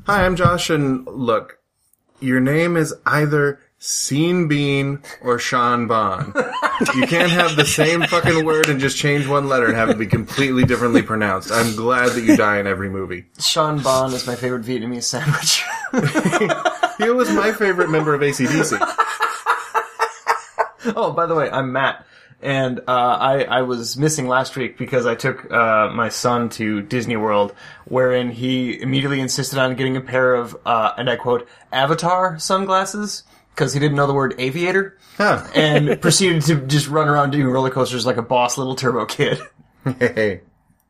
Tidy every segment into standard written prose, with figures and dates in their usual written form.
Hi, I'm Josh, and look, your name is either Sean Bean or Sean Bon. You can't have the same fucking word and just change one letter and have it be completely differently pronounced. I'm glad that you die in every movie. Sean Bon is my favorite Vietnamese sandwich. He was my favorite member of AC/DC. Oh, by the way, I'm Matt. And I was missing last week because I took my son to Disney World, wherein he immediately insisted on getting a pair of, and I quote, Avatar sunglasses, because he didn't know the word aviator, and proceeded to just run around doing roller coasters like a boss little turbo kid. Hey.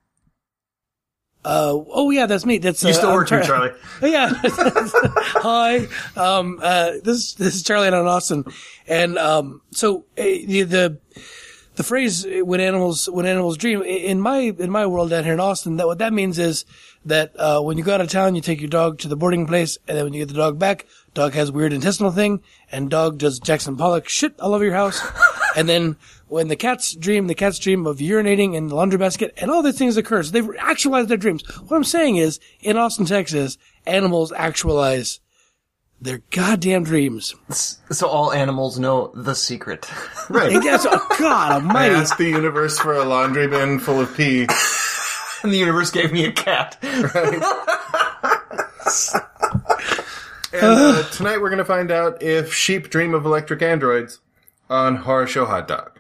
Oh yeah, that's me. That's You still work here, Charlie. Yeah. Hi. This is Charlie and I'm in Austin, and so the phrase when animals dream in my world down here in Austin, that what that means is that when you go out of town, you take your dog to the boarding place, and then when you get the dog back, dog has weird intestinal thing, and dog does Jackson Pollock shit all over your house, and then when the cats dream of urinating in the laundry basket, and all these things occur. So they've actualized their dreams. What I'm saying is, in Austin, Texas, animals actualize their goddamn dreams. So all animals know the secret. Right. And that's, oh, God almighty. I asked the universe for a laundry bin full of pee. And the universe gave me a cat. Right. And tonight we're going to find out if sheep dream of electric androids on Horror Show Hot Dog.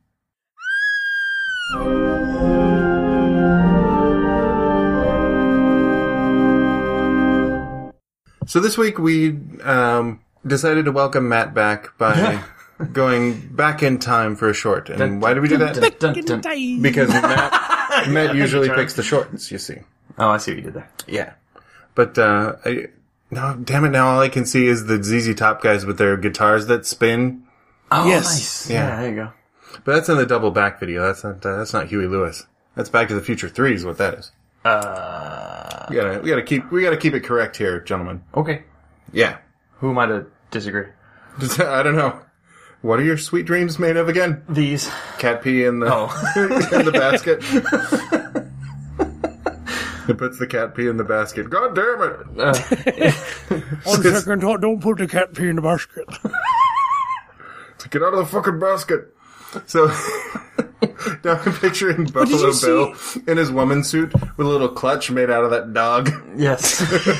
So this week we decided to welcome Matt back by going back in time for a short. And why did we do that? Because Matt usually picks the shorts, you see. Oh, I see what you did there. Yeah. But, no, damn it, now all I can see is the ZZ Top guys with their guitars that spin. Oh, yes. Nice. Yeah. There you go. But that's in the double back video. That's not Huey Lewis. That's Back to the Future 3 is what that is. We gotta keep it correct here, gentlemen. Okay. Yeah. Who am I to disagree? I don't know. What are your sweet dreams made of again? These. Cat pee in the in the basket. It puts the cat pee in the basket. God damn it! 1 second, don't put the cat pee in the basket. Get out of the fucking basket. So, now I'm picturing Buffalo Bill in his woman suit with a little clutch made out of that dog. Yes.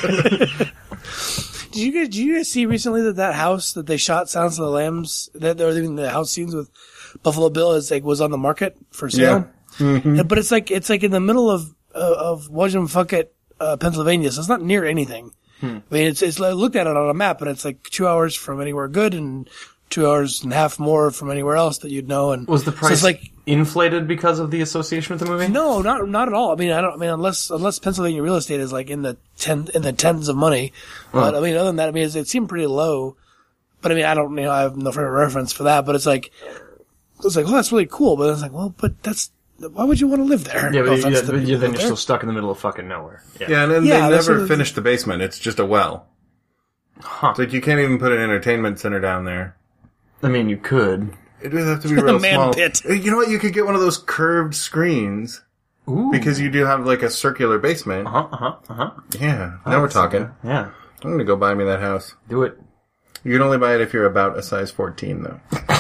Did you guys see recently that house that they shot Silence of the Lambs, that or even the house scenes with Buffalo Bill was on the market for sale? Yeah. Mm-hmm. But it's like in the middle of Wajumfucket, Pennsylvania, so it's not near anything. I mean, it's I looked at it on a map, and it's like 2 hours from anywhere good and 2 hours and a half more from anywhere else that you'd know. And was the price so it's inflated because of the association with the movie? No, not at all. I mean, unless Pennsylvania real estate is like in the tens of money. But I mean, other than that, I mean, it seemed pretty low. But I mean, I have no frame of reference for that. But it's like, well, that's really cool. But it's like, well, but why would you want to live there? Yeah, but then you're still stuck in the middle of fucking nowhere. Yeah, and then they never finished the basement. It's just a well. Huh. It's like you can't even put an entertainment center down there. I mean, you could. It would have to be real small. Pit. You know what? You could get one of those curved screens. Ooh. Because you do have like a circular basement. Yeah. Now we're talking. Yeah. I'm going to go buy me that house. Do it. You can only buy it if you're about a size 14, though.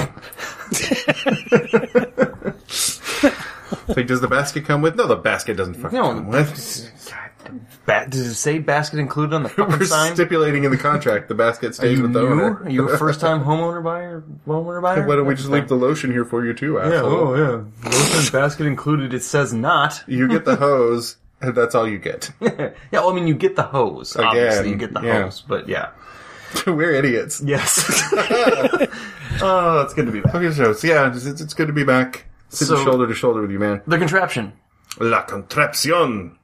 Like, does the basket come with? No, the basket doesn't fucking come with. Does it say basket included on the fucking We're sign? stipulating in the contract the basket stays with the owner. Are you a first-time homeowner buyer? Why don't we just leave the lotion here for you too, asshole? Yeah. Lotion basket included, it says not. You get the hose, and that's all you get. Yeah, well, I mean, you get the hose. Again, obviously, you get the hose, but yeah. We're idiots. Yes. Oh, it's good to be back. Okay, so yeah, it's good to be back. Sitting shoulder to shoulder with you, man. The contraption. La contrapción.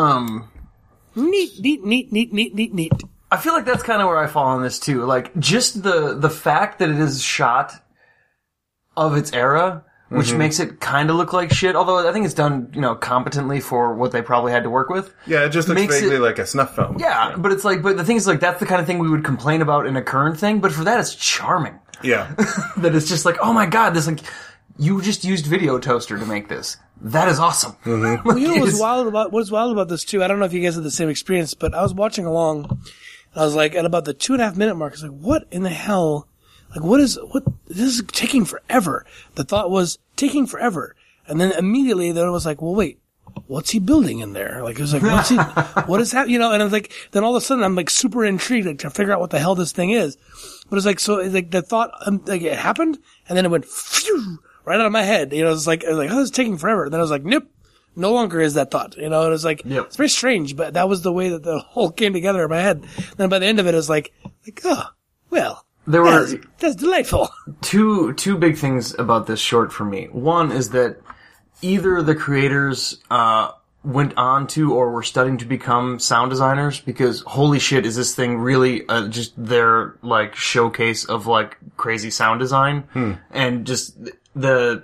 Neat. I feel like that's kind of where I fall on this too. Like, just the fact that it is shot of its era, which makes it kind of look like shit. Although I think it's done, competently for what they probably had to work with. Yeah, it just looks vaguely like a snuff film. Yeah, but it's like, but the thing is, like, that's the kind of thing we would complain about in a current thing. But for that, it's charming. Yeah. That it's just like, oh my god, this like. you just used Video Toaster to make this. That is awesome. Mm-hmm. Well, you know what's wild about this too? I don't know if you guys had the same experience, but I was watching along, and I was like, at about the 2.5 minute mark, I was like, what in the hell? Like, this is taking forever. The thought was, taking forever. And then immediately, then it was like, well, wait, what's he building in there? Like, it was like, what is happening? And I was like, then all of a sudden, I'm like super intrigued, like, to figure out what the hell this thing is. But it's like, so, it's like, the thought, like, it happened, and then it went, phew, right out of my head. It was like, oh, this is taking forever. And then I was like, nope, no longer is that thought. And it was like, It's very strange, but that was the way that the whole came together in my head. Then by the end of it, it was like, oh, well. There were that's delightful. Two big things about this short for me. One is that either the creators went on to or were studying to become sound designers, because holy shit, is this thing really just their like showcase of like crazy sound design, and just the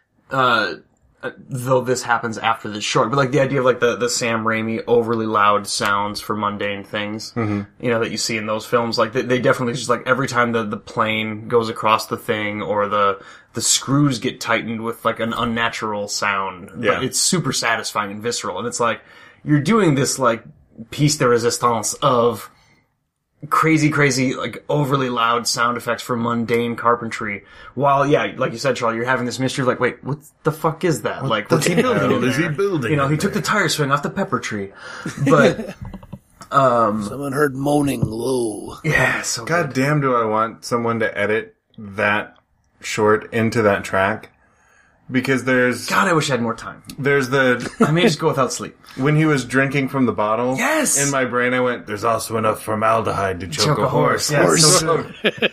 though this happens after this short, but like the idea of like the Sam Raimi overly loud sounds for mundane things, you know, that you see in those films, like they definitely just like every time the plane goes across the thing or the screws get tightened with like an unnatural sound, but it's super satisfying and visceral. And it's like, you're doing this like piece de resistance of crazy, like overly loud sound effects for mundane carpentry. While, like you said, Charlie, you're having this mystery of like, wait, what the fuck is that? Like, what's he building? What is he building? You know, he took the tire swing off the pepper tree. But, someone heard moaning low. Yeah, so God damn, do I want someone to edit that short into that track? Because God, I wish I had more time. There's I may just go without sleep. When he was drinking from the bottle. Yes! In my brain, I went, there's also enough formaldehyde to choke a horse. Yeah, so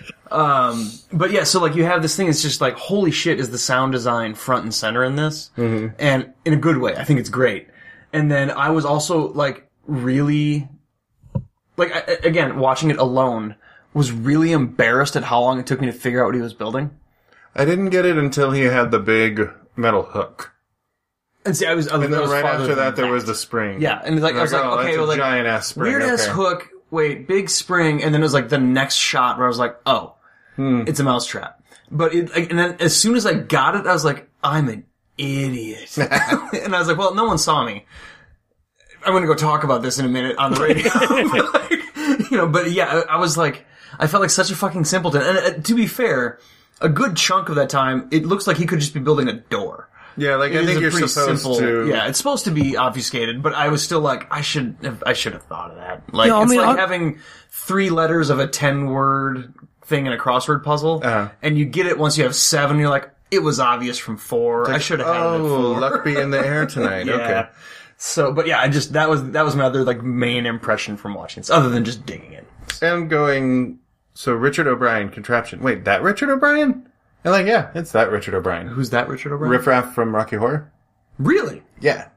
but yeah, so like you have this thing, it's just like, holy shit, is the sound design front and center in this? Mm-hmm. And in a good way. I think it's great. And then I was also like really, like, again, watching it alone, was really embarrassed at how long it took me to figure out what he was building. I didn't get it until he had the big metal hook. And see, and then right after that, there was the spring. Yeah, and like, I was like, okay, that's well, like, giant ass spring. Weird ass hook, wait, big spring, and then it was like the next shot where I was like, oh, it's a mousetrap. But and then as soon as I got it, I was like, I'm an idiot. And I was like, well, no one saw me. I'm gonna go talk about this in a minute on the radio. Like, you know, but yeah, I was like, I felt like such a fucking simpleton. And to be fair, a good chunk of that time, it looks like he could just be building a door. Yeah, like I think you're supposed to. Yeah, it's supposed to be obfuscated, but I was still like, I should have thought of that. Like, no, it's like having 3 letters of a 10-word thing in a crossword puzzle, and you get it once you have 7. You're like, it was obvious from 4. Like, I should have had it at 4. Luck be in the air tonight. Yeah. Okay. So, but yeah, that was my other like main impression from watching this, other than just digging it. And going. So Richard O'Brien contraption. Wait, that Richard O'Brien? And like, yeah, it's that Richard O'Brien. Who's that Richard O'Brien? Riff Raff from Rocky Horror. Really? Yeah.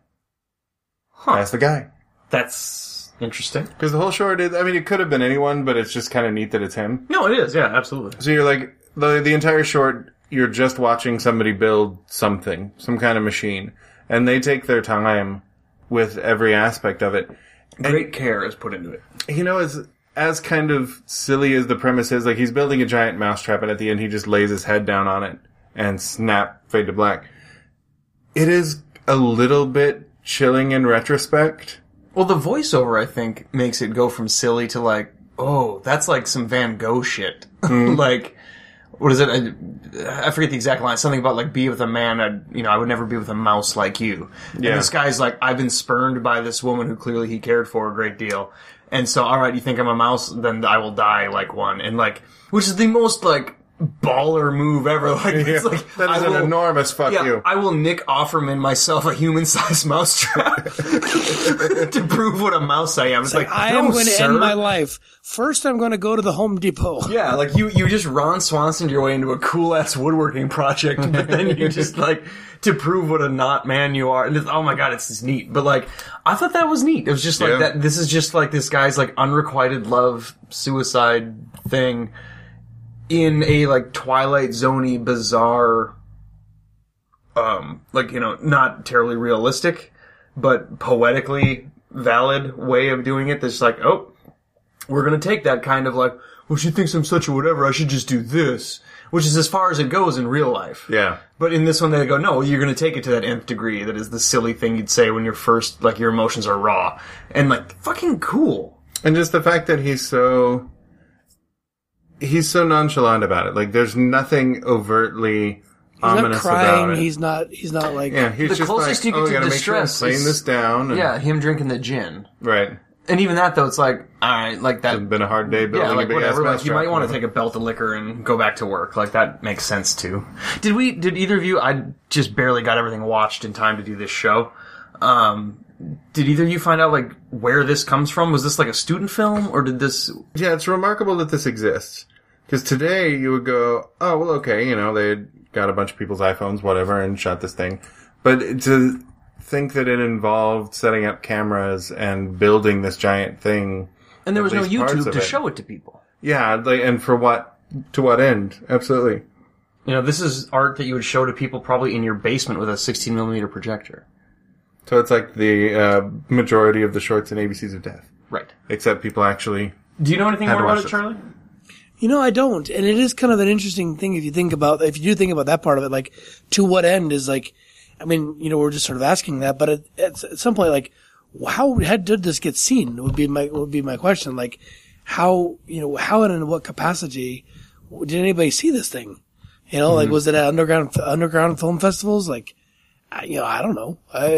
Huh. That's the guy. That's interesting. Because the whole short is, I mean, it could have been anyone, but it's just kind of neat that it's him. No, it is. Yeah, absolutely. So you're like, the entire short, you're just watching somebody build something, some kind of machine. And they take their time with every aspect of it. Great care is put into it. You know, as kind of silly as the premise is, like he's building a giant mousetrap and at the end he just lays his head down on it and snap, fade to black. It is a little bit chilling in retrospect. Well, the voiceover, I think, makes it go from silly to like, oh, that's like some Van Gogh shit. Like, what is it? I forget the exact line. Something about like, be with a man, I would never be with a mouse like you. Yeah. And this guy's like, I've been spurned by this woman who clearly he cared for a great deal. And so, alright, you think I'm a mouse? Then I will die like one. And like, which is the most like, baller move ever. Like, it's like, that is an enormous fuck you. I will Nick Offerman myself a human-sized mousetrap to prove what a mouse I am. It's like, I am going to end my life. First, I'm going to go to the Home Depot. Yeah, like you just Ron Swanson your way into a cool-ass woodworking project, but then you just like, to prove what a not man you are. And it's, oh my god, it's just neat. But like, I thought that was neat. It was just like that. This is just like this guy's like unrequited love suicide thing in a like Twilight Zone-y bizarre, like, you know, not terribly realistic, but poetically valid way of doing it. That's like, oh, we're gonna take that kind of like, well, she thinks I'm such a whatever, I should just do this. which is as far as it goes in real life. Yeah. But in this one, they go, no, you're going to take it to that nth degree. That is the silly thing you'd say when you're first, like, your emotions are raw. And, like, fucking cool. And just the fact that he's so nonchalant about it. Like, there's nothing overtly ominous about it. He's not like... Yeah, he's The just closest like, you get to gotta make sure I'm distress playing is- this down. And, Yeah, him drinking the gin. Right. And even that, though, it's like, alright, like that... It's been a hard day building Yeah, like a big whatever. ass Like you might want to take a belt of liquor and go back to work. Like that makes sense too. Did either of you? I just barely got everything watched in time to do this show. Did either of you find out like where this comes from? Was this like a student film, or did this? Yeah, it's remarkable that this exists. Because today you would go, oh, well, okay, you know, they got a bunch of people's iPhones, whatever, and shot this thing. But to think that it involved setting up cameras and building this giant thing. And there was no at least parts YouTube of to it. show it to people. Yeah, like, and to what end? Absolutely. You know, this is art that you would show to people probably in your basement with a 16mm projector. So it's like the majority of the shorts in ABCs of Death. Right. Except people actually... Do you know anything Had more to about watch it, it. Charlie? You know, I don't. And it is kind of an interesting thing if you do think about that part of it, like, to what end is like, I mean, you know, we're just sort of asking that, but at some point, like, how did this get seen would be my question. Like, how and in what capacity did anybody see this thing? You know, like, was it at underground film festivals? Like, I don't know.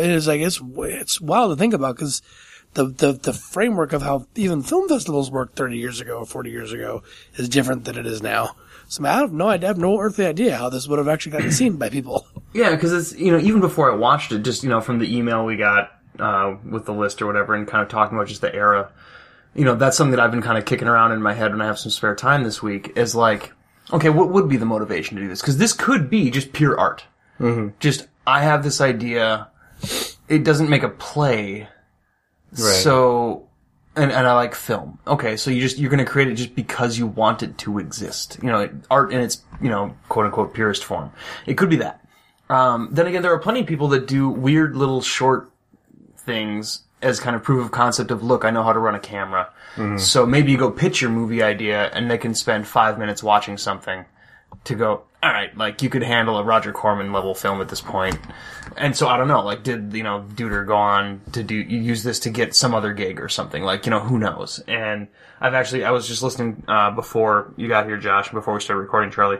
It's wild to think about because the framework of how even film festivals worked 30 years ago or 40 years ago is different than it is now. So I have no earthly idea how this would have actually gotten seen by people. Yeah, because it's, you know, even before I watched it, just, you know, from the email we got with the list or whatever and kind of talking about just the era, you know, that's something that I've been kind of kicking around in my head when I have some spare time this week is like, okay, what would be the motivation to do this? Because this could be just pure art. Mm-hmm. Just, I have this idea, it doesn't make a play, Right. so... And I like film. Okay, so you're gonna create it just because you want it to exist. You know, art in its, you know, quote unquote purest form. It could be that. Then again, there are plenty of people that do weird little short things as kind of proof of concept of, look, I know how to run a camera. Mm-hmm. So maybe you go pitch your movie idea and they can spend 5 minutes watching something to go, alright, like, you could handle a Roger Corman level film at this point. And so, I don't know, like, did, you know, Duder go on to use this to get some other gig or something? Like, you know, who knows? And I was just listening, before you got here, Josh, before we started recording, Charlie.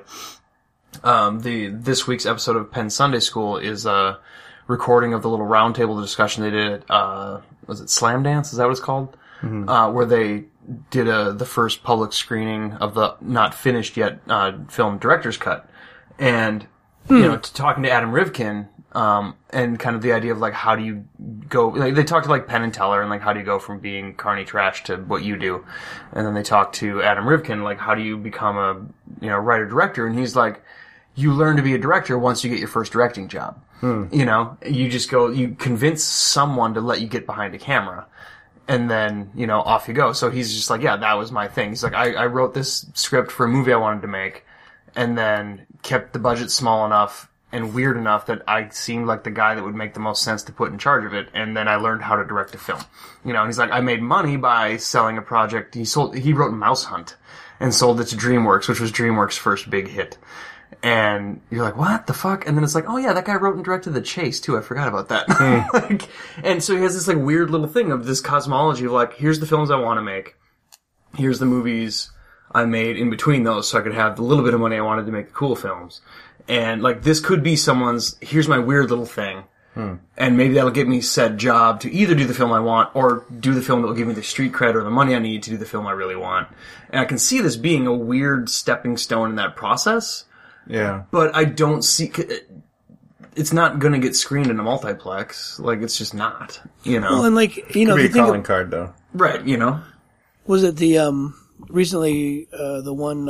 This week's episode of Penn Sunday School is a recording of the little roundtable discussion they did at, was it Slam Dance? Is that what it's called? Mm-hmm. Where they did the first public screening of the not finished yet film director's cut, and you know, talking to Adam Rivkin, and kind of the idea of like how do you go? Like, they talked to like Penn and Teller and like how do you go from being carny trash to what you do, and then they talked to Adam Rivkin like how do you become a writer director, and he's like, you learn to be a director once you get your first directing job. You know, you just go, you convince someone to let you get behind a camera. And then, you know, off you go. So he's just like, yeah, that was my thing. He's like, I wrote this script for a movie I wanted to make and then kept the budget small enough and weird enough that I seemed like the guy that would make the most sense to put in charge of it. And then I learned how to direct a film. You know, and he's like, I made money by selling a project. He wrote Mouse Hunt and sold it to DreamWorks, which was DreamWorks' first big hit. And you're like, what the fuck? And then it's like, oh yeah, that guy wrote and directed The Chase too. I forgot about that. Like, and so he has this like weird little thing of this cosmology of like, here's the films I want to make. Here's the movies I made in between those so I could have the little bit of money I wanted to make the cool films. And like, this could be someone's, here's my weird little thing. And maybe that'll get me said job to either do the film I want or do the film that will give me the street cred or the money I need to do the film I really want. And I can see this being a weird stepping stone in that process. Yeah. But I don't see... It's not going to get screened in a multiplex. Like, it's just not, you know? Well, and like, you know, Could be the a thing calling card, though. Right, you know? was it the, recently, the one,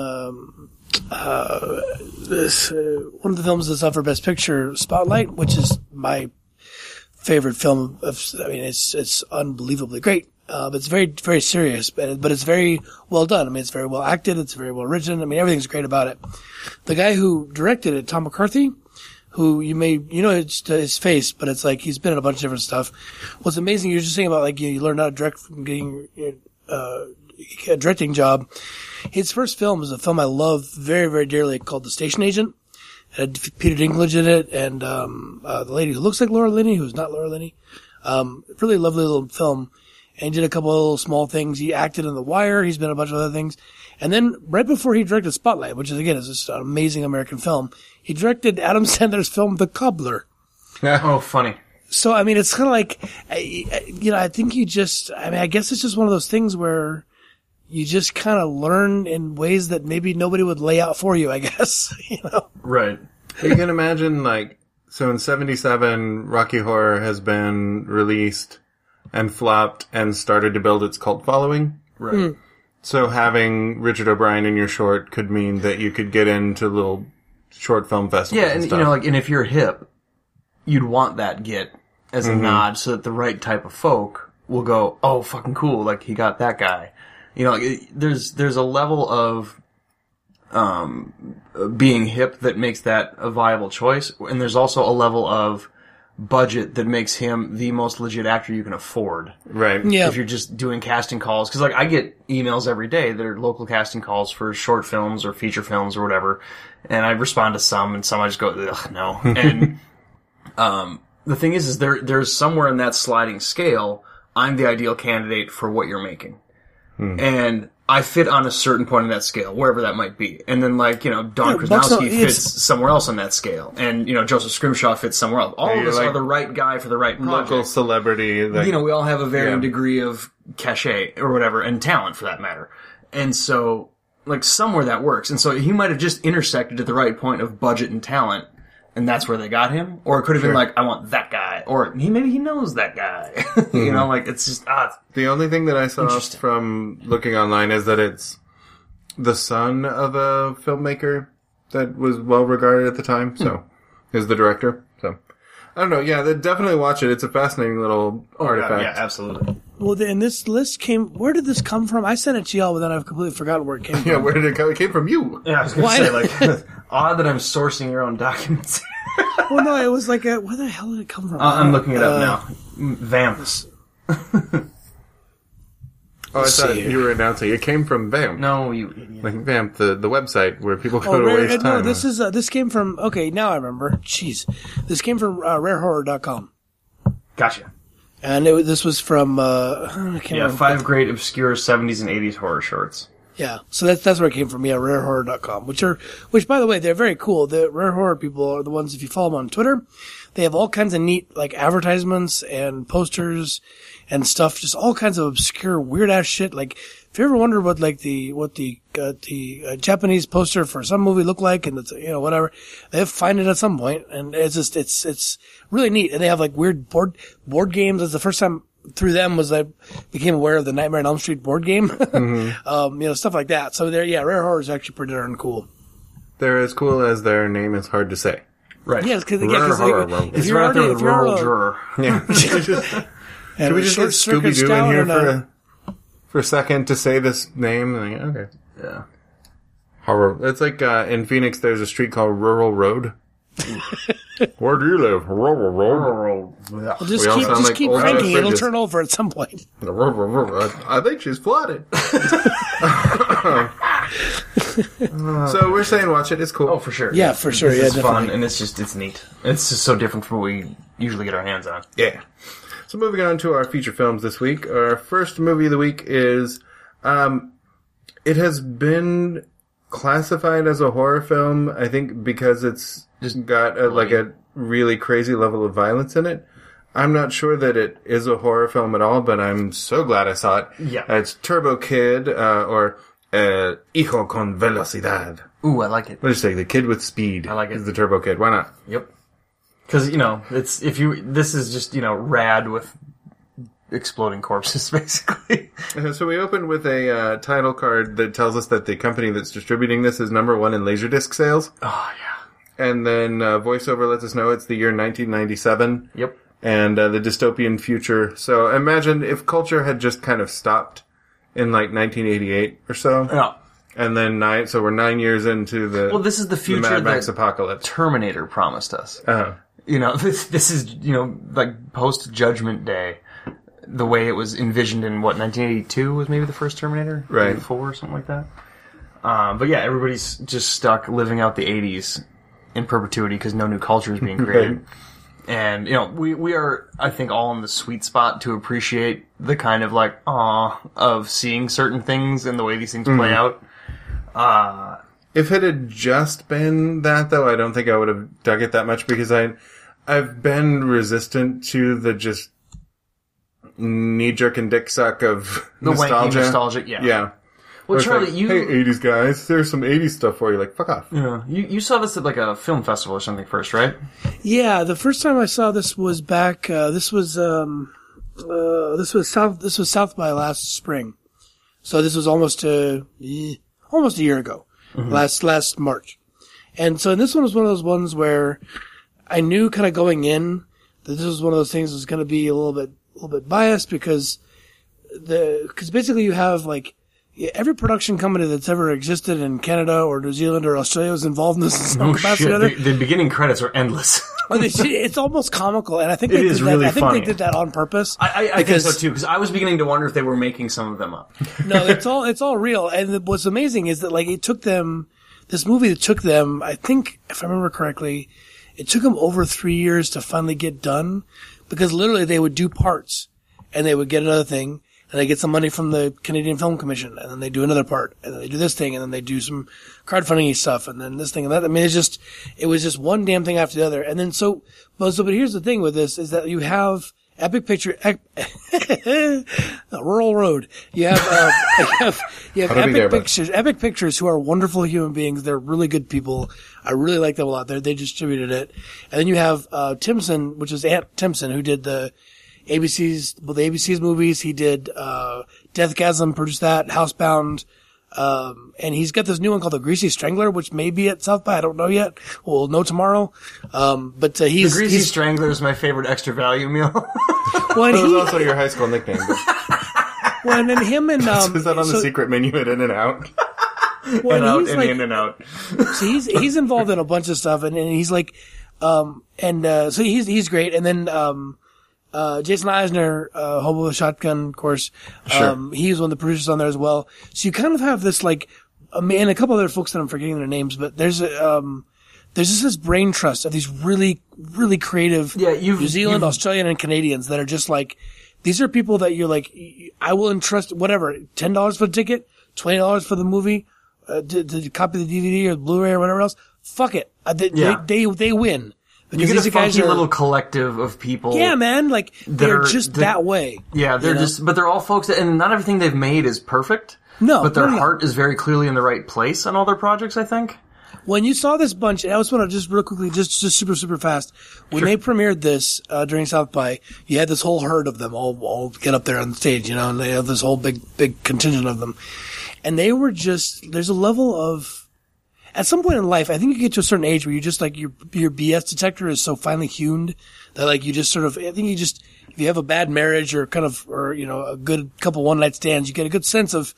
one of the films that's up for Best Picture, Spotlight, which is my favorite film it's unbelievably great. It's very, very serious, but it's very well done. I mean, it's very well acted. It's very well written. I mean, everything's great about it. The guy who directed it, Tom McCarthy, who it's his face, but it's like he's been in a bunch of different stuff. What's amazing, you're just saying about like, you learn how to direct from getting, directing job. His first film is a film I love very, very dearly called The Station Agent. It had Peter Dinklage in it and the lady who looks like Laura Linney, who's not Laura Linney. Really lovely little film. And he did a couple of little small things. He acted in The Wire. He's been in a bunch of other things. And then right before he directed Spotlight, which is again is just an amazing American film, he directed Adam Sandler's film The Cobbler. Oh, funny. So, I mean, it's kind of like, I think I guess it's just one of those things where you just kind of learn in ways that maybe nobody would lay out for you, I guess, Right. You can imagine, so in 77, Rocky Horror has been released and flopped and started to build its cult following. Right. So having Richard O'Brien in your short could mean that you could get into little short film festivals Yeah, and stuff. and if you're hip, you'd want that get as a nod so that the right type of folk will go, oh, fucking cool, he got that guy. There's a level of being hip that makes that a viable choice, and there's also a level of budget that makes him the most legit actor you can afford. Right. Yeah. If you're just doing casting calls. Because, I get emails every day that are local casting calls for short films or feature films or whatever, and I respond to some, and some I just go, ugh, no. And the thing is there's somewhere in that sliding scale, I'm the ideal candidate for what you're making. And I fit on a certain point in that scale, wherever that might be. And then, Don Krasnowski fits somewhere else on that scale. And, Joseph Scrimshaw fits somewhere else. All of us are the right guy for the right project. Local celebrity. We all have a varying degree of cachet or whatever, and talent for that matter. And so, somewhere that works. And so he might have just intersected at the right point of budget and talent, and that's where they got him. Or it could have been I want that guy. Or maybe he knows that guy. It's just, The only thing that I saw from looking online is that it's the son of a filmmaker that was well regarded at the time. So, is the director. So, I don't know. Yeah, definitely watch it. It's a fascinating little artifact. Yeah, absolutely. Well, and this list where did this come from? I sent it to y'all, but then I've completely forgotten where it came from. Yeah, where did it come? It came from you. Yeah, I was going to say, odd that I'm sourcing your own documents. Well, no, it was where the hell did it come from? I'm looking it up now. Vamps. I thought you were announcing it came from Vamp. No, you idiot. Vamp, the website where people go to waste time. No, this came from, okay, now I remember. Jeez. This came from rarehorror.com. Gotcha. And this was from, I can't remember. 5 great obscure 70s and 80s horror shorts. Yeah, so that's where it came from. Yeah, rarehorror.com, which by the way, they're very cool. The Rare Horror people are the ones, if you follow them on Twitter, they have all kinds of neat, advertisements and posters and stuff, just all kinds of obscure, weird ass shit. If you ever wonder what the Japanese poster for some movie looked like, and it's, whatever, they find it at some point, and it's really neat. And they have weird board games. That's the first time through them I became aware of the Nightmare on Elm Street board game. Mm-hmm. Stuff like that. So Rare Horror is actually pretty darn cool. They're as cool as their name is hard to say. Right. Yeah, because if you're out there with rural juror. Yeah. Can we just get Scooby-Doo in here for a second to say this name? Okay. Yeah. Horror. It's in Phoenix, there's a street called Rural Road. Where do you live? Rural Road. Well, just keep cranking. It'll turn over at some point. I think she's flooded. So we're saying watch it. It's cool. Oh, for sure. Yeah, for sure. It's definitely. fun, and it's neat. It's just so different from what we usually get our hands on. Yeah. So moving on to our feature films this week. Our first movie of the week is, it has been classified as a horror film, I think, because it's just got a really crazy level of violence in it. I'm not sure that it is a horror film at all, but I'm so glad I saw it. Yeah. It's Turbo Kid, or Hijo con Velocidad. Ooh, I like it. What did you say? The Kid with Speed. I like it. Is the Turbo Kid. Why not? Yep. Because, this is just, rad with exploding corpses, basically. So we open with a title card that tells us that the company that's distributing this is #1 in Laserdisc sales. Oh, yeah. And then voiceover lets us know it's the year 1997. Yep. And the dystopian future. So imagine if culture had just kind of stopped in 1988 or so. Yeah. And then so we're 9 years into this is the future Mad Max that apocalypse. Terminator promised us. Uh-huh. This is, post-Judgment Day. the way it was envisioned in 1982 was maybe the first Terminator, Right? 84 or something like that. But yeah, everybody's just stuck living out the 80s in perpetuity because no new culture is being created. Right. And, we are, I think, all in the sweet spot to appreciate the kind of, like, awe of seeing certain things and the way these things play out. If it had just been that, though, I don't think I would have dug it that much because I've been resistant to the just knee-jerk and dick suck of The nostalgia. wanky nostalgic, yeah. Yeah. Well, It's Charlie, like, you... hey, 80s guys, there's some 80s stuff for you. Like, fuck off. Yeah, you saw this at, like, a film festival or something first, right? Yeah, the first time I saw this was back. This was South by last spring, so this was almost a year ago, last March. And so this one was one of those ones where I knew kind of going in that this was one of those things that was going to be a little bit biased because basically you have like. Every production company that's ever existed in Canada or New Zealand or Australia was involved in this in some capacity or other. The beginning credits are endless. It's almost comical, and I think It is really I think funny. they did that on purpose. I think so too, because I was beginning to wonder if they were making some of them up. No, it's all real. And what's amazing is that like this movie took them, I think, if I remember correctly, it took them over 3 years to finally get done because literally they would do parts and they would get another thing. And they get some money from the Canadian Film Commission, and then they do another part, and then they do this thing, and then they do some crowdfunding stuff, and then this thing and that. I mean, it was just one damn thing after the other. And then but here's the thing with this is that you have Epic Picture, Rural Road. You have Epic Pictures, who are wonderful human beings. They're really good people. I really like them a lot. They distributed it. And then you have, Timson, which is Ant Timpson, who did the ABC's movies. He did, Deathgasm, produced that, Housebound, and he's got this new one called The Greasy Strangler, which may be at South by, I don't know yet. We'll know tomorrow. But The Greasy Strangler is my favorite extra value meal. Well, That was also your high school nickname. well, and then him and, Is that on the secret menu at In-N-Out? well, and he's like, in and out. so he's involved in a bunch of stuff, and he's like, so he's great. And then, Jason Eisner, Hobo with a Shotgun, of course. Sure. He was one of the producers on there as well. So you kind of have this like, and a couple other folks that I'm forgetting their names, but there's just this brain trust of these really, really creative New Zealand, Australian, and Canadians that are just like, these are people that you're like, I will entrust whatever, $10 for the ticket, $20 for the movie, to copy the DVD or the Blu-ray or whatever else. Fuck it. They win. You get a funky little collective of people. Yeah, man. Like, they're just that way. Yeah, but they're all folks and not everything they've made is perfect. No. But their heart is very clearly in the right place on all their projects, I think. When you saw this bunch, and I just want to just real quickly, just super, super fast. When they premiered this, during South by, you had this whole herd of them all get up there on the stage, and they have this whole big contingent of them. And they were there's a level of, at some point in life, I think you get to a certain age where you just like your BS detector is so finely tuned that like you just sort of, I think you just, if you have a bad marriage or a good couple one night stands, you get a good sense of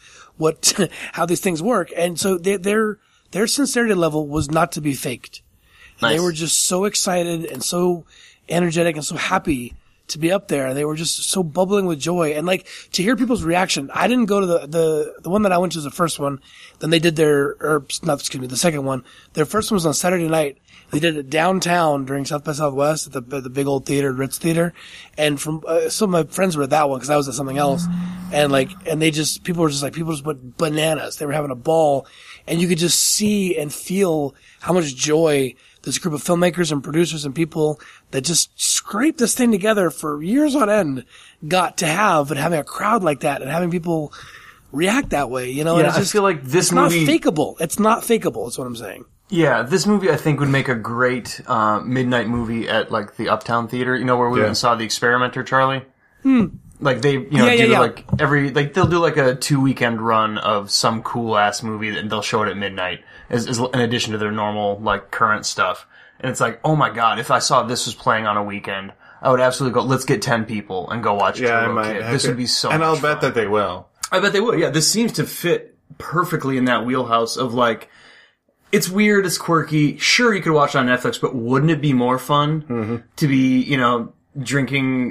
how these things work. And so their sincerity level was not to be faked. Nice. They were just so excited and so energetic and so happy to be up there. They were just so bubbling with joy. And like, to hear people's reaction, I didn't go to the one that I went to was the first one. Then they did the second one. Their first one was on Saturday night. They did it downtown during South by Southwest at the big old theater, Ritz Theater. And from, some of my friends were at that one because I was at something else. And people just went bananas. They were having a ball. And you could just see and feel how much joy this group of filmmakers and producers and people that just scraped this thing together for years on end got to have, and having a crowd like that and having people react that way, Yeah, and it's just, I feel like this movie... It's not fakeable. It's not fakeable, is what I'm saying. Yeah, this movie I think would make a great midnight movie at like the Uptown Theater, where we went and saw The Experimenter, Charlie. Like they, like they'll do like a 2-weekend run of some cool ass movie and they'll show it at midnight as in addition to their normal like current stuff. And it's like, oh my god, if I saw this was playing on a weekend, I would absolutely go, let's get 10 people and go watch Turbo Kid. This would be so much fun. And I'll bet that they will. I bet they would, yeah. This seems to fit perfectly in that wheelhouse of like, it's weird, it's quirky. Sure, you could watch it on Netflix, but wouldn't it be more fun to be, drinking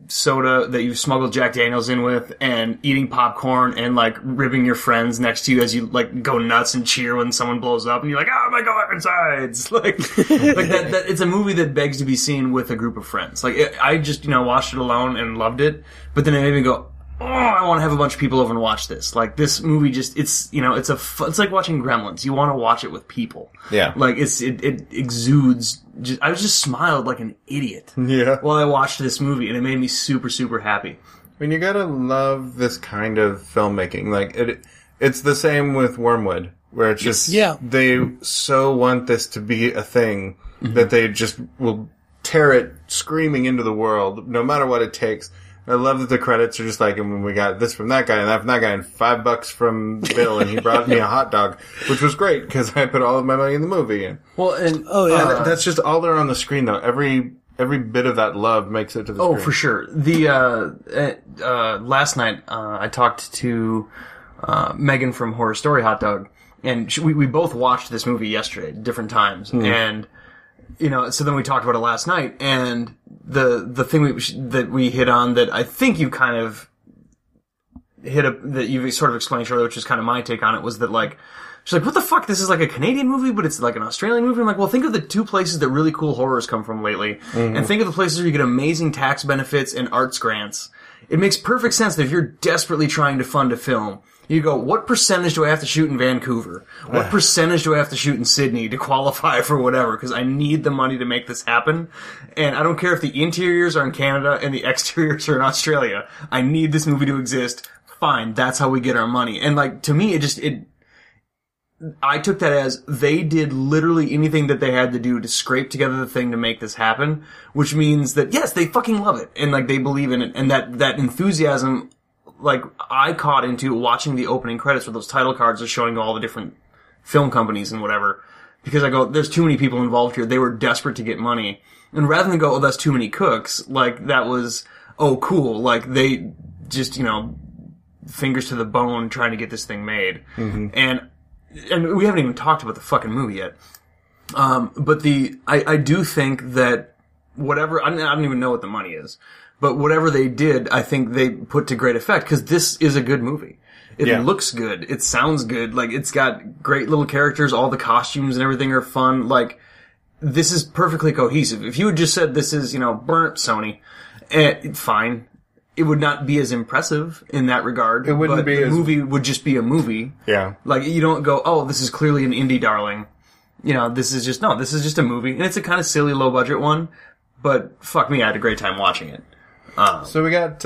soda that you've smuggled Jack Daniels in with, and eating popcorn and like ribbing your friends next to you as you like go nuts and cheer when someone blows up, and you're like, "Oh my god, insides!" Like that. It's a movie that begs to be seen with a group of friends. Like I just watched it alone and loved it, but then it made me go, "Oh, I want to have a bunch of people over and watch this." Like this movie it's like watching Gremlins. You want to watch it with people. Yeah. Like it exudes. I just smiled like an idiot. Yeah. While I watched this movie, and it made me super, super happy. I mean, you gotta love this kind of filmmaking. Like, it's the same with Wormwood, where it's just, they so want this to be a thing that they just will tear it screaming into the world, no matter what it takes. I love that the credits are just like, and we got this from that guy and that from that guy and $5 from Bill, and he brought me a hot dog, which was great because I put all of my money in the movie. And, well, and that's just all there on the screen, though. Every bit of that love makes it to the screen. Oh, for sure. The last night I talked to Megan from Horror Story Hot Dog, and we both watched this movie yesterday at different times, and so then we talked about it last night, and the thing that we hit on that I think you kind of that you've sort of explained earlier, which is kind of my take on it, was that like, she's like, what the fuck? This is like a Canadian movie, but it's like an Australian movie. I'm like, well, think of the two places that really cool horrors come from lately, and think of the places where you get amazing tax benefits and arts grants. It makes perfect sense that if you're desperately trying to fund a film, you go, what percentage do I have to shoot in Vancouver? What percentage do I have to shoot in Sydney to qualify for whatever? Because I need the money to make this happen. And I don't care if the interiors are in Canada and the exteriors are in Australia. I need this movie to exist. Fine, that's how we get our money. And like, to me, I took that as they did literally anything that they had to do to scrape together the thing to make this happen, which means that, yes, they fucking love it, and like, they believe in it, and that enthusiasm, like, I caught into watching the opening credits where those title cards are showing all the different film companies and whatever, because I go, there's too many people involved here. They were desperate to get money, and rather than go, oh, that's too many cooks, like, that was, oh, cool, like, they just, fingers to the bone trying to get this thing made, and we haven't even talked about the fucking movie yet. But I do think that whatever, I don't even know what the money is, but whatever they did, I think they put to great effect, because this is a good movie. It looks good. It sounds good. Like, it's got great little characters. All the costumes and everything are fun. Like, this is perfectly cohesive. If you had just said this is, burnt Sony, fine. It would not be as impressive in that regard. It wouldn't be the movie would just be a movie. Yeah. Like, you don't go, oh, this is clearly an indie darling. This is just a movie. And it's a kind of silly, low-budget one. But, fuck me, I had a great time watching it. So we got,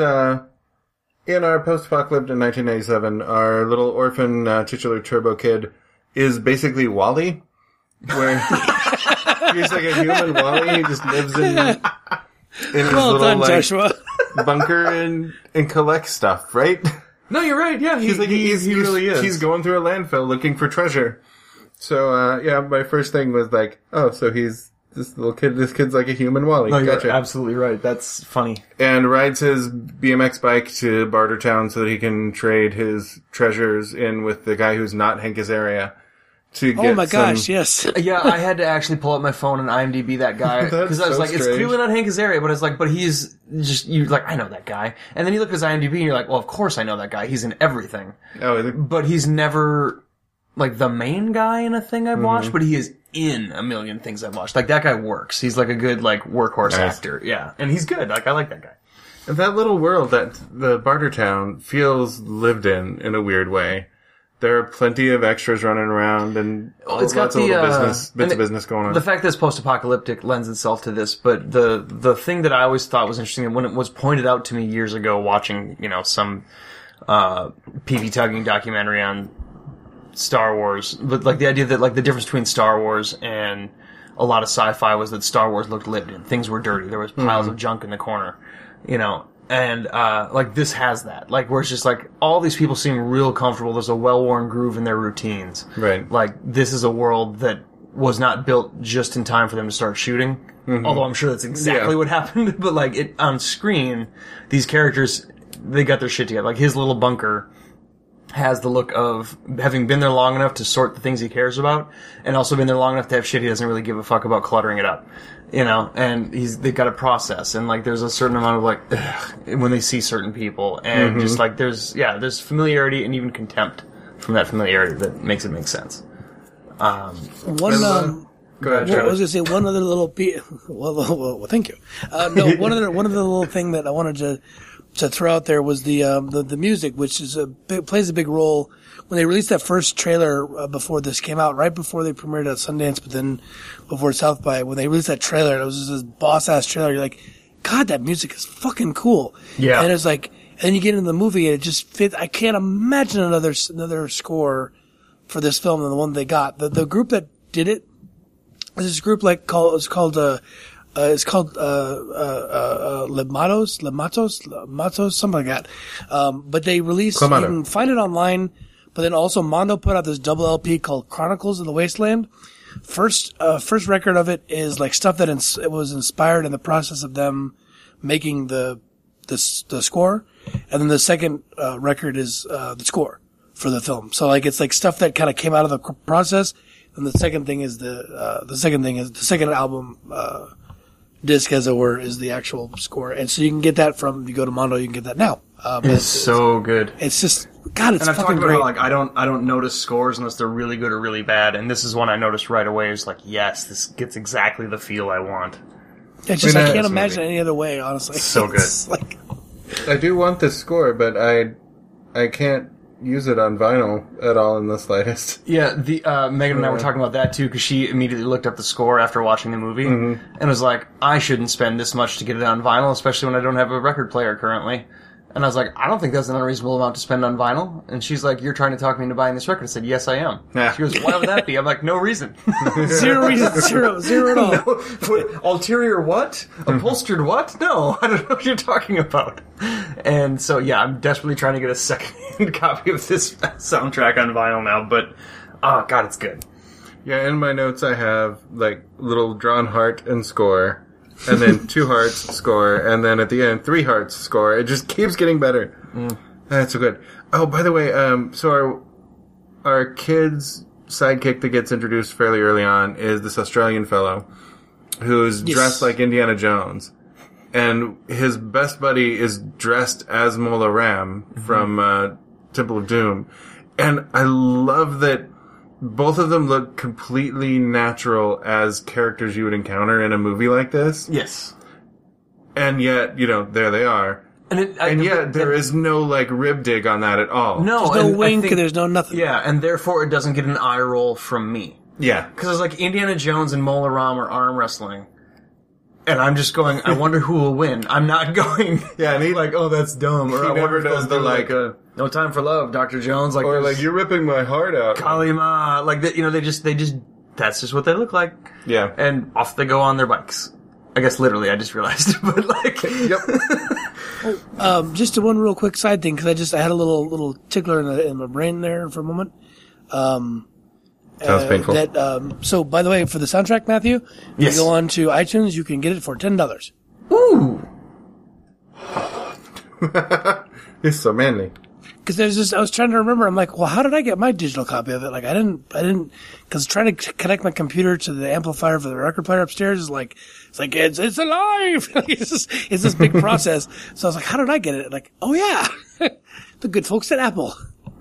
in our post-apocalyptic in 1997, our little orphan titular turbo kid is basically Wall-E. Where he's like a human Wall-E. He just lives in his well little, done, Joshua. bunker and collects stuff, right? No, you're right. Yeah, he really is. He's going through a landfill looking for treasure. So, my first thing was like, oh, so he's this little kid. This kid's like a human Wall-E. No, gotcha. You're absolutely right. That's funny. And rides his BMX bike to Bartertown so that he can trade his treasures in with the guy who's not Hank Azaria. Oh my gosh, yes. Yeah, I had to actually pull up my phone and IMDb that guy, because I was like, it's clearly not Hank Azaria, but I was like, but he's just, I know that guy. And then you look at his IMDb and you're like, well, of course I know that guy. He's in everything. But he's never, like, the main guy in a thing I've watched, but he is in a million things I've watched. Like, that guy works. He's like a good, like, workhorse actor. Yeah. And he's good. Like, I like that guy. And that little world, that the Bartertown feels lived in a weird way. There are plenty of extras running around and it's got lots of little bits of business going on. The fact that it's post-apocalyptic lends itself to this, but the thing that I always thought was interesting, when it was pointed out to me years ago watching, some PV Tugging documentary on Star Wars, but like the idea that like the difference between Star Wars and a lot of sci-fi was that Star Wars looked lived in. Things were dirty. There was piles of junk in the corner, And, like, this has that. Like, where it's just like, all these people seem real comfortable. There's a well-worn groove in their routines. Right. Like, this is a world that was not built just in time for them to start shooting. Although I'm sure that's exactly what happened. But, like, on screen, these characters, they got their shit together. Like, his little bunker has the look of having been there long enough to sort the things he cares about, and also been there long enough to have shit he doesn't really give a fuck about cluttering it up. You know, and they've got a process, and like there's a certain amount of like ugh, when they see certain people, and just like there's familiarity and even contempt from that familiarity that makes it make sense. Go ahead, I was going to say one other little well, thank you. No, one other little thing that I wanted to throw out there was the music, which plays a big role. When they released that first trailer before this came out, right before they premiered at Sundance, but then before South by, when they released that trailer, it was just this boss ass trailer. You're like, God, that music is fucking cool. Yeah. And it's like, and then you get into the movie and it just fits. I can't imagine another score for this film than the one they got. The group that did it is this group Lematos, something like that. But they released, you can find it online, but then also Mondo put out this double LP called Chronicles of the Wasteland. First record of it is like stuff that it was inspired in the process of them making the score. And then the second, record is, the score for the film. So like, it's like stuff that kind of came out of the process. And the second thing is the second album, disc, as it were, is the actual score. And so you can get that if you go to Mondo, you can get that now. It's so good. It's just, God, it's and I've fucking talked about great. how, like, I don't notice scores unless they're really good or really bad. And this is one I noticed right away. It's like, yes, this gets exactly the feel I want. It's just, I can't imagine it any other way, honestly. So good. It's like, I do want this score, but I can't use it on vinyl at all in the slightest. Yeah, Megan and I were talking about that too, because she immediately looked up the score after watching the movie and was like, I shouldn't spend this much to get it on vinyl, especially when I don't have a record player currently. And I was like, I don't think that's an unreasonable amount to spend on vinyl. And she's like, you're trying to talk me into buying this record. I said, yes, I am. Yeah. She goes, why would that be? I'm like, no reason. zero reason, zero at all. Ulterior what? Upholstered what? No, I don't know what you're talking about. And so, yeah, I'm desperately trying to get a second-hand copy of this soundtrack on vinyl now, but, oh, God, it's good. Yeah, in my notes I have, like, little drawn heart and score, and then 2 hearts score, and then at the end, 3 hearts score. It just keeps getting better. That's so good. Oh, by the way, so our kid's sidekick that gets introduced fairly early on is this Australian fellow who's dressed like Indiana Jones. And his best buddy is dressed as Mola Ram from Temple of Doom. And I love that both of them look completely natural as characters you would encounter in a movie like this. Yes. And yet, there they are. And yet, there is no, like, rib dig on that at all. No. There's no wink, there's no nothing. Yeah, and therefore it doesn't get an eye roll from me. Yeah. Because it's like Indiana Jones and Mola Ram are arm wrestling. And I'm just going, I wonder who will win. I'm not going, Yeah, and like, oh, that's dumb. Or he I never wonder if does the, they'll do, like, no time for love, Dr. Jones. Like, or, like, you're ripping my heart out. Kalima. Like, they just, that's just what they look like. Yeah. And off they go on their bikes. I guess literally, I just realized. But, like, Yep. Just one real quick side thing, because I had a little tickler in my brain there for a moment. Sounds painful. So, by the way, for the soundtrack, Matthew, Yes. you go on to iTunes, you can get it for $10. ooh. It's so manly. Because I was trying to remember, I'm like, well, how did I get my digital copy of it? Like, I didn't, because trying to connect my computer to the amplifier for the record player upstairs is like, it's alive! It's this big process. So I was like, how did I get it? Like, oh yeah! The good folks at Apple.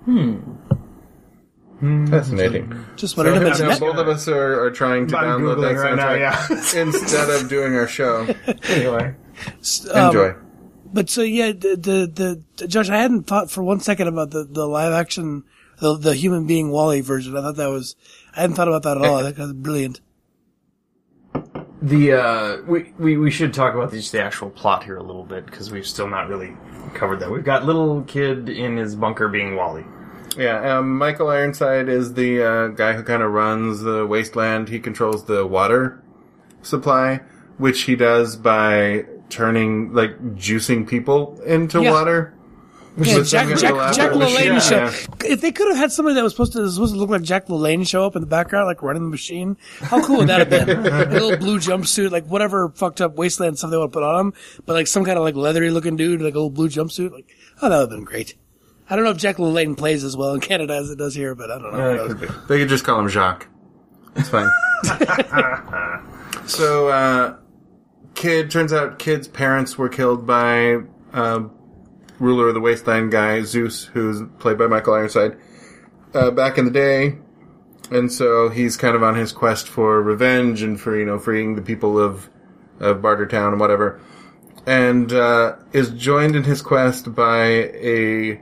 Fascinating. Just wanted to mention Now that. both of us are trying to I'm download that Googling right now, soundtrack yeah. instead of doing our show. Anyway. Enjoy. But so yeah, the Josh, I hadn't thought for one second about the live action, the human being Wall-E version. I hadn't thought about that at all. I think that was brilliant. We should talk about the actual plot here a little bit, because we've still not really covered that. We've got little kid in his bunker being Wall-E. Yeah, Michael Ironside is the guy who kind of runs the wasteland. He controls the water supply, which he does by juicing people into water. Yeah, Jack LaLanne show. Yeah. If they could have had somebody that was supposed to look like Jack LaLanne show up in the background, like running the machine, how cool would that have been? A little blue jumpsuit, like whatever fucked up wasteland stuff they want to put on him, but like some kind of like leathery looking dude, like a little blue jumpsuit. Like, oh, that would have been great. I don't know if Jack LaLanne plays as well in Canada as it does here, but I don't know. Yeah, it could be. They could just call him Jacques. It's fine. So, turns out Kid's parents were killed by ruler of the Wasteland guy, Zeus, who's played by Michael Ironside, back in the day. And so he's kind of on his quest for revenge and for, freeing the people of Bartertown and whatever. And is joined in his quest by a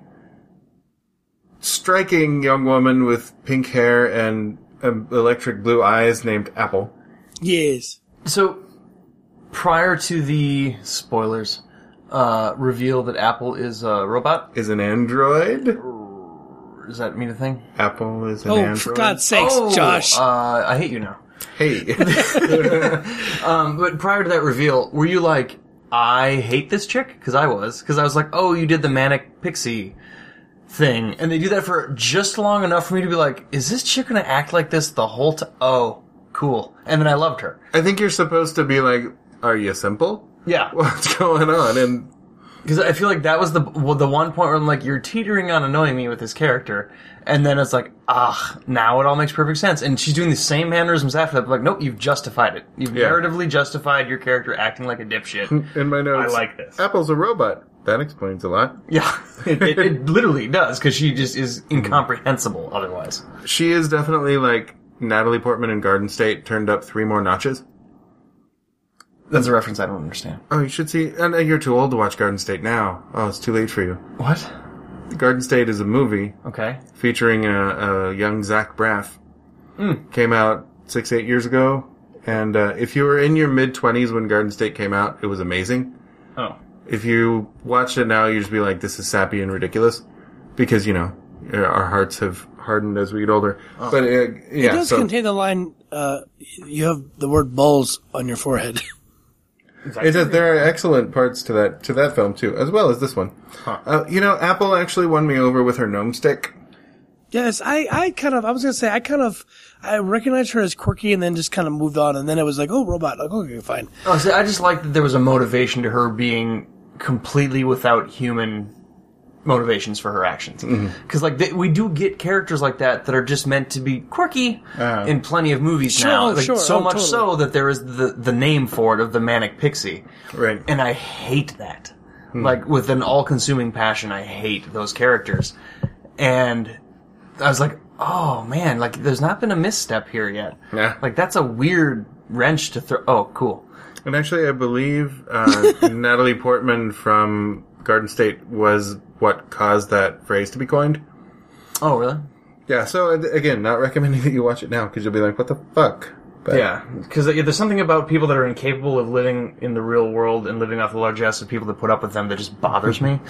striking young woman with pink hair and electric blue eyes named Apple. Yes. So, prior to the spoilers, reveal that Apple is a robot. Is an android. Does that mean a thing? Apple is an Oh, android. for God's sakes, Josh. I hate you now. Hey. But prior to that reveal, were you like, I hate this chick? Because I was. Because I was like, oh, you did the manic pixie thing. And they do that for just long enough for me to be like, is this chick going to act like this the whole time? Oh, cool. And then I loved her. I think you're supposed to be like, are you simple? Yeah. What's going on? And Because I feel like that was the one point where I'm like, you're teetering on annoying me with this character. And then it's like, now it all makes perfect sense. And she's doing the same mannerisms after that. But like, nope, you've justified it. You've narratively justified your character acting like a dipshit. in my notes, I like this. Apple's a robot. That explains a lot. Yeah, it literally does, because she just is incomprehensible otherwise. She is definitely like Natalie Portman in Garden State turned up 3 more notches. That's a reference I don't understand. Oh, you should see. And you're too old to watch Garden State now. Oh, it's too late for you. What? Garden State is a movie Okay. featuring a young Zach Braff. Came out 6-8 years ago. And if you were in your mid-20s when Garden State came out, it was amazing. Oh. If you watch it now, you'd just be like, this is sappy and ridiculous. Because, our hearts have hardened as we get older. Oh. But, yeah. It does contain the line, you have the word balls on your forehead. It does, there are excellent parts to that film, too, as well as this one. Huh. Apple actually won me over with her gnome stick. Yes, I recognized her as quirky and then just kind of moved on, and then it was like, oh, robot. Like, okay, fine. Oh, so I just like that there was a motivation to her being completely without human motivations for her actions. Because, we do get characters like that are just meant to be quirky in plenty of movies now. So much so that there is the name for it of the manic pixie. Right. And I hate that. With an all-consuming passion, I hate those characters. And I was like, oh, man, there's not been a misstep here yet. Yeah. That's a weird wrench to throw. Oh, cool. And actually, I believe Natalie Portman from Garden State was what caused that phrase to be coined. Oh, really? Yeah, so again, not recommending that you watch it now, because you'll be like, what the fuck? But, yeah, because there's something about people that are incapable of living in the real world and living off the largesse of people that put up with them that just bothers me.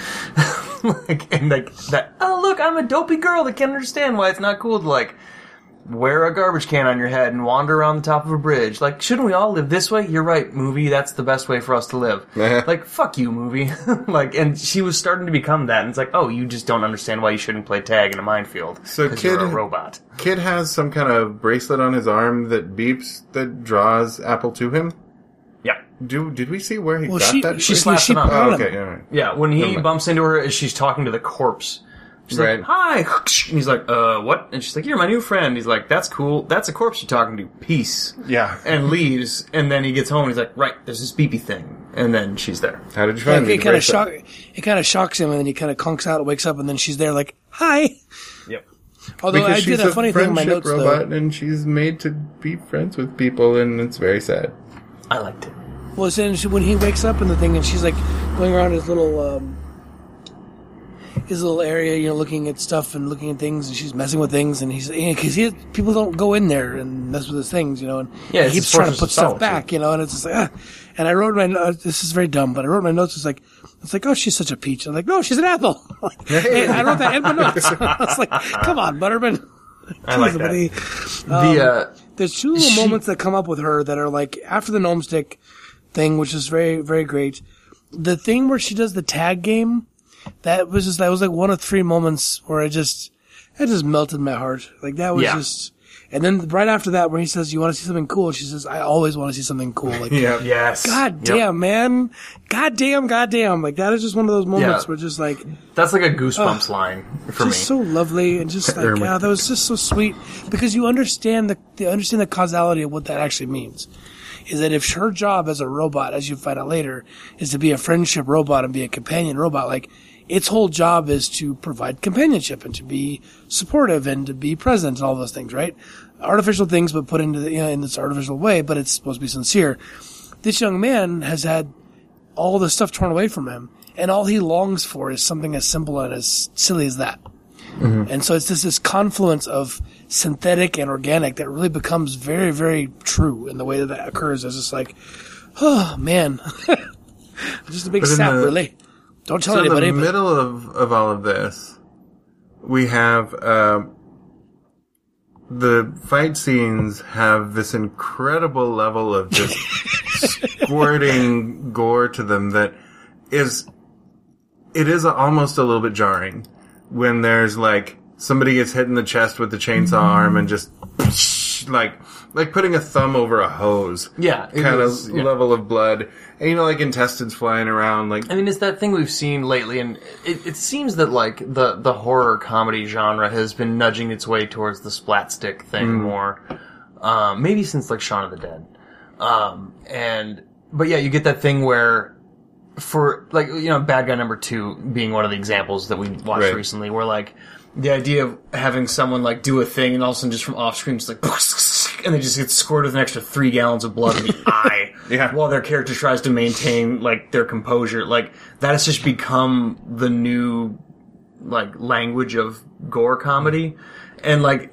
Oh, look, I'm a dopey girl that can't understand why it's not cool to, wear a garbage can on your head and wander around the top of a bridge. Shouldn't we all live this way? You're right, movie. That's the best way for us to live. Fuck you, movie. And she was starting to become that. And it's like, oh, you just don't understand why you shouldn't play tag in a minefield. So you're a robot. Kid has some kind of bracelet on his arm that beeps, that draws Apple to him. Yeah. Did we see where he got that? She slaps it on. Oh, okay, all right. Yeah, when he bumps into her as she's talking to the corpse. She's like, hi! And he's like, what? And she's like, you're my new friend. He's like, that's cool. That's a corpse you're talking to. Peace. Yeah. And leaves. And then he gets home and he's like, right, there's this beepy thing. And then she's there. How did you find me? It kind of shocks him, and then he kind of conks out, wakes up, and then she's there like, hi! Yep. Although because I did a funny thing in my notes, robot, though. And she's made to be friends with people, and it's very sad. I liked it. Well, so when he wakes up in the thing, and she's like going around his little area, looking at stuff and looking at things, and she's messing with things, and because people don't go in there and mess with his things, and he keeps trying to put stuff back, and it's just like, and I wrote this is very dumb, but I wrote my notes, it's like, oh, she's such a peach. I'm like, no, she's an apple. And I wrote that in my notes. I was like, come on, Butterman. I like that. There's two little moments that come up with her that are after the gnome stick thing, which is very, very great. The thing where she does the tag game, that was one of 3 moments where I That just melted my heart. Like, that was just... And then right after that, when he says, you want to see something cool? She says, I always want to see something cool. Like, Yes. God damn, man. God damn. Like, that is just one of those moments where just like... That's like a Goosebumps line for me. Just so lovely and just like, that was just so sweet. Because you understand the causality of what that actually means. Is that if her job as a robot, as you find out later, is to be a friendship robot and be a companion robot, like, its whole job is to provide companionship and to be supportive and to be present and all those things, right? Artificial things, but put into in this artificial way, but it's supposed to be sincere. This young man has had all the stuff torn away from him, and all he longs for is something as simple and as silly as that. Mm-hmm. And so it's this confluence of synthetic and organic that really becomes very, very true in the way that occurs. It's just like, oh man, just a big sap, really. Don't tell anybody. In the middle of all of this, we have the fight scenes have this incredible level of just squirting gore to them that is almost a little bit jarring when there's like somebody gets hit in the chest with the chainsaw arm and just like putting a thumb over a hose. Yeah. Kind of level of blood. And, like, intestines flying around, like... I mean, it's that thing we've seen lately, and it seems that, like, the horror comedy genre has been nudging its way towards the splat stick thing more. Maybe since, like, Shaun of the Dead. But yeah, you get that thing where, for, like, Bad Guy Number 2 being one of the examples that we watched recently, where, like, the idea of having someone, like, do a thing, and all of a sudden just from off-screen, just like... and they just get squirted with an extra 3 gallons of blood in the eye while their character tries to maintain, like, their composure. Like, that has just become the new, like, language of gore comedy. And, like,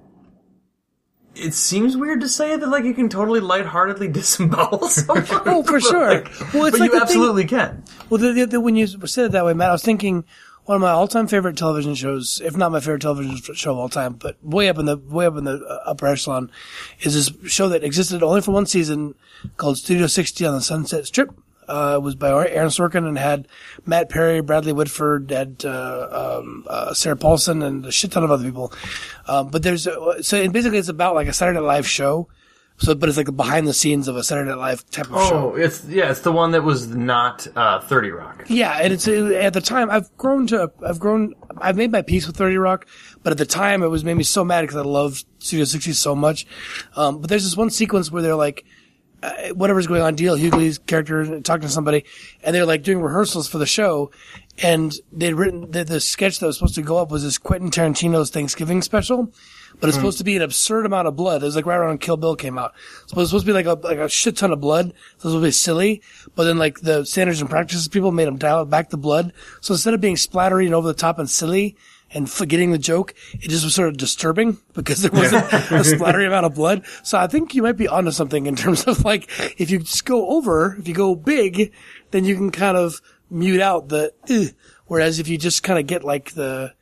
it seems weird to say that, like, you can totally lightheartedly disembowel someone. Oh, for sure. Well, it's but like you absolutely can. Well, when you said it that way, Matt, I was thinking... One of my all-time favorite television shows, if not my favorite television show of all time, but way up in the upper echelon, is this show that existed only for one season called Studio 60 on the Sunset Strip. It was by Aaron Sorkin and had Matt Perry, Bradley Whitford, had Sarah Paulson, and a shit ton of other people. But and basically it's about like a Saturday Night Live show. So, but it's like the behind the scenes of a Saturday Night Live type of show. Oh, it's the one that was not 30 Rock. Yeah, and it's at the time I've made my peace with 30 Rock, but at the time it made me so mad because I loved Studio 60 so much. But there's this one sequence where they're like, whatever's going on, D.L. Hughley's character talking to somebody, and they're like doing rehearsals for the show, and they'd written the sketch that was supposed to go up was this Quentin Tarantino's Thanksgiving special. But it's supposed to be an absurd amount of blood. It was like right around when Kill Bill came out. So it's supposed to be like a shit ton of blood. So it's supposed to be silly. But then like the standards and practices people made them dial back the blood. So instead of being splattery and over the top and silly and forgetting the joke, it just was sort of disturbing because there wasn't a splattery amount of blood. So I think you might be onto something in terms of like, if you just if you go big, then you can kind of mute out the, whereas if you just kind of get like the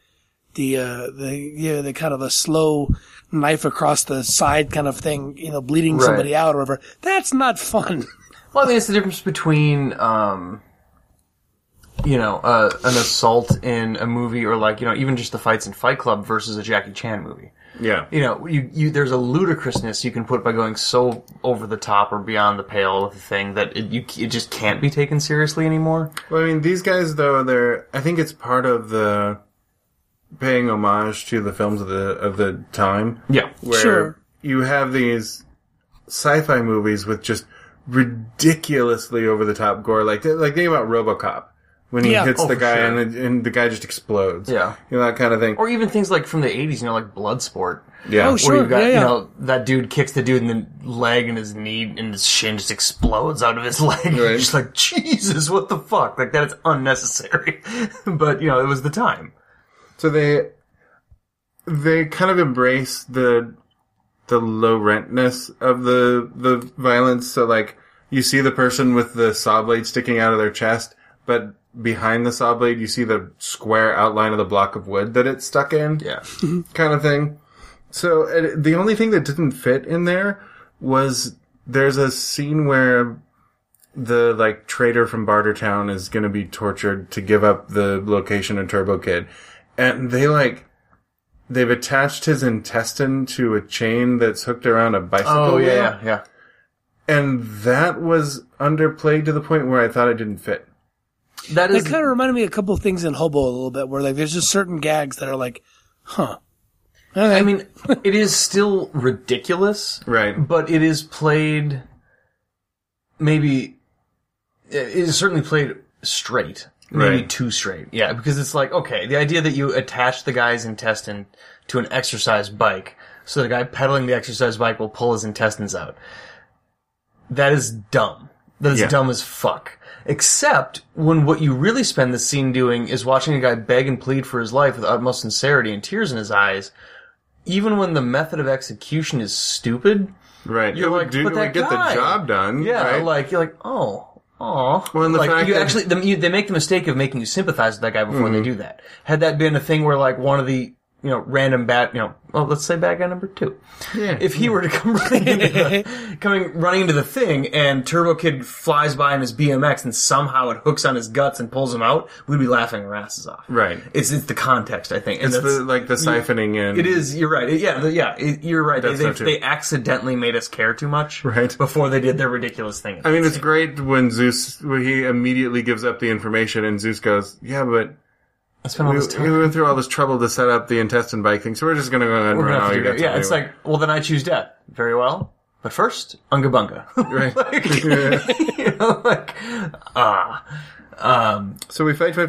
kind of a slow knife across the side kind of thing, bleeding somebody out or whatever. That's not fun. Well, I mean, it's the difference between, an assault in a movie or like, even just the fights in Fight Club versus a Jackie Chan movie. Yeah. There's a ludicrousness you can put by going so over the top or beyond the pale with a thing that it just can't be taken seriously anymore. Well, I mean, these guys though, I think it's part of the paying homage to the films of the time. Yeah. Where you have these sci-fi movies with just ridiculously over-the-top gore. Like think about RoboCop. When he hits the guy and the guy just explodes. Yeah. That kind of thing. Or even things like from the 80s, like Bloodsport. Yeah. Oh, sure. Where you've got, that dude kicks the dude in the leg and his knee and his shin just explodes out of his leg. Right. You're just like, Jesus, what the fuck? Like, that is unnecessary. But, it was the time. So they kind of embrace the low rentness of the violence. So like you see the person with the saw blade sticking out of their chest, but behind the saw blade you see the square outline of the block of wood that it's stuck in. Yeah. Kind of thing. So the only thing that didn't fit in there was there's a scene where the like trader from Bartertown is going to be tortured to give up the location of Turbo Kid. And they they've attached his intestine to a chain that's hooked around a bicycle Oh, wheel. yeah. And that was underplayed to the point where I thought it didn't fit. That That kind of reminded me of a couple of things in Hobo a little bit, where like there's just certain gags that are like, huh. Okay. I mean, it is still ridiculous. Right. But it is played, maybe, it is certainly played straight. Maybe Right. too straight. Yeah, because it's like, okay, the idea that you attach the guy's intestine to an exercise bike, so the guy pedaling the exercise bike will pull his intestines out. That is dumb. That is Yeah. dumb as fuck. Except when what you really spend the scene doing is watching a guy beg and plead for his life with utmost sincerity and tears in his eyes, even when the method of execution is stupid. Right. You're like, dude, but that get guy. the job done. Yeah, right? like, you're like, oh. Well, and the like, fact you that- actually, they make the mistake of making you sympathize with that guy before they do that. Had that been a thing where, like, one of the, random well, let's say bad guy number 2. Yeah. If he were to come running into the thing and Turbo Kid flies by on his BMX and somehow it hooks on his guts and pulls him out, we'd be laughing our asses off. Right. It's the context, I think. And It's the siphoning in. it is. You're right. You're right. That's so true. They accidentally made us care too much, Right. before they did their ridiculous thing. I mean, it's great when he immediately gives up the information and Zeus goes, yeah, but I spent all we this time. went through all this trouble to set up the intestine bike thing, so we're just going to go ahead and We're run gonna have all to you do got that. Yeah, to it's do. like, well, then I choose death. Very well, but first, Unga Bunga. Right. So we fight.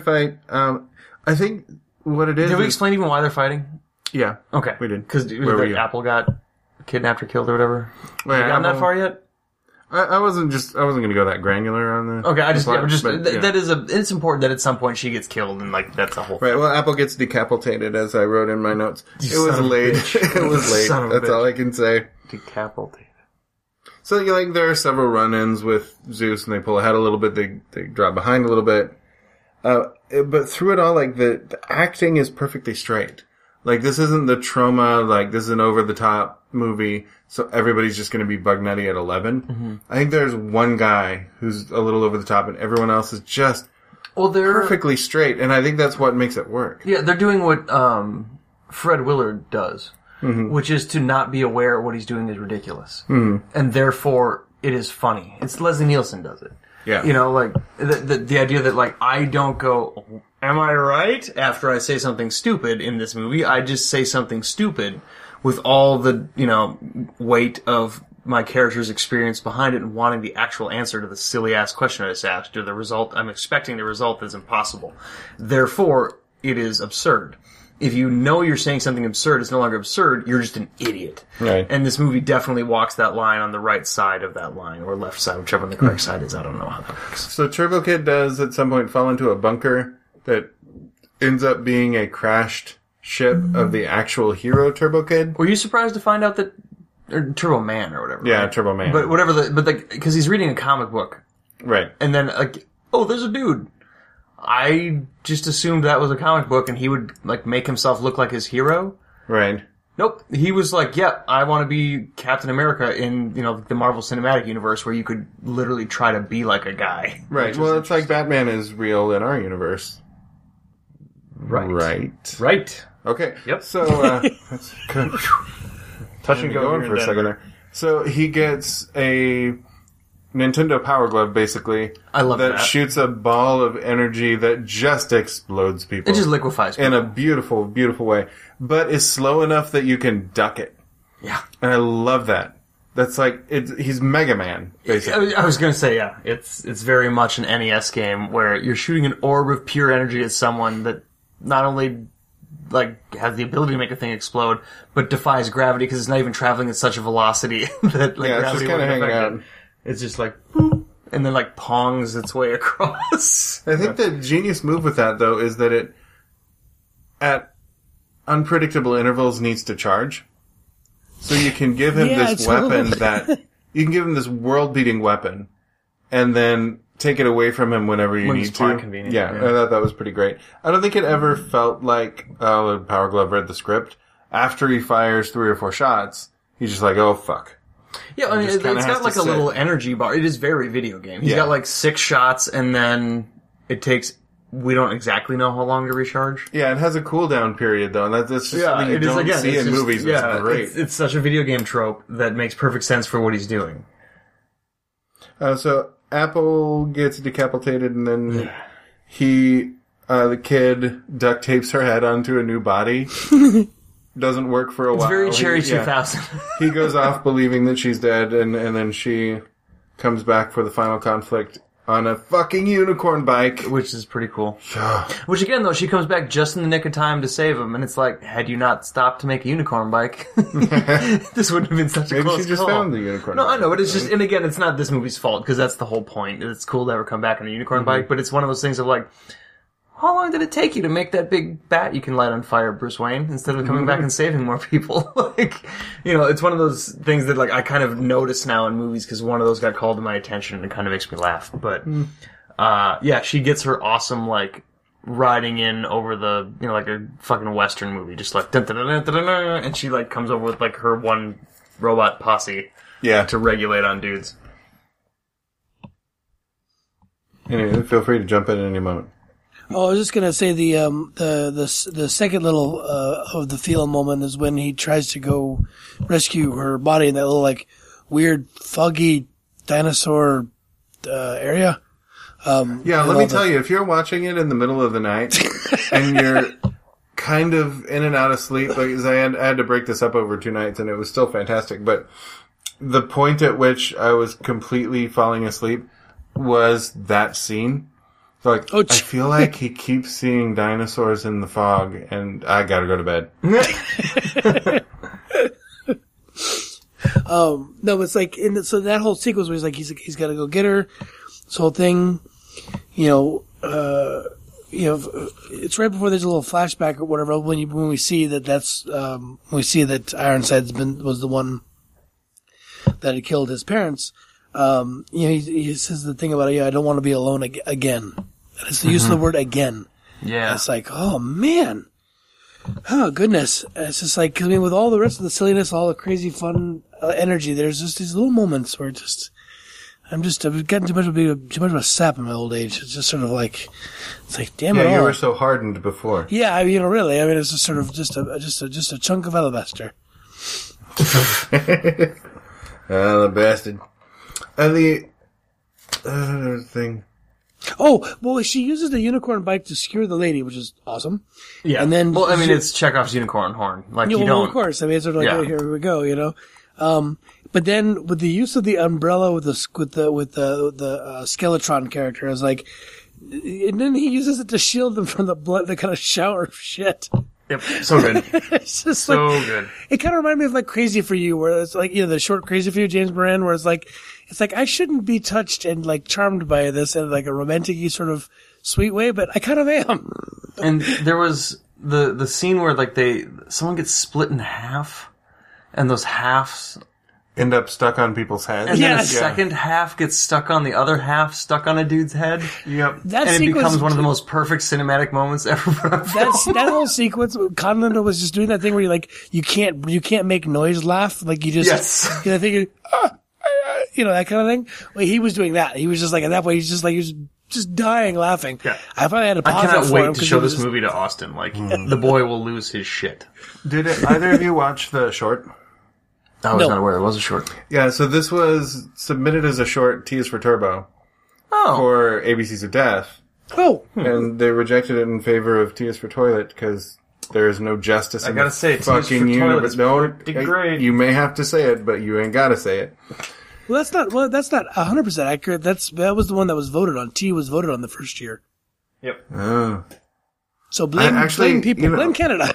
I think what it is... Did we explain even why they're fighting? Yeah. Okay. We did. Because Where were you? Apple got kidnapped or killed or whatever. Wait, Have you gotten that far yet? I wasn't going to go that granular on the... Okay, the plot, but, yeah. that is it's important that at some point she gets killed and like that's a whole Right, well, Apple gets decapitated, as I wrote in my notes. It was son of a late. bitch. It was late. Son of a That's all I can say. decapitated. So, there are several run-ins with Zeus, and they pull ahead a little bit, they drop behind a little bit. But through it all, the acting is perfectly straight. This isn't the trauma, this is an over-the-top movie, so everybody's just going to be bug nutty at 11. Mm-hmm. I think there's one guy who's a little over the top, and everyone else is just perfectly straight, and I think that's what makes it work. Yeah, they're doing what Fred Willard does, which is to not be aware what he's doing is ridiculous. Mm-hmm. And therefore, it is funny. It's Leslie Nielsen does it. Yeah. The idea that, I don't go, am I right? After I say something stupid in this movie, I just say something stupid with all the, weight of my character's experience behind it and wanting the actual answer to the silly-ass question I just asked, or the result, I'm expecting the result is impossible. Therefore, it is absurd. If you know you're saying something absurd, it's no longer absurd, you're just an idiot. Right. And this movie definitely walks that line on the right side of that line, or left side, whichever the correct side is. I don't know how that works. So Turbo Kid does at some point fall into a bunker that ends up being a crashed ship of the actual hero Turbo Kid. Were you surprised to find out that, or Turbo Man or whatever? Yeah, right? Turbo Man. But whatever because he's reading a comic book, Right. and then oh, there's a dude. I just assumed that was a comic book, and he would make himself look like his hero. Right. Nope. He was like, "Yep, I want to be Captain America in the Marvel Cinematic Universe, where you could literally try to be like a guy." Right. Well, it's like Batman is real in our universe. Right. Right. Okay. Yep. So, that's good. Touch and go going here for in a second there. So he gets a Nintendo Power Glove, basically. I love that. shoots a ball of energy that just explodes people. It just liquefies people. in a beautiful, beautiful way, but is slow enough that you can duck it. Yeah. And I love that. That's he's Mega Man, basically. I was going to say, yeah, it's very much an NES game where you're shooting an orb of pure energy at someone that not only has the ability to make a thing explode, but defies gravity because it's not even traveling at such a velocity that Yeah, it's just gravity kind of wouldn't hanging affect out. it. It's just boop, and then pongs its way across. I think the genius move with that, though, is that it, at unpredictable intervals, needs to charge. So you can give him this weapon you can give him this world-beating weapon, and then take it away from him whenever you When need it's to. convenient. Yeah, I thought that was pretty great. I don't think it ever felt like, the Power Glove read the script. After he fires 3 or 4 shots, he's just like, oh, fuck. Yeah, I mean, just it's kinda has got to a little sit. energy bar. It is very video game. He's Yeah. got 6 shots, and then it takes we don't exactly know how long to recharge. Yeah, it has a cooldown period though, and that's just something you don't see in movies. Yeah, it's great. It's such a video game trope that makes perfect sense for what he's doing. So Apple gets decapitated, and then the kid duct tapes her head onto a new body. Doesn't work for a while. It's very Cherry 2000. He goes off believing that she's dead, and then she comes back for the final conflict on a fucking unicorn bike. Which is pretty cool. Which again, though, she comes back just in the nick of time to save him, and it's like, had you not stopped to make a unicorn bike, this wouldn't have been such a close call. Maybe she just found the unicorn bike. No, I know, but it's just, and again, it's not this movie's fault, because that's the whole point. It's cool to ever come back on a unicorn bike, but it's one of those things of like, how long did it take you to make that big bat you can light on fire, Bruce Wayne, instead of coming back and saving more people? Like, it's one of those things that, like, I kind of notice now in movies because one of those got called to my attention and it kind of makes me laugh. But, yeah, she gets her awesome, like, riding in over the, like a fucking Western movie, just like, dun, dun, dun, dun, dun, dun, and she, like, comes over with, like, her one robot posse to regulate on dudes. Anyway, feel free to jump in at any moment. Oh, I was just gonna say the second little of the feel moment is when he tries to go rescue her body in that little like weird foggy dinosaur area. Let me tell you, if you're watching it in the middle of the night and you're kind of in and out of sleep, because I had to break this up over 2 nights and it was still fantastic, but the point at which I was completely falling asleep was that scene. Like, I feel like he keeps seeing dinosaurs in the fog, and I gotta go to bed. No, it's like, so that whole sequence where he's gotta go get her, this whole thing, it's right before there's a little flashback or whatever, when we see that Ironside's was the one that had killed his parents. He says the thing about, I don't want to be alone again. And it's the use of the word again. Yeah. And it's like, oh man. Oh goodness. And it's just like, with all the rest of the silliness, all the crazy fun energy, there's just these little moments where I've gotten too much of a sap in my old age. It's just sort of like, it's like, damn it all. Yeah, you were so hardened before. Yeah, really. I mean, it's just sort of just a chunk of alabaster. The bastard. And the other thing. Oh, well, she uses the unicorn bike to skewer the lady, which is awesome. Yeah. And then, it's Chekhov's unicorn horn. Like, you don't. Of course. I mean, it's sort of like, here we go, But then with the use of the umbrella with the Skeletron character, I was like, and then he uses it to shield them from the blood, the kind of shower of shit. Yep. So good. It's just so good. It kind of reminded me of like Crazy for You, where it's like, the short Crazy for You, James Moran, where it's like, I shouldn't be touched and like charmed by this in like a romantic-y sort of sweet way, but I kind of am. And there was the scene where like someone gets split in half, and those halves end up stuck on people's heads. And then a second half gets stuck on the other half, stuck on a dude's head. Yep. And it becomes one of the most perfect cinematic moments ever. That whole sequence, Conlon was just doing that thing where you can't make noise laugh. Like you just, that kind of thing. Well, he was doing that. He was just like, at that point, he was just dying laughing. Yeah. I finally had to pause. I cannot wait to show this movie to Austin. Like, the boy will lose his shit. Did either of you watch the short? I was not aware it was a short. Yeah, so this was submitted as a short, T is for Turbo, for ABCs of Death. Oh. And they rejected it in favor of T is for Toilet because there is no justice in the fucking universe. No, you may have to say it, but you ain't gotta say it. Well, that's not 100% accurate. That was the one that was voted on. T was voted on the first year. Yep. Oh. So blame people. Blame Canada.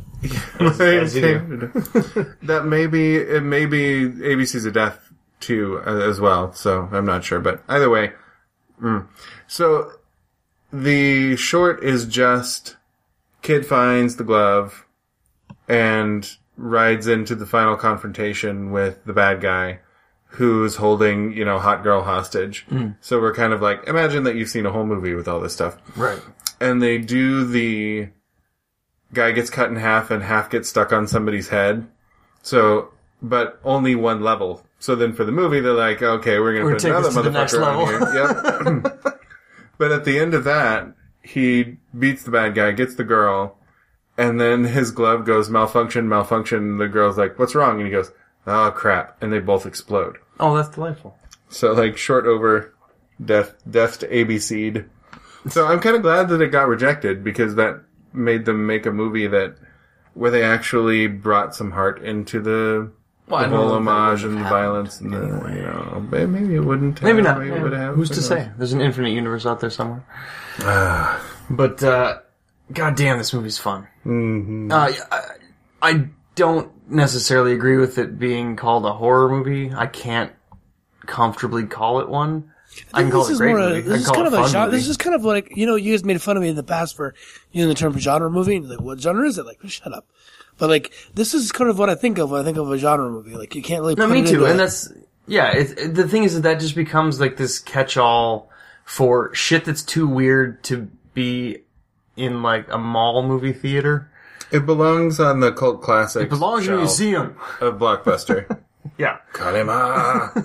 That may be ABCs of Death too as well, so I'm not sure, but either way. So the short is just kid finds the glove and rides into the final confrontation with the bad guy who's holding, hot girl hostage. So we're kind of like, imagine that you've seen a whole movie with all this stuff. Right. And they do the guy gets cut in half and half gets stuck on somebody's head. So, but only one level. So then for the movie, they're like, okay, we're going to put another motherfucker on here. Yep. But at the end of that, he beats the bad guy, gets the girl, and then his glove goes malfunction. The girl's like, "What's wrong?" And he goes, "Oh crap!" And they both explode. Oh, that's delightful. So like short over, death to ABC'd. So I'm kind of glad that it got rejected because that made them make a movie where they actually brought some heart into the whole homage and the violence and maybe it wouldn't. Maybe not. Maybe it would have. Who's to say? There's an infinite universe out there somewhere. But goddamn, this movie's fun. Mm-hmm. I don't necessarily agree with it being called a horror movie. I can't comfortably call it one. I can call it a great movie. This is kind of a genre. This is kind of like, you guys made fun of me in the past for using the term genre movie. And like, what genre is it? Like, shut up. But like, this is kind of what I think of when I think of a genre movie. Like, you can't really put me it too. into And that's, the thing is that just becomes like this catch-all for shit that's too weird to be in like a mall movie theater. It belongs on the cult classics. It belongs in a museum. Of Blockbuster. Yeah. Kalima.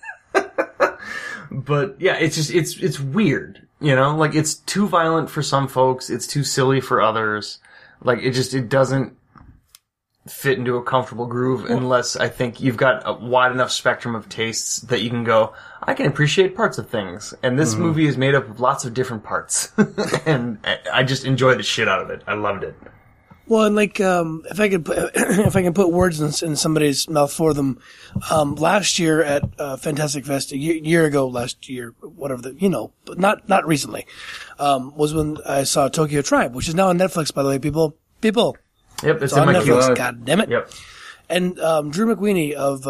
But yeah, it's just, it's weird, like it's too violent for some folks, it's too silly for others. Like it doesn't fit into a comfortable groove unless I think you've got a wide enough spectrum of tastes that you can go, I can appreciate parts of things. And this movie is made up of lots of different parts. And I just enjoyed the shit out of it. I loved it. Well, and like, if I can put words in somebody's mouth for them, last year at Fantastic Fest, a year ago, last year, whatever but not recently, was when I saw Tokyo Tribe, which is now on Netflix, by the way, people. Yep, it's on in my Netflix. queue. God damn it. Yep. And Drew McWeeny of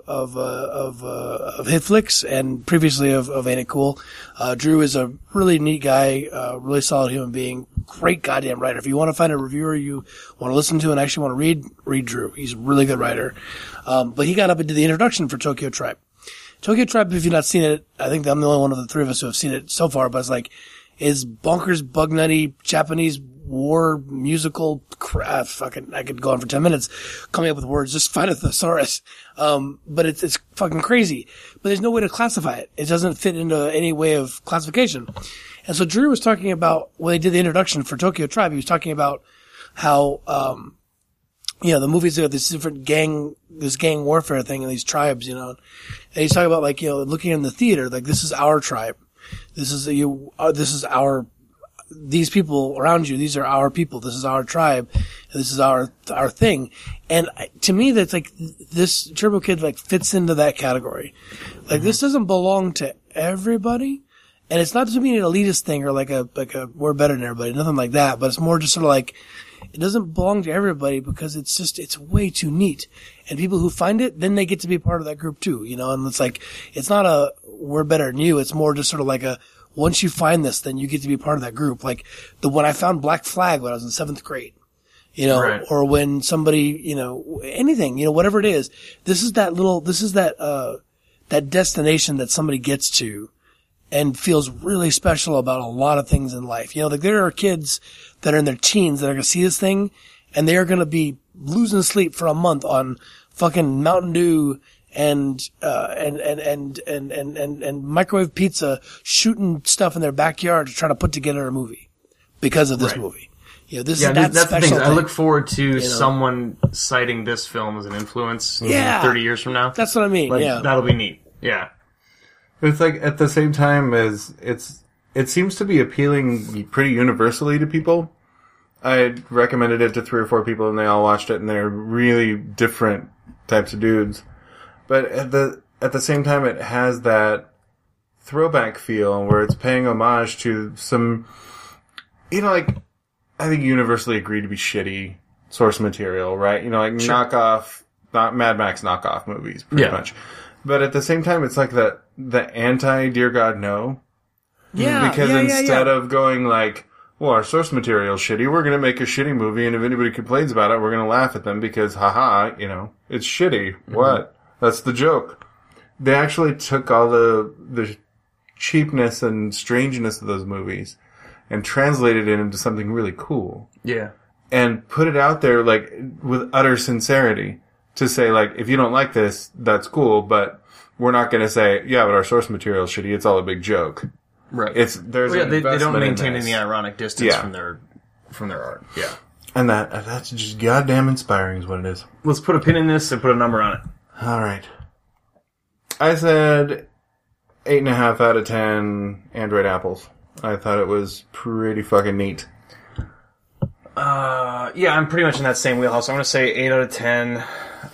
Hitflix and previously of Ain't It Cool. Drew is a really neat guy, really solid human being, great goddamn writer. If you want to find a reviewer you want to listen to and actually want to read Drew. He's a really good writer. But he got up and did the introduction for Tokyo Tribe. Tokyo Tribe, if you've not seen it, I think I'm the only one of the three of us who have seen it so far, but it's like, is bonkers, bug nutty, Japanese war musical crap. Fucking, I could go on for 10 minutes coming up with words. Just find a thesaurus. But it's fucking crazy. But there's no way to classify it. It doesn't fit into any way of classification. And so Drew was talking about, when they did the introduction for Tokyo Tribe, he was talking about how, the movies have this different gang warfare thing and these tribes, and he's talking about like, looking in the theater, like this is our tribe. These people around you, these are our people. This is our tribe. This is our thing. And to me, that's like, this Turbo Kid like fits into that category. Like this doesn't belong to everybody. And it's not to be an elitist thing or like a, we're better than everybody, nothing like that. But it's more just sort of like, it doesn't belong to everybody because it's way too neat. And people who find it, then they get to be part of that group too, and it's like, it's not a, we're better than you. It's more just sort of like a, once you find this, then you get to be part of that group. Like when I found Black Flag when I was in 7th grade, right. Or when somebody, anything, whatever it is, this is that destination that somebody gets to and feels really special about a lot of things in life. Like there are kids that are in their teens that are going to see this thing and they are going to be losing sleep for a month on fucking Mountain Dew and microwave pizza, shooting stuff in their backyard to try to put together a movie because of this movie. That's the thing. I look forward to someone citing this film as an influence 30 years from now. That's what I mean. That'll be neat. Yeah. It's like at the same time as it seems to be appealing pretty universally to people. I recommended it to 3 or 4 people and they all watched it and they're really different types of dudes. But at the same time, it has that throwback feel where it's paying homage to some, I think universally agreed to be shitty source material, right? Knockoff, not Mad Max knockoff movies, pretty much. But at the same time, it's like the anti Dear God No. Yeah. Because instead of going like, well, our source material is shitty, we're going to make a shitty movie, and if anybody complains about it, we're going to laugh at them because, haha, it's shitty. Mm-hmm. What? That's the joke. They actually took all the cheapness and strangeness of those movies and translated it into something really cool. Yeah. And put it out there, like, with utter sincerity to say, like, if you don't like this, that's cool, but we're not going to say, yeah, but our source material is shitty. It's all a big joke. Right. There's they don't investment in maintain this. any ironic distance Yeah. from their art. Yeah. And that's just goddamn inspiring is what it is. Let's put a pin in this and put a number on it. All right. I said 8.5 out of 10 Android apples. I thought it was pretty fucking neat. Yeah, I'm pretty much in that same wheelhouse. I'm going to say 8 out of 10.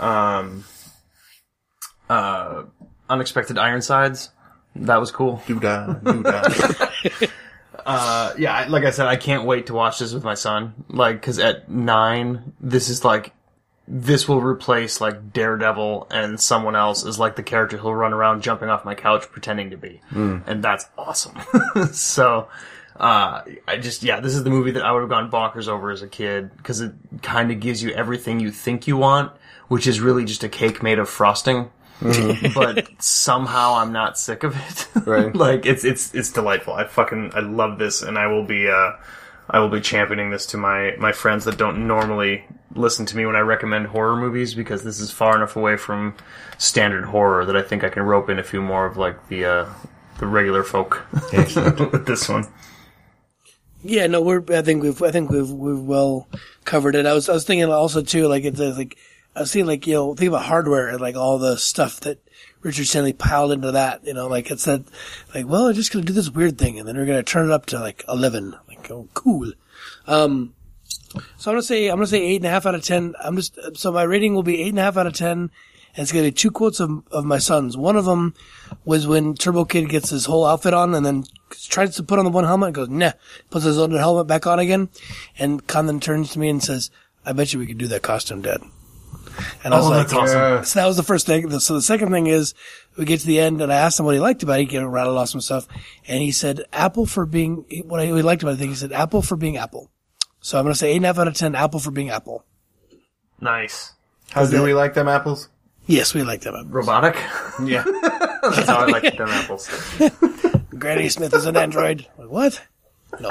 Unexpected Ironsides. That was cool. Doo-dah. Yeah, like I said, I can't wait to watch this with my son. Like, cause at 9, this will replace, like, Daredevil and someone else as, like, the character who'll run around jumping off my couch pretending to be. And that's awesome. So, this is the movie that I would have gone bonkers over as a kid, cause it kind of gives you everything you think you want, which is really just a cake made of frosting. But somehow I'm not sick of it. Right. Like, it's delightful. I love this, and I will be championing this to my friends that don't normally listen to me when I recommend horror movies, because this is far enough away from standard horror that I think I can rope in a few more of, like, the regular folk with this one. Yeah, no, I think we've well covered it. I was thinking also too, like, it's like, I was thinking, like, you know, think about hardware and, like, all the stuff that Richard Stanley piled into that, you know, like, it's that, like, well, I'm just gonna do this weird thing, and then we're gonna turn it up to, like, 11. Like, oh, cool. So I'm gonna say 8.5 out of 10. So my rating will be 8.5 out of 10, and it's gonna be 2 quotes of my son's. One of them was when Turbo Kid gets his whole outfit on and then tries to put on the one helmet and goes, nah, puts his other helmet back on again, and Condon turns to me and says, I bet you we could do that costume, Dad. And I was like, that's awesome. Yeah. So that was the first thing. So the second thing is, we get to the end, and I asked him what he liked about it. He rattled off some stuff, and he said Apple for being, what he liked about it, I think he said Apple for being Apple. So I'm going to say 8.5 out of 10, Apple for being Apple. Nice. How do we like them apples? Yes, we like them. Robotic? Yeah. That's how I like them apples. Granny Smith is an android. Like, what? No.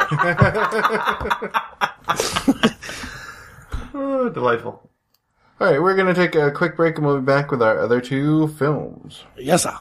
Oh, delightful. All right, we're going to take a quick break and we'll be back with our other 2 films. Yes, sir.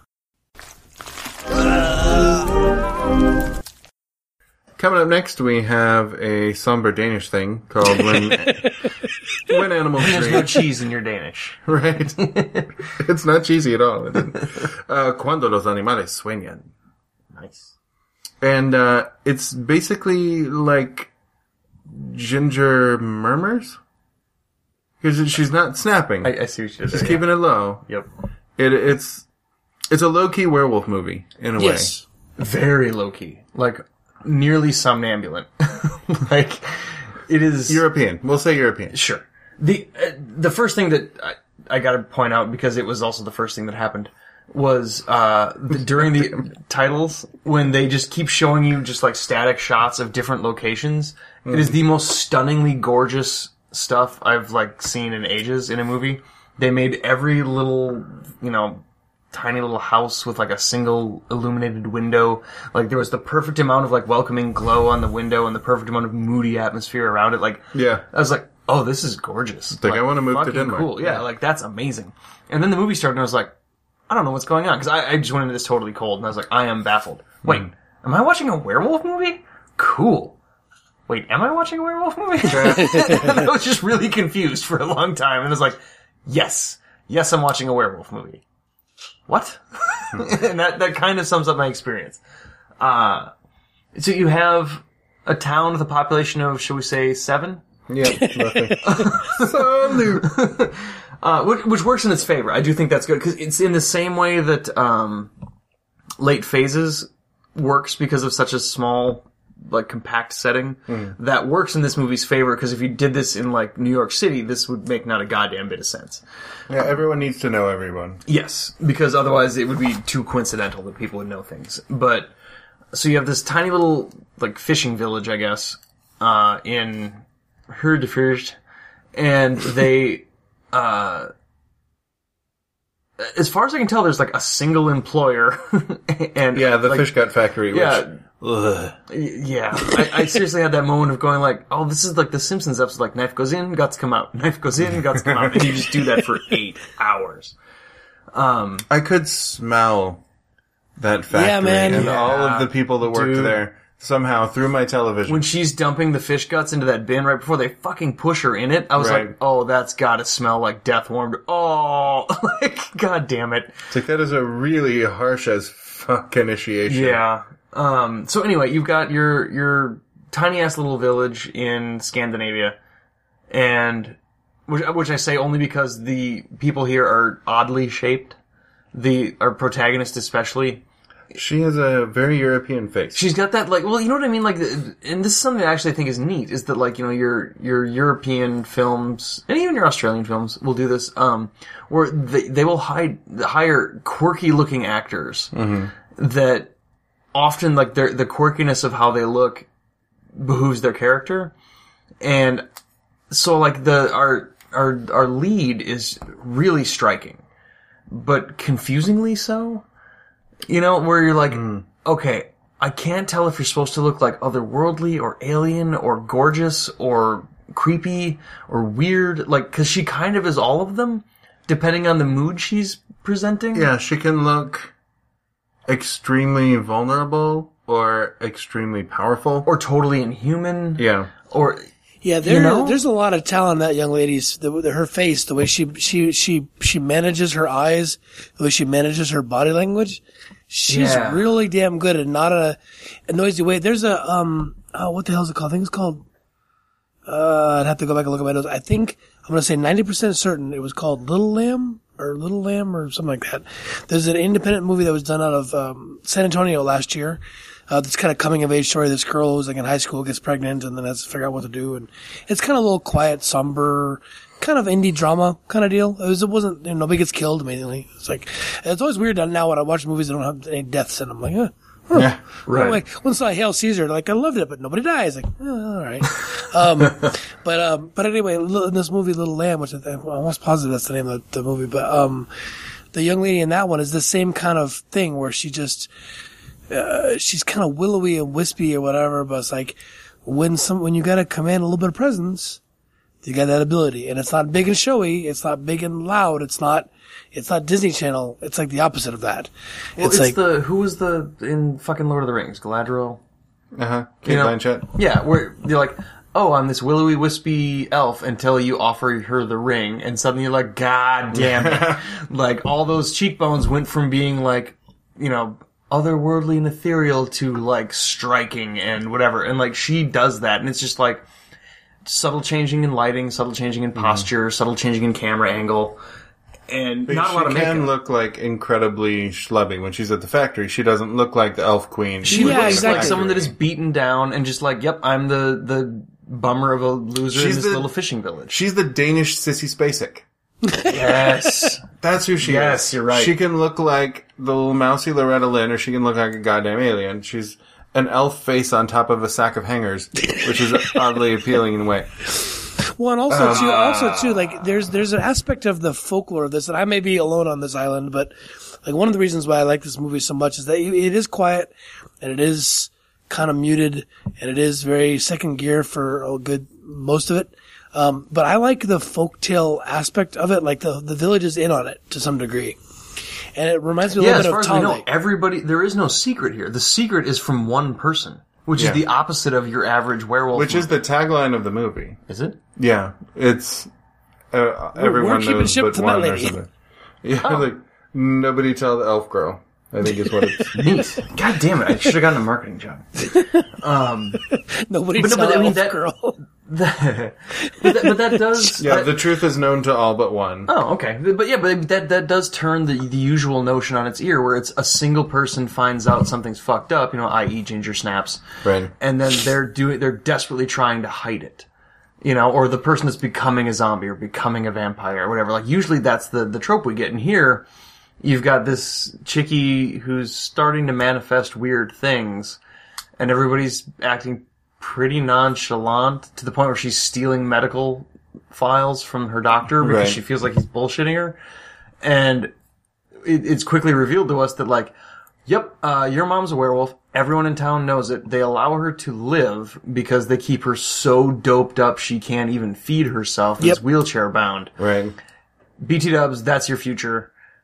Coming up next, we have a somber Danish thing called When Animals There's no Dream. cheese in your Danish. Right? It's not cheesy at all. Cuando los animales sueñan. Nice. And it's basically like Ginger murmurs. Because she's not snapping. I see what you're She's saying. keeping it low. Yep. It's a low-key werewolf movie, in a Yes. Very low-key. Like, nearly somnambulant. Like, it is... European. We'll say European. Sure. The first thing that I gotta point out, because it was also the first thing that happened, was during the titles, when they just keep showing you just, like, static shots of different locations. It is the most stunningly gorgeous stuff I've, like, seen in ages in a movie. They made every little, you know, tiny little house with, like, a single illuminated window. Like, there was the perfect amount of, like, welcoming glow on the window and the perfect amount of moody atmosphere around it. Like, Yeah. I was like, oh, this is gorgeous. Like, I wanna move to fucking Denmark. Cool. Yeah, like, that's amazing. And then the movie started and I was like, I don't know what's going on. Because I just went into this totally cold and I was like, I am baffled. Wait, am I watching a werewolf movie? Cool. Wait, am I watching a werewolf movie? I was just really confused for a long time. And I was like, yes, I'm watching a werewolf movie. What? And that kind of sums up my experience. So you have a town with a population of, shall we say, 7? Yeah. Roughly. Which works in its favor. I do think that's good, because it's in the same way that Late Phases works because of such a small, like, compact setting. That works in this movie's favor, because if you did this in, like, New York City, this would make not a goddamn bit of sense. Yeah, everyone needs to know everyone. Yes, because otherwise it would be too coincidental that people would know things. But, so you have this tiny little, like, fishing village, I guess, in Herdefjord, and they, as far as I can tell, there's, like, a single employer, and... Yeah, the like, fish gut factory, which... Yeah. Ugh. Yeah, I seriously had that moment of going like, oh, this is like the Simpsons episode, like, knife goes in, guts come out, knife goes in, guts come out, and you just do that for 8 hours. I could smell that factory Yeah, man. and Yeah. all of the people that worked Dude. there somehow through my television. When she's dumping the fish guts into that bin right before they fucking push her in it, I was Right. like, oh, that's gotta smell like death warmed. Oh, like, god damn it. It's like, that is a really harsh as fuck initiation. Yeah. So anyway, you've got your tiny ass little village in Scandinavia, and which I say only because the people here are oddly shaped. Our protagonist especially. She has a very European face. She's got that, like, well, you know what I mean? Like, and this is something I actually think is neat, is that, like, you know, your European films, and even your Australian films will do this, where they will hire quirky looking actors that often, like, the quirkiness of how they look behooves their character. And so, like, our lead is really striking, but confusingly so. You know, where you're like, okay, I can't tell if you're supposed to look like otherworldly or alien or gorgeous or creepy or weird, like, cause she kind of is all of them, depending on the mood she's presenting. Yeah, she can look extremely vulnerable or extremely powerful. Or totally inhuman. Yeah. Or, Yeah, there's a lot of talent in that young lady's, her face, the way she manages her eyes, the way she manages her body language. She's really damn good and not a noisy way. There's a, what the hell is it called? I think it's called, I'd have to go back and look at my notes. I think, I'm going to say 90% certain it was called Little Lamb or something like that. There's an independent movie that was done out of, San Antonio last year. This kind of coming of age story. This girl who's like in high school gets pregnant and then has to figure out what to do. And it's kind of a little quiet, somber, kind of indie drama kind of deal. It wasn't, nobody gets killed immediately. It's like, it's always weird now when I watch movies that don't have any deaths in them. I'm like, Yeah. Right. Like, when I saw Hail Caesar, like, I loved it, but nobody dies. Like, all right. But anyway, in this movie, Little Lamb, which I'm almost positive that's the name of the movie, but, the young lady in that one is the same kind of thing where she just, she's kind of willowy and wispy or whatever, but it's like, when you gotta command a little bit of presence, you got that ability. And it's not big and showy, it's not big and loud, it's not Disney Channel, it's like the opposite of that. well, it's like, who was in fucking Lord of the Rings? Galadriel? Kate Blanchett. Yeah, where you're like, oh, I'm this willowy, wispy elf until you offer her the ring, and suddenly you're like, god damn it. Like, all those cheekbones went from being like, you know, otherworldly and ethereal to like striking and whatever. And like, she does that, and it's just like subtle changing in lighting, subtle changing in posture, subtle changing in camera angle, and not a lot of makeup. She can look like incredibly schlubby when she's at the factory. She doesn't look like the elf queen. She looks exactly. like someone that is beaten down and just like, yep, I'm the bummer of a loser in this little fishing village. She's the Danish Sissy Spacek. Yes. That's who she is. Yes, you're right. She can look like the little mousy Loretta Lynn, or she can look like a goddamn alien. She's an elf face on top of a sack of hangers, which is oddly appealing in a way. well, and also too, like, there's an aspect of the folklore of this, and I may be alone on this island, but like, one of the reasons why I like this movie so much is that it is quiet, and it is kind of muted, and it is very second gear for a good most of it. But I like the folktale aspect of it, like the village is in on it to some degree. And it reminds me a little bit of as far as we know, Tale. everybody, there is no secret here. The secret is from one person, which is the opposite of your average werewolf Which movie. is the tagline of the movie. Is it? Yeah, it's everyone keeping knows ship but to that one or lady. something. Yeah, like nobody tell the elf girl. I think is what it's. Neat. God damn it! I should have gotten a marketing job. Nobody But no, tell but I mean, elf that- girl. but that does. Yeah, the truth is known to all but one. Oh, okay. But yeah, but that does turn the usual notion on its ear, where it's a single person finds out something's fucked up, you know, i.e. ginger snaps, Right. and then they're desperately trying to hide it, you know, or the person that's becoming a zombie or becoming a vampire or whatever. Like, usually that's the trope we get. And here, you've got this chickie who's starting to manifest weird things, and everybody's acting pretty nonchalant to the point where she's stealing medical files from her doctor because Right. she feels like he's bullshitting her. And it's quickly revealed to us that, like, yep, your mom's a werewolf. Everyone in town knows it. They allow her to live because they keep her so doped up she can't even feed herself. Yep. Is wheelchair bound. Right. BT dubs, that's your future.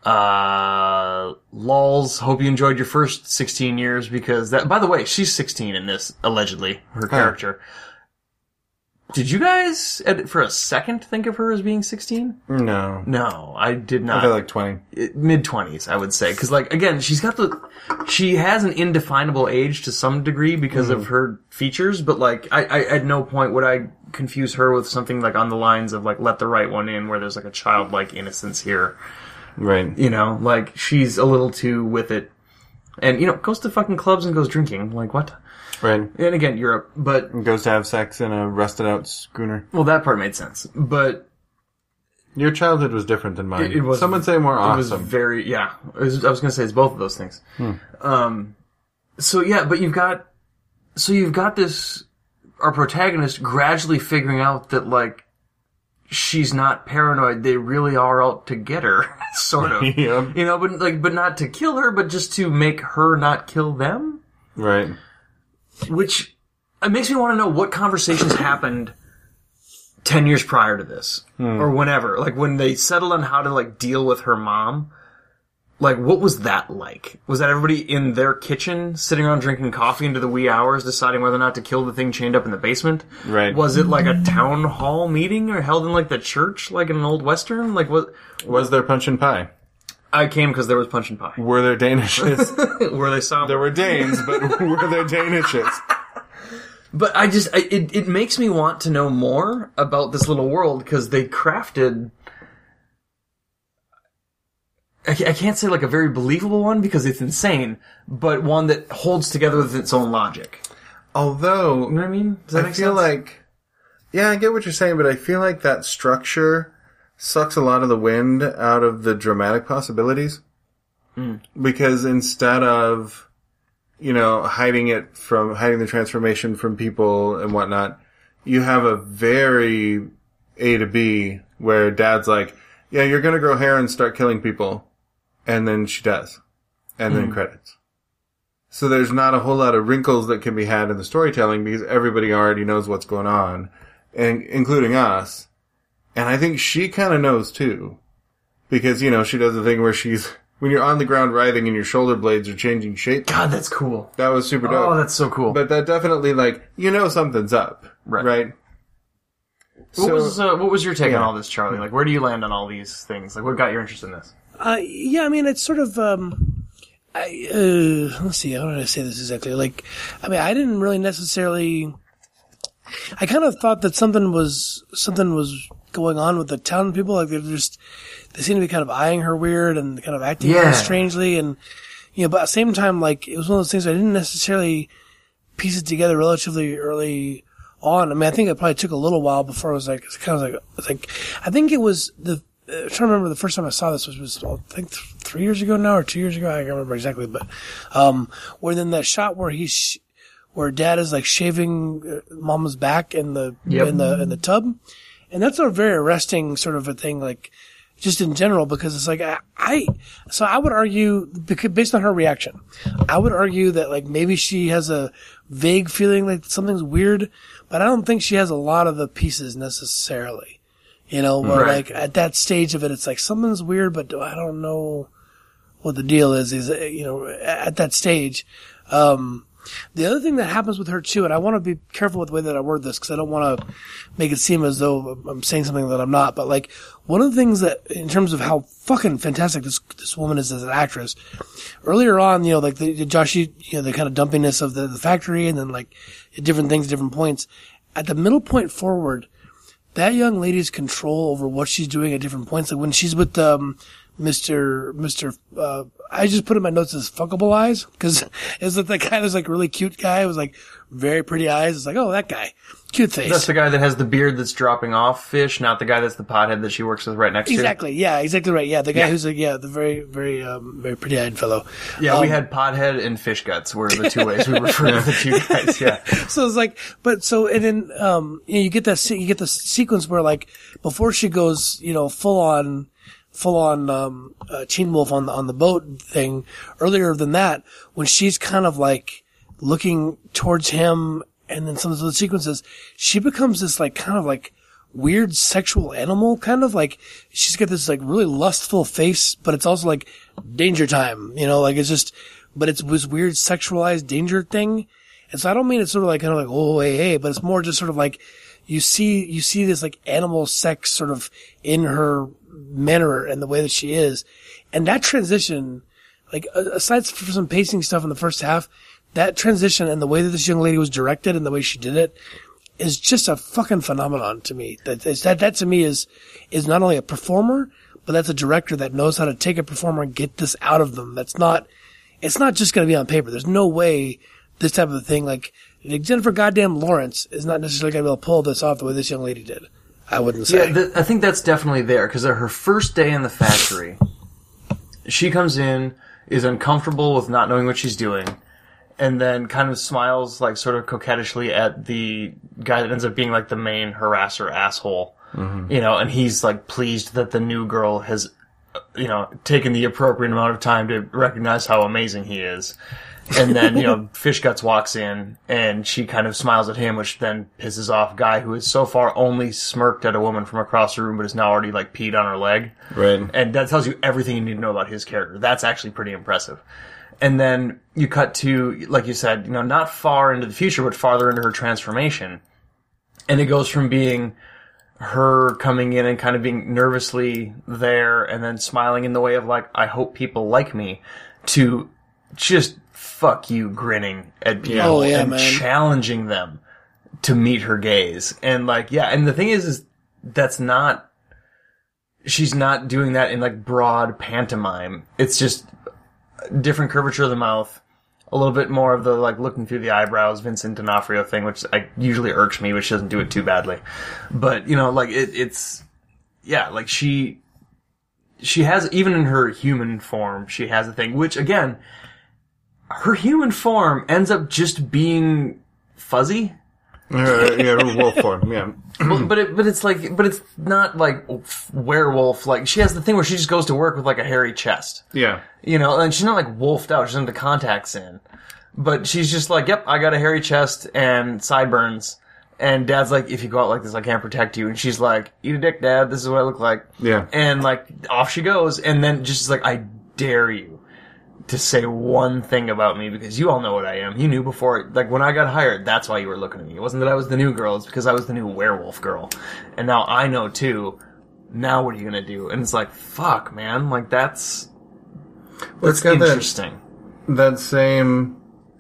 Lols, hope you enjoyed your first 16 years because that, by the way, she's 16 in this, allegedly, her character. Did you guys, for a second, think of her as being 16? No. No, I did not. I feel like 20. Mid-20s, I would say. Cause like, again, she has an indefinable age to some degree because of her features, but like, I at no point would I confuse her with something like on the lines of like, Let the Right One In, where there's like a childlike innocence here. Right. You know, like, she's a little too with it. And, you know, goes to fucking clubs and goes drinking. Like, what? Right. And again, Europe, but... And goes to have sex in a rusted out schooner. Well, that part made sense. But... Your childhood was different than mine. It was... Some would say more awesome. It was very... Yeah. I was going to say it's both of those things. So, yeah, but you've got this... Our protagonist gradually figuring out that, like, she's not paranoid. They really are out to get her, sort of. Yep. You know, but not to kill her, but just to make her not kill them. Right. Which, it makes me want to know what conversations happened 10 years prior to this. Or whenever. Like, when they settled on how to, like, deal with her mom. Like, what was that like? Was that everybody in their kitchen, sitting around drinking coffee into the wee hours, deciding whether or not to kill the thing chained up in the basement? Right. Was it like a town hall meeting, or held in like the church, like in an old western? Like, what? Was there punch and pie? I came because there was punch and pie. Were there Danishes? Were they somber? There were Danes, but were there Danishes? But it makes me want to know more about this little world, because they crafted... I can't say like a very believable one because it's insane, but one that holds together with its own logic. Although, You know what I mean? Does that I make feel sense? like, yeah, I get what you're saying, but I feel like that structure sucks a lot of the wind out of the dramatic possibilities. Because instead of, you know, hiding the transformation from people and whatnot, you have a very A to B where Dad's like, yeah, you're gonna grow hair and start killing people. And then she does. And then credits. So there's not a whole lot of wrinkles that can be had in the storytelling because everybody already knows what's going on, and including us. And I think she kind of knows too. Because, you know, she does the thing where when you're on the ground writhing and your shoulder blades are changing shape. God, that's cool. That was super dope. Oh, that's so cool. But that definitely, like, you know something's up. Right? What was your take on all this, Charlie? Like, where do you land on all these things? Like, what got your interest in this? Yeah, I mean, it's sort of, let's see, how did I say this exactly? Like, I mean, I didn't really necessarily, I kind of thought that something was going on with the town people. Like, they seemed to be kind of eyeing her weird and kind of acting strangely. And, you know, but at the same time, like, it was one of those things I didn't necessarily piece it together relatively early on. I mean, I think it probably took a little while before I was like, I think it was I'm trying to remember the first time I saw this was I think 3 years ago now or 2 years ago. I can't remember exactly, but where then that shot where where Dad is like shaving Mama's back in the tub, and that's a very arresting sort of a thing, like just in general, because it's like so I would argue, based on her reaction, I would argue that like maybe she has a vague feeling like something's weird, but I don't think she has a lot of the pieces necessarily. You know, where like at that stage of it, it's like something's weird, but I don't know what the deal is, you know, at that stage. The other thing that happens with her too, and I want to be careful with the way that I word this because I don't want to make it seem as though I'm saying something that I'm not, but like one of the things that, in terms of how fucking fantastic this woman is as an actress, earlier on, you know, like the kind of dumpiness of the factory and then like different things at different points, at the middle point forward, that young lady's control over what she's doing at different points, like when she's with Mr. I just put in my notes as fuckable eyes, because it's like that guy that's like really cute guy with like very pretty eyes. It's like, oh, that guy. Cute face. That's the guy that has the beard that's dropping off fish, not the guy that's the pothead that she works with right next to. Exactly. Yeah, exactly right. Yeah, the guy who's like, the very, very, very pretty eyed fellow. Yeah, we had pothead and fish guts were the two ways we refer to the two guys. Yeah. So it's like, and then, you know, you get the sequence where like, before she goes, you know, full on Teen Wolf on the boat thing, earlier than that, when she's kind of like looking towards him, and then some of the sequences, she becomes this like kind of like weird sexual animal, kind of like she's got this like really lustful face, but it's also like danger time, like it's just, but it's this weird sexualized danger thing. And so I don't mean it's sort of like kind of like, oh, hey, but it's more just sort of like you see this like animal sex sort of in her manner and the way that she is. And that transition, like aside from some pacing stuff in the first half, that transition and the way that this young lady was directed and the way she did it is just a fucking phenomenon to me. That to me is not only a performer, but that's a director that knows how to take a performer and get this out of them. It's not just going to be on paper. There's no way this type of thing, like Jennifer goddamn Lawrence is not necessarily going to be able to pull this off the way this young lady did. I wouldn't say. Yeah, I think that's definitely there, because her first day in the factory, she comes in, is uncomfortable with not knowing what she's doing, and then kind of smiles like sort of coquettishly at the guy that ends up being like the main harasser asshole. Mm-hmm. And he's like pleased that the new girl has, taken the appropriate amount of time to recognize how amazing he is. And then, Fish Guts walks in and she kind of smiles at him, which then pisses off Guy, who has so far only smirked at a woman from across the room, but has now already like peed on her leg. Right. And that tells you everything you need to know about his character. That's actually pretty impressive. And then you cut to, like you said, not far into the future, but farther into her transformation. And it goes from being her coming in and kind of being nervously there and then smiling in the way of like, I hope people like me, to just fuck you grinning at people and challenging them to meet her gaze. And like, and the thing is that's not, she's not doing that in like broad pantomime. It's just different curvature of the mouth, a little bit more of the like looking through the eyebrows, Vincent D'Onofrio thing, which usually irks me, which doesn't do it too badly. But, like it's like she has, even in her human form, she has a thing, which again, her human form ends up just being fuzzy. Her wolf form, yeah. But it's not like werewolf. Like she has the thing where she just goes to work with like a hairy chest. Yeah. And she's not like wolfed out. She doesn't have the contacts in. But she's just like, yep, I got a hairy chest and sideburns. And Dad's like, if you go out like this, I can't protect you. And she's like, eat a dick, Dad. This is what I look like. Yeah. And like, off she goes. And then just like, I dare you to say one thing about me, because you all know what I am. You knew before, like when I got hired, that's why you were looking at me. It wasn't that I was the new girl, it's because I was the new werewolf girl. And now I know too. Now what are you gonna do? And it's like, fuck, man. Like that's interesting. That same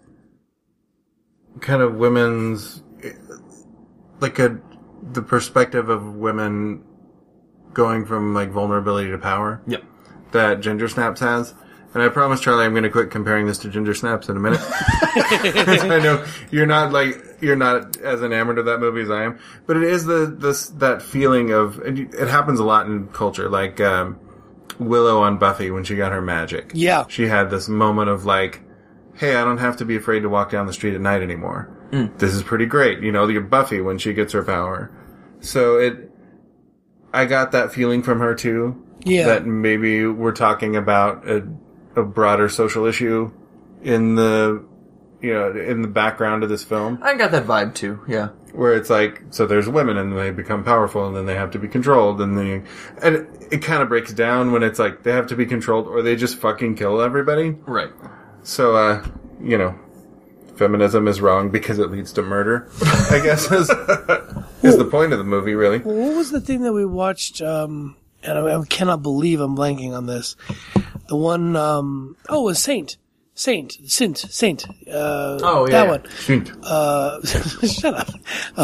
kind of women's, like the perspective of women going from like vulnerability to power. Yep. That Ginger Snaps has. And I promise, Charlie, I'm going to quit comparing this to Ginger Snaps in a minute. I know you're not as enamored of that movie as I am, but it is that feeling of, it happens a lot in culture, like Willow on Buffy when she got her magic. Yeah. She had this moment of like, hey, I don't have to be afraid to walk down the street at night anymore. This is pretty great. The Buffy when she gets her power. So I got that feeling from her too. Yeah. That maybe we're talking about a broader social issue in the background of this film. I got that vibe too, yeah. Where it's like, so there's women and they become powerful and then they have to be controlled and it kind of breaks down when it's like they have to be controlled or they just fucking kill everybody. Right. So, feminism is wrong because it leads to murder, I guess is the point of the movie, really. Well, what was the thing that we watched, and I cannot believe I'm blanking on this. The one, it was Saint. That one. Saint. Shut up.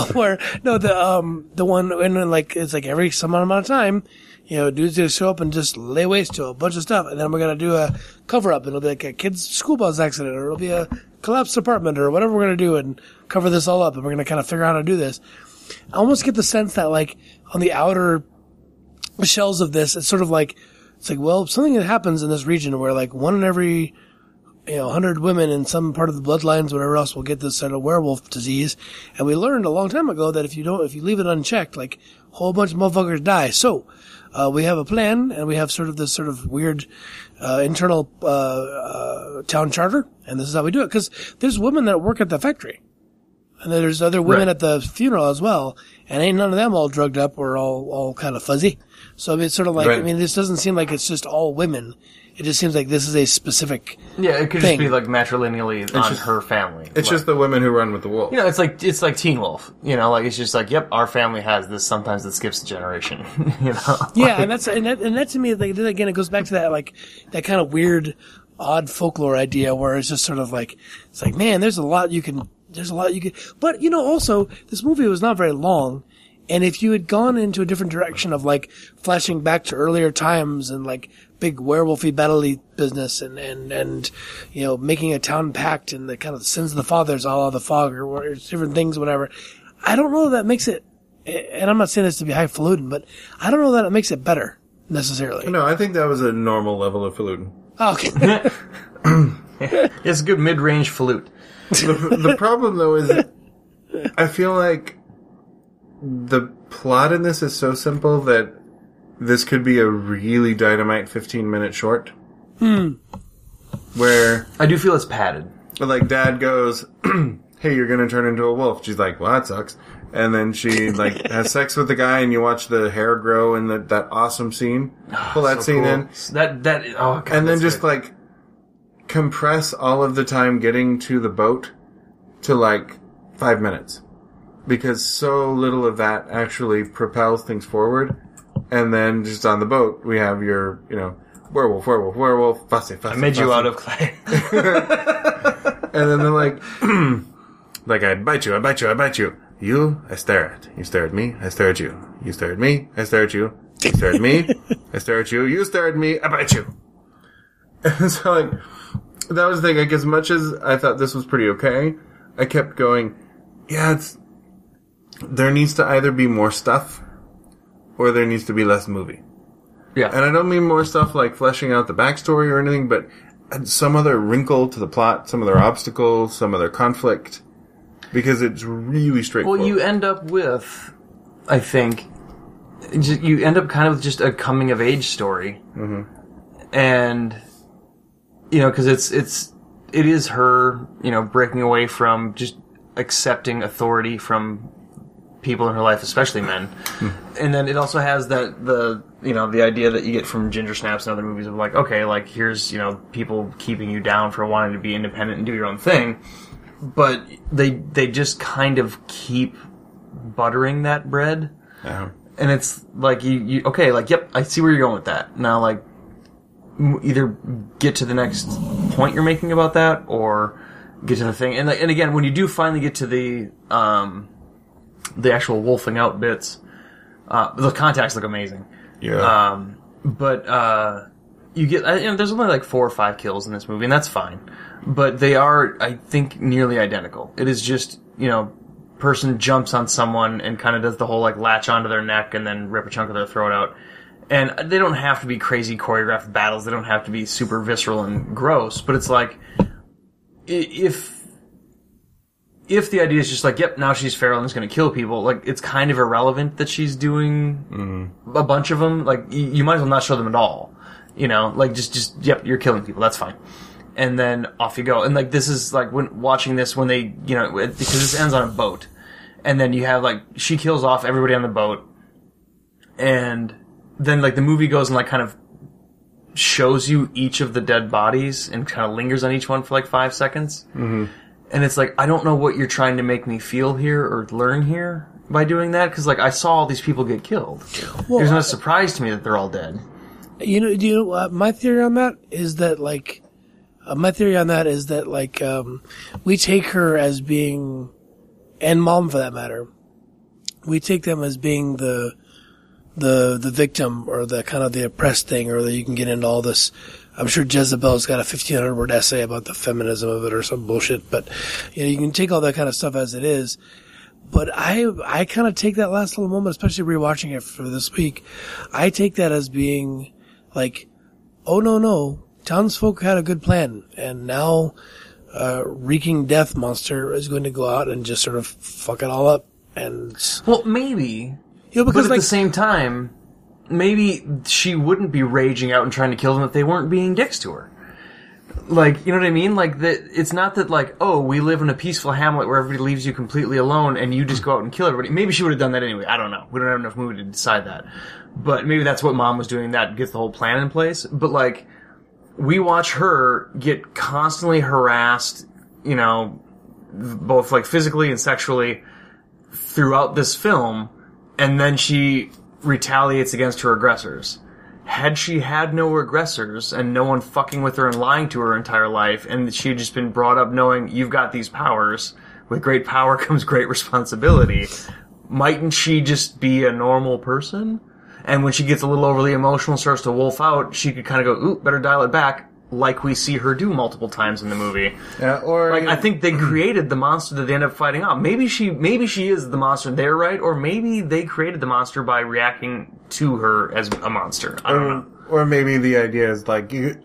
The one, and like, it's like every some amount of time, dudes just show up and just lay waste to a bunch of stuff, and then we're gonna do a cover-up, and it'll be like a kid's school bus accident, or it'll be a collapsed apartment, or whatever we're gonna do, and cover this all up, and we're gonna kind of figure out how to do this. I almost get the sense that, like, on the outer shells of this, it's sort of like, well, something that happens in this region where, like, one in every, 100 women in some part of the bloodlines, whatever else, will get this sort of werewolf disease. And we learned a long time ago that if you leave it unchecked, like, a whole bunch of motherfuckers die. So, we have a plan, and we have sort of this sort of weird, internal, town charter, and this is how we do it. Cause there's women that work at the factory. And then there's other women Right. at the funeral as well, and ain't none of them all drugged up or all kind of fuzzy. So I mean, it's sort of like, Right. I mean, this doesn't seem like it's just all women. It just seems like this is a specific. Yeah, it could thing. just be like matrilineally on just- her family. It's Like, just the women who run with the wolf. you know, it's like Teen Wolf. You know, like it's just like, yep, our family has this. Sometimes it skips a generation. You know. Yeah, and that to me, like, then again, it goes back to that like that kind of weird, odd folklore idea where it's just sort of like it's like, man, there's a lot you can. But you know, also this movie was not very long. And if you had gone into a different direction of like flashing back to earlier times and like big werewolfy battle-y business and you know, making a town pact and the kind of sins of the fathers, a la the fog or different things, whatever. I don't know that makes it, and I'm not saying this to be highfalutin, but I don't know that it makes it better necessarily. No, I think that was a normal level of falutin. Oh, okay. It's a good mid-range flute. The problem, though, is that I feel like the plot in this is so simple that this could be a really dynamite 15-minute short. Where, I do feel it's padded. like, Dad goes, hey, you're gonna turn into a wolf. She's like, well, that sucks. And then she, like, has sex with the guy and you watch the hair grow in that awesome scene. Pull that So scene cool. in. Oh, God, And then that's just, great. like, compress all of the time getting to the boat to, like, 5 minutes. Because so little of that actually propels things forward. And then just on the boat, we have your, you know, werewolf, fussy. I made you out of clay. And then they're like, like, I bite you. You, I stare at. You stare at me, I stare at you. You stare at me, I stare at you. You stare at me, I stare at you. You stare at me, I bite you. And so, like, that was the thing. Like, as much as I thought this was pretty okay, I kept going, yeah, there needs to either be more stuff, or there needs to be less movie. Yeah. And I don't mean more stuff like fleshing out the backstory or anything, but some other wrinkle to the plot, some other obstacles, some other conflict, because it's really straightforward. Well, you end up with, I think, you end up kind of just a coming of age story, and you know, because it is her, you know, breaking away from just accepting authority from people in her life, especially men, and then it also has the idea that you get from Ginger Snaps and other movies of like, okay, like here's, you know, people keeping you down for wanting to be independent and do your own thing. But they just kind of keep buttering that bread. Yeah. And it's like, you okay, like, yep, I see where you're going with that. Now, like, either get to the next point you're making about that, or get to the thing. And like, and again, when you do finally get to the actual wolfing out bits, the contacts look amazing. Yeah. But you get, you know, there's only like 4 or 5 kills in this movie, and that's fine. But they are, I think, nearly identical. It is just, you know, person jumps on someone and kind of does the whole, like, latch onto their neck and then rip a chunk of their throat out. And they don't have to be crazy choreographed battles. They don't have to be super visceral and gross. But it's like, if the idea is just like, yep, now she's feral and is going to kill people, like, it's kind of irrelevant that she's doing a bunch of them. Like, you might as well not show them at all. You know, like, just, yep, you're killing people. That's fine. And then off you go. And like, this is like, when watching this, when they, you know, because this ends on a boat. And then you have like, she kills off everybody on the boat. And then like the movie goes and like kind of shows you each of the dead bodies and kind of lingers on each one for like 5 seconds. Mm-hmm. And it's like, I don't know what you're trying to make me feel here or learn here by doing that. Cause like, I saw all these people get killed. Well, There's no surprise to me that they're all dead. You know, my theory on that is that we take her as being, and Mom for that matter, we take them as being the victim or the kind of the oppressed thing, or that you can get into all this. I'm sure Jezebel's got a 1,500 word essay about the feminism of it or some bullshit, but you know, you can take all that kind of stuff as it is. But I kind of take that last little moment, especially rewatching it for this week, I take that as being like, oh no, townsfolk had a good plan, and now reeking death monster is going to go out and just sort of fuck it all up. And Well, maybe. you know, because But at the same time, maybe she wouldn't be raging out and trying to kill them if they weren't being dicks to her. Like, you know what I mean? Like, it's not that, like, oh, we live in a peaceful hamlet where everybody leaves you completely alone and you just go out and kill everybody. Maybe she would have done that anyway. I don't know. We don't have enough movie to decide that. But maybe that's what Mom was doing. That gets the whole plan in place. But, like, we watch her get constantly harassed, you know, both, like, physically and sexually throughout this film, and then she retaliates against her aggressors. Had she had no aggressors and no one fucking with her and lying to her entire life, and she had just been brought up knowing you've got these powers, with great power comes great responsibility, mightn't she just be a normal person? And when she gets a little overly emotional and starts to wolf out, she could kind of go, ooh, better dial it back, like we see her do multiple times in the movie. Yeah, or like, I think they created the monster that they end up fighting off. Maybe she is the monster, they're right, or maybe they created the monster by reacting to her as a monster. I don't know. Or maybe the idea is like you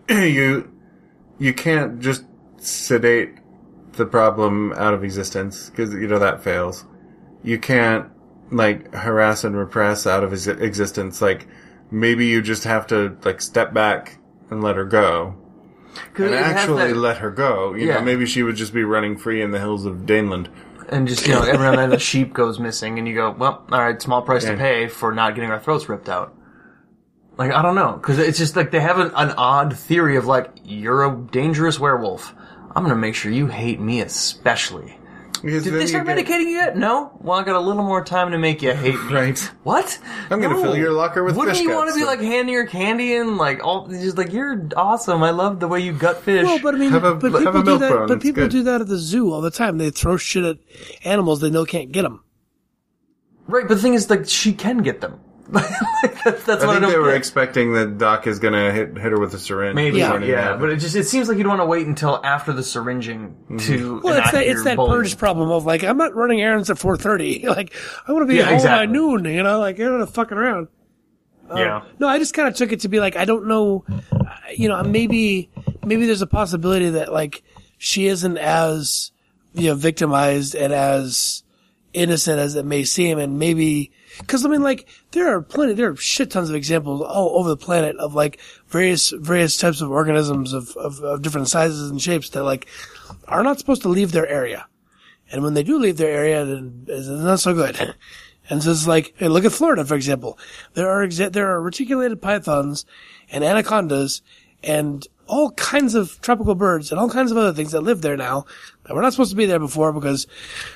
can't just sedate the problem out of existence, because you know that fails. You can't like harass and repress out of existence. Like, maybe you just have to like step back and let her go. And actually let her go. You know, maybe she would just be running free in the hills of Daneland. And just, you know, every now and then a sheep goes missing, and you go, well, alright, small price to pay for not getting our throats ripped out. Like, I don't know. Because it's just like, they have an odd theory of like, you're a dangerous werewolf. I'm gonna make sure you hate me especially. Because Did they start medicating you yet? No? Well, I got a little more time to make you hate me. Right. What? I'm gonna fill your locker with Wouldn't fish you want to guts, be like handing her candy and like all just like, you're awesome. I love the way you gut fish. Well, but I mean, Have a people do milk that. bone, But it's people good. do that at the zoo all the time. They throw shit at animals they know can't get them. Right, but the thing is, like, she can get them. Like, that's what I I think don't they were get. expecting that Doc is gonna hit her with a syringe. Maybe, Yeah. yeah, but it seems like you'd want to wait until after the syringing to Well, enact it's your that bullying. purge problem of like, I'm not running errands at 4:30. Like, I want to be home by noon. You know, like, you're not fucking around. Yeah. No, I just kind of took it to be like, I don't know, you know, maybe there's a possibility that like she isn't as, you know, victimized and as innocent as it may seem, and maybe, cause I mean, like, there are shit tons of examples all over the planet of like various types of organisms of different sizes and shapes that like are not supposed to leave their area. And when they do leave their area, then it's not so good. And so it's like, hey, look at Florida, for example. There are reticulated pythons and anacondas and all kinds of tropical birds and all kinds of other things that live there now that were not supposed to be there before because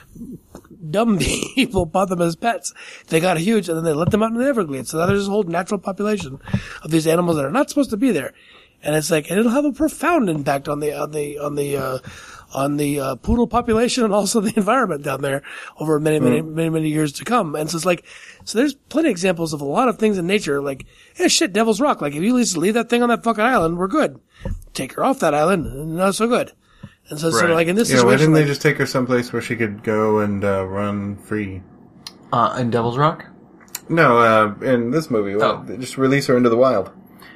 dumb people bought them as pets. They got huge and then they let them out in the Everglades. So now there's this whole natural population of these animals that are not supposed to be there. And it's like, and it'll have a profound impact on the poodle population and also the environment down there over many years to come. And so it's like, so there's plenty of examples of a lot of things in nature, like, hey, shit, Devil's Rock. Like, if you just leave that thing on that fucking island, we're good. Take her off that island, not so good. And so it's sort of like in this Yeah, why situation, didn't like, they just take her someplace where she could go and run free? In Devil's Rock? No, in this movie, they just release her into the wild.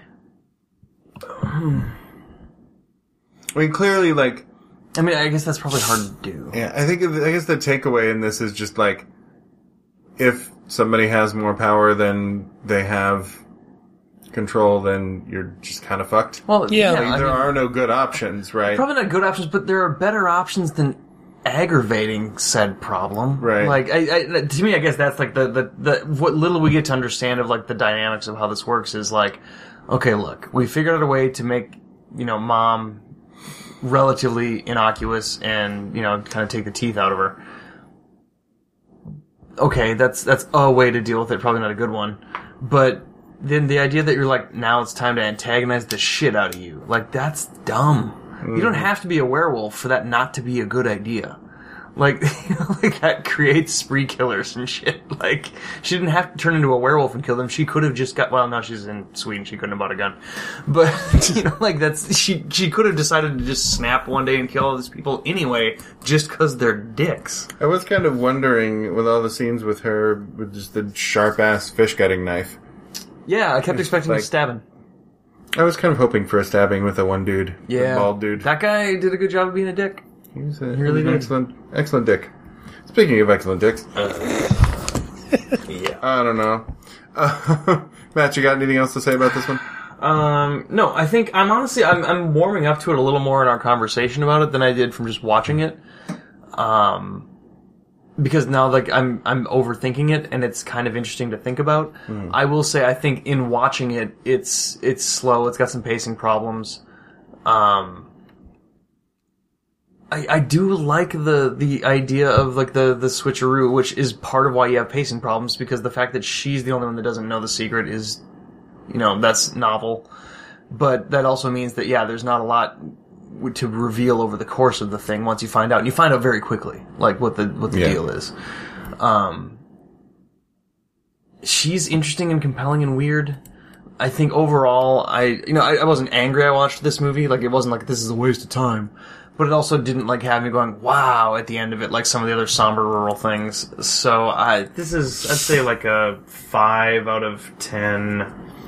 I mean, clearly, like, I mean, I guess that's probably hard to do. yeah, I guess the takeaway in this is just like, if somebody has more power than they have control, then you're just kind of fucked. Well, Yeah. Like, I there mean, are no good options, right? probably not good options, but there are better options than aggravating said problem. Right. Like, to me, I guess that's like the what little we get to understand of like the dynamics of how this works is like, okay, look, we figured out a way to make, you know, Mom relatively innocuous and, you know, kind of take the teeth out of her. Okay, that's a way to deal with it, probably not a good one. But then the idea that you're like, now it's time to antagonize the shit out of you, like, that's dumb. You don't have to be a werewolf for that not to be a good idea. Like, you know, like that creates spree killers and shit. Like, she didn't have to turn into a werewolf and kill them. She could have just well, now she's in Sweden. She couldn't have bought a gun. But, you know, like she could have decided to just snap one day and kill all these people anyway, just because they're dicks. I was kind of wondering, with all the scenes with her, with just the sharp-ass fish-gutting knife, Yeah, I kept expecting like- to stab him. I was kind of hoping for a stabbing with the one dude. Yeah. The bald dude. That guy did a good job of being a dick. He's really an did. excellent dick. Speaking of excellent dicks, Yeah. I don't know. Matt, you got anything else to say about this one? No, I think I'm honestly I'm warming up to it a little more in our conversation about it than I did from just watching it. Because now like I'm overthinking it and it's kind of interesting to think about. I will say I think in watching it it's slow, it's got some pacing problems. I do like the idea of like the switcheroo, which is part of why you have pacing problems, because the fact that she's the only one that doesn't know the secret is, that's novel. But that also means that, yeah, there's not a lot to reveal over the course of the thing once you find out. And you find out very quickly, like, what the deal is. She's interesting and compelling and weird. I think overall, I wasn't angry I watched this movie. Like, it wasn't like, this is a waste of time. But it also didn't, like, have me going, wow, at the end of it, like some of the other somber rural things. So, this is, I'd say, like a 5 out of 10,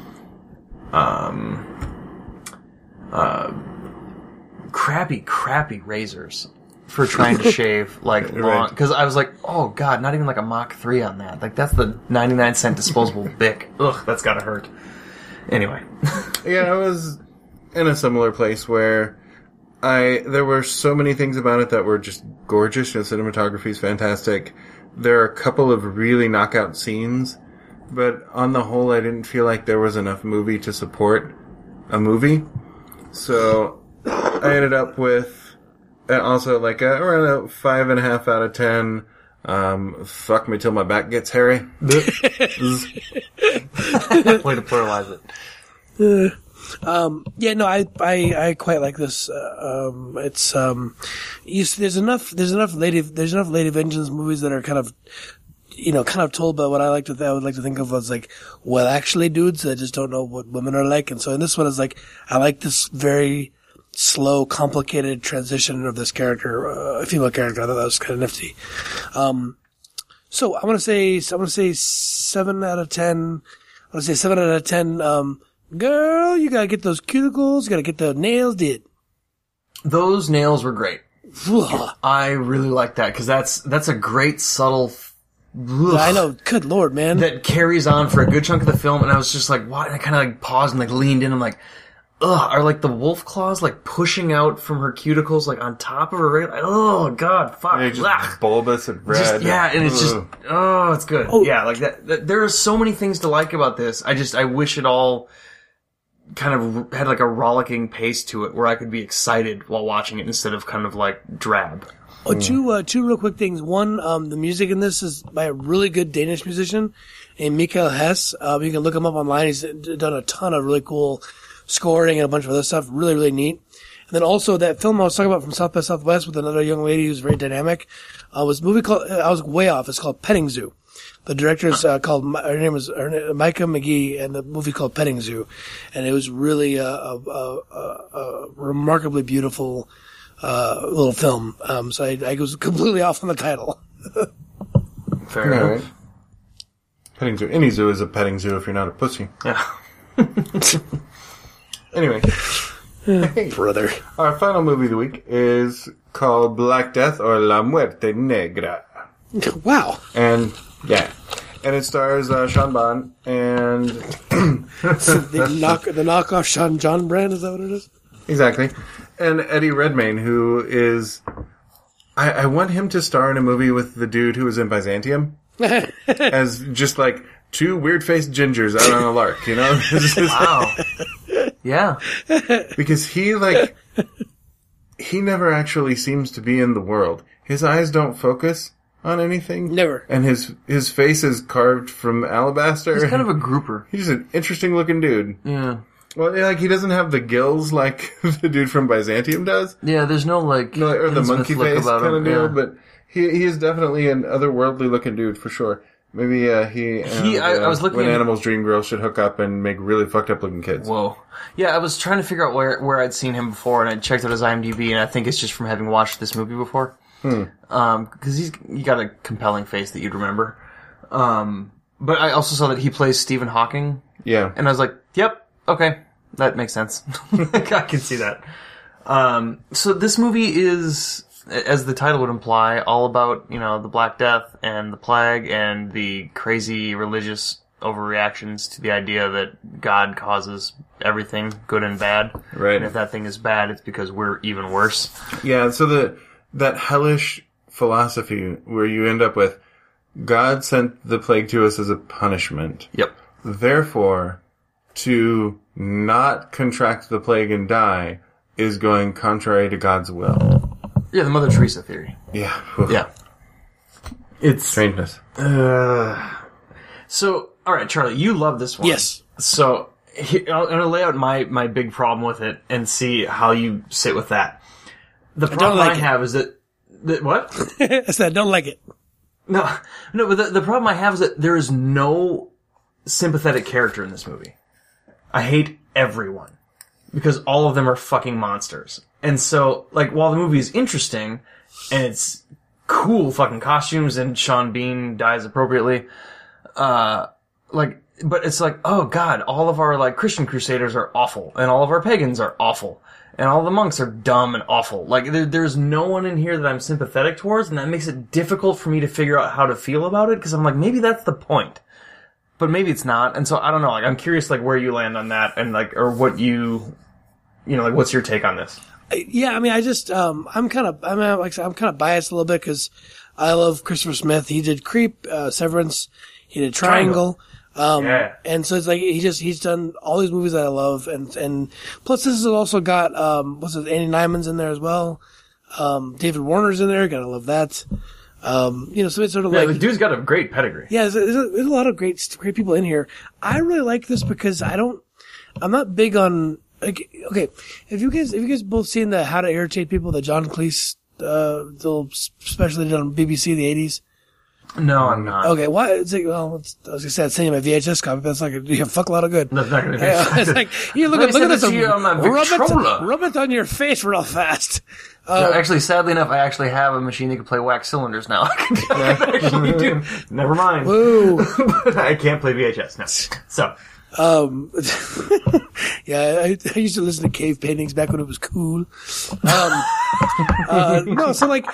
crappy razors for trying to shave, like, long. Because I was like, oh, God, not even like a Mach 3 on that. Like, that's the 99-cent disposable Bic. Ugh, that's gotta hurt. Anyway. Yeah, I was in a similar place where there were so many things about it that were just gorgeous. The cinematography is fantastic. There are a couple of really knockout scenes, but on the whole, I didn't feel like there was enough movie to support a movie. So I ended up with also like around a 5.5 out of 10. Fuck me till my back gets hairy. Way to pluralize it. I quite like this. There's enough Lady Vengeance movies that are kind of told by what I would like to think of as like, well, actually dudes that just don't know what women are like. And so in this one is like, I like this very slow, complicated transition of this character, a female character. I thought that was kind of nifty. So I want to say 7 out of 10. I want to say 7 out of 10. Girl, you gotta get those cuticles, you gotta get the nails did. Those nails were great. I really like that, because that's a great subtle... I know, good lord, man. That carries on for a good chunk of the film, and I was just like, what? And I kind of like paused and like leaned in, I'm like, ugh, are like the wolf claws like pushing out from her cuticles like on top of her, like, oh god, fuck. Yeah, just bulbous and red. And it's just, oh, it's good. Oh. Yeah, like that. There are so many things to like about this. I wish it all kind of had like a rollicking pace to it where I could be excited while watching it instead of kind of like drab. Oh, two real quick things. One, the music in this is by a really good Danish musician named Mikael Hess. You can look him up online. He's done a ton of really cool scoring and a bunch of other stuff. Really, really neat. And then also that film I was talking about from South by Southwest with another young lady who's very dynamic, was a movie called, I was way off. It's called Petting Zoo. The director's her name is Micah McGee, and the movie called Petting Zoo. And it was really a remarkably beautiful little film. So I was completely off on the title. Fair enough. Right. Petting zoo. Any zoo is a petting zoo if you're not a pussy. Yeah. Anyway. Brother. Our final movie of the week is called Black Death or La Muerte Negra. Wow. And, yeah. And it stars Sean Bond and... the knockoff Sean John brand, is that what it is? Exactly. And Eddie Redmayne, who is... I want him to star in a movie with the dude who was in Byzantium. As just like two weird-faced gingers out on a lark, you know? Wow. Yeah. Because he never actually seems to be in the world. His eyes don't focus on anything. Never. And his face is carved from alabaster. He's kind of a grouper. He's an interesting looking dude. Yeah. Well, like, he doesn't have the gills like the dude from Byzantium does. Yeah, there's no, like... No, or the monkey face kind of deal, yeah. But he is definitely an otherworldly looking dude, for sure. Maybe, I was looking When Animals Dream Girls should hook up and make really fucked up looking kids. Whoa. Yeah, I was trying to figure out where I'd seen him before, and I checked out his IMDb, and I think it's just from having watched this movie before. Cause he got a compelling face that you'd remember. But I also saw that he plays Stephen Hawking. Yeah. And I was like, yep, okay. That makes sense. I can see that. So this movie is, as the title would imply, all about, the Black Death and the plague and the crazy religious overreactions to the idea that God causes everything, good and bad. Right. And if that thing is bad, it's because we're even worse. Yeah, so that hellish philosophy where you end up with God sent the plague to us as a punishment. Yep. Therefore, to not contract the plague and die is going contrary to God's will. Yeah, the Mother Teresa theory. Yeah. Yeah. It's Strangeness. So, all right, Charlie, you love this one. Yes. So, I'm going to lay out my big problem with it and see how you sit with that. The problem I have is that what? I said I don't like it. No, but the problem I have is that there is no sympathetic character in this movie. I hate everyone because all of them are fucking monsters. And so, like, while the movie is interesting and it's cool fucking costumes and Sean Bean dies appropriately, but it's like, oh god, all of our, like, Christian crusaders are awful and all of our pagans are awful and all the monks are dumb and awful. Like, there's no one in here that I'm sympathetic towards, and that makes it difficult for me to figure out how to feel about it, because I'm like, maybe that's the point. But maybe it's not, and so I don't know, like, I'm curious, like, where you land on that, and, like, or what like, what's your take on this? Yeah, I mean, I just, I'm kind of biased a little bit because I love Christopher Smith. He did Creep, Severance, he did Triangle. Yeah. And so it's like, he's done all these movies that I love, and plus this has also got, Andy Nyman's in there as well. David Warner's in there, gotta love that. So it's sort of like. The dude's got a great pedigree. Yeah, there's a lot of great people in here. I really like this because I'm not big on, like, okay, have you guys both seen the How to Irritate People, the John Cleese, little special they did on BBC in the 80s? No, I'm not. Okay, why? It's like, well, I was gonna say I'd send you my VHS copy, but it's like, you fuck a lot of good. That's not gonna be It's like, you look at this, rub rub it on your face real fast. No, actually, sadly enough, I actually have a machine that can play wax cylinders now. I actually do. Never mind. Woo. But I can't play VHS now. So. Yeah, I used to listen to cave paintings back when it was cool. No,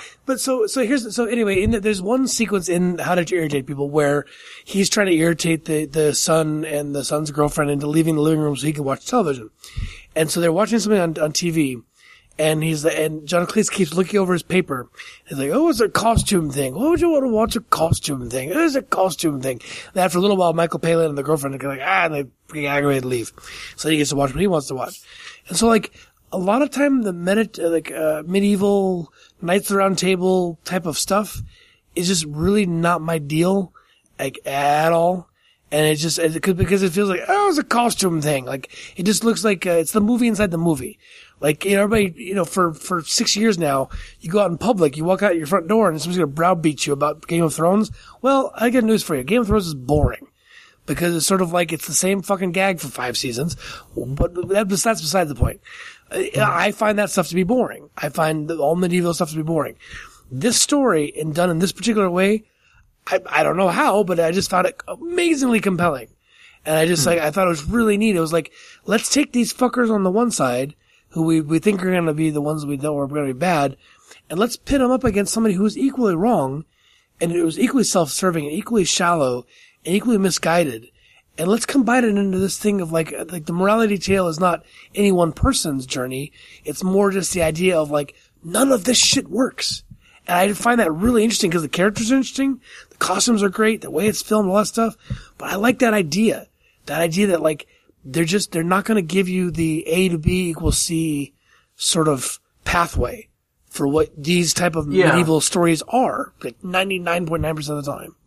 so anyway, there's one sequence in How to Irritate People where he's trying to irritate the son and the son's girlfriend into leaving the living room so he can watch television. And so they're watching something on TV. And John Cleese keeps looking over his paper. He's like, oh, it's a costume thing. Why would you want to watch a costume thing? It is a costume thing. And after a little while, Michael Palin and the girlfriend are like, and they get aggravated and leave. So he gets to watch what he wants to watch. And so, like, a lot of time the medieval Knights of the Round Table type of stuff is just really not my deal, like, at all. And because it feels like, oh, it's a costume thing. Like, it just looks like, it's the movie inside the movie. Like, everybody, for 6 years now, you go out in public, you walk out your front door and somebody's gonna browbeat you about Game of Thrones. Well, I got news for you. Game of Thrones is boring. Because it's sort of like, it's the same fucking gag for 5 seasons. But that's beside the point. I find that stuff to be boring. I find all medieval stuff to be boring. This story, and done in this particular way, I don't know how, but I just found it amazingly compelling. And I just, I thought it was really neat. It was like, let's take these fuckers on the one side, who we think are going to be the ones we know are going to be bad, and let's pit them up against somebody who's equally wrong, and it was equally self-serving, and equally shallow, and equally misguided. And let's combine it into this thing of like the morality tale is not any one person's journey. It's more just the idea of like, none of this shit works. And I find that really interesting because the characters are interesting, the costumes are great, the way it's filmed, all that stuff. But I like that idea. That idea that like, they're not going to give you the A to B equals C sort of pathway for what these type of medieval stories are, like 99.9% of the time,